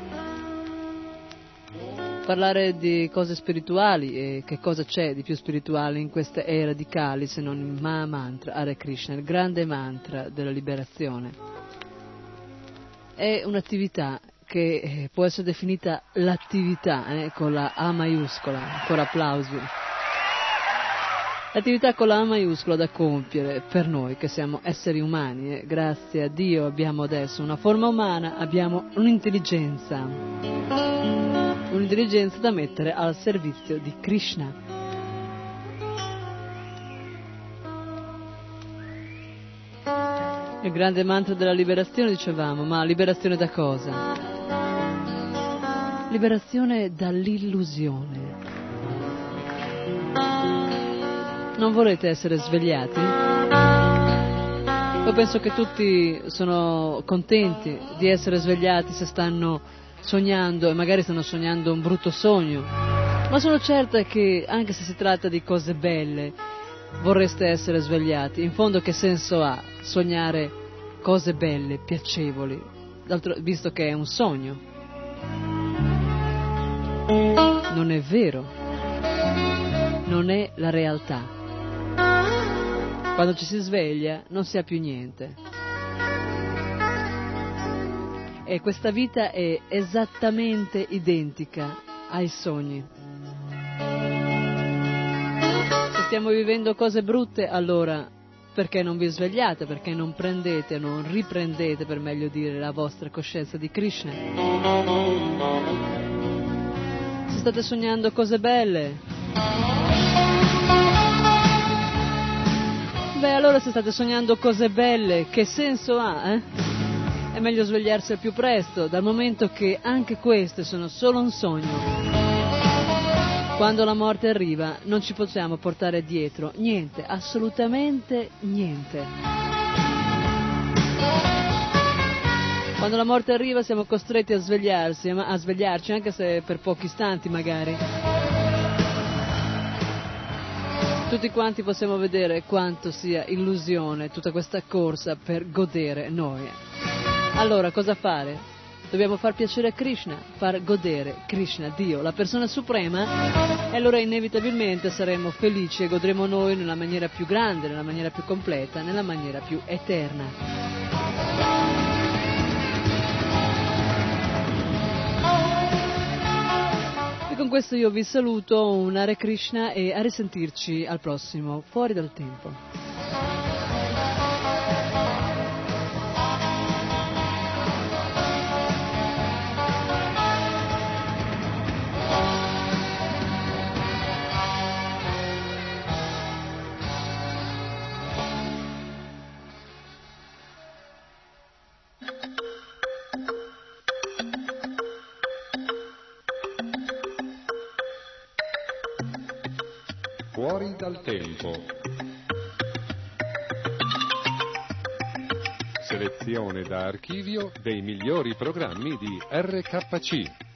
Parlare di cose spirituali, e che cosa c'è di più spirituale in queste era di Kali se non il Mahamantra Hare Krishna, il grande mantra della liberazione. È un'attività che può essere definita l'attività eh, con la A maiuscola, ancora applausi. L'attività con la A maiuscola da compiere per noi che siamo esseri umani, eh, grazie a Dio abbiamo adesso una forma umana, abbiamo un'intelligenza, un'intelligenza da mettere al servizio di Krishna. Il grande mantra della liberazione, dicevamo, ma liberazione da cosa? Liberazione dall'illusione. Non vorrete essere svegliati? Io penso che tutti sono contenti di essere svegliati se stanno sognando e magari stanno sognando un brutto sogno, ma sono certa che anche se si tratta di cose belle vorreste essere svegliati. In fondo che senso ha sognare cose belle, piacevoli, d'altro, visto che è un sogno? Non è vero, non è la realtà. Quando ci si sveglia non si ha più niente. E questa vita è esattamente identica ai sogni. Se stiamo vivendo cose brutte, allora perché non vi svegliate? Perché non prendete, non riprendete, per meglio dire, la vostra coscienza di Krishna? Se state sognando cose belle, beh, allora se state sognando cose belle, che senso ha, eh? È meglio svegliarsi al più presto, dal momento che anche queste sono solo un sogno. Quando la morte arriva non ci possiamo portare dietro niente, assolutamente niente. Quando la morte arriva siamo costretti a svegliarsi, a svegliarci anche se per pochi istanti magari. Tutti quanti possiamo vedere quanto sia illusione tutta questa corsa per godere noi. Allora, cosa fare? Dobbiamo far piacere a Krishna, far godere Krishna, Dio, la persona suprema, e allora inevitabilmente saremo felici e godremo noi nella maniera più grande, nella maniera più completa, nella maniera più eterna. E con questo io vi saluto, un Hare Krishna, e a risentirci al prossimo Fuori dal Tempo. Fuori dal tempo. Selezione da archivio dei migliori programmi di R K C.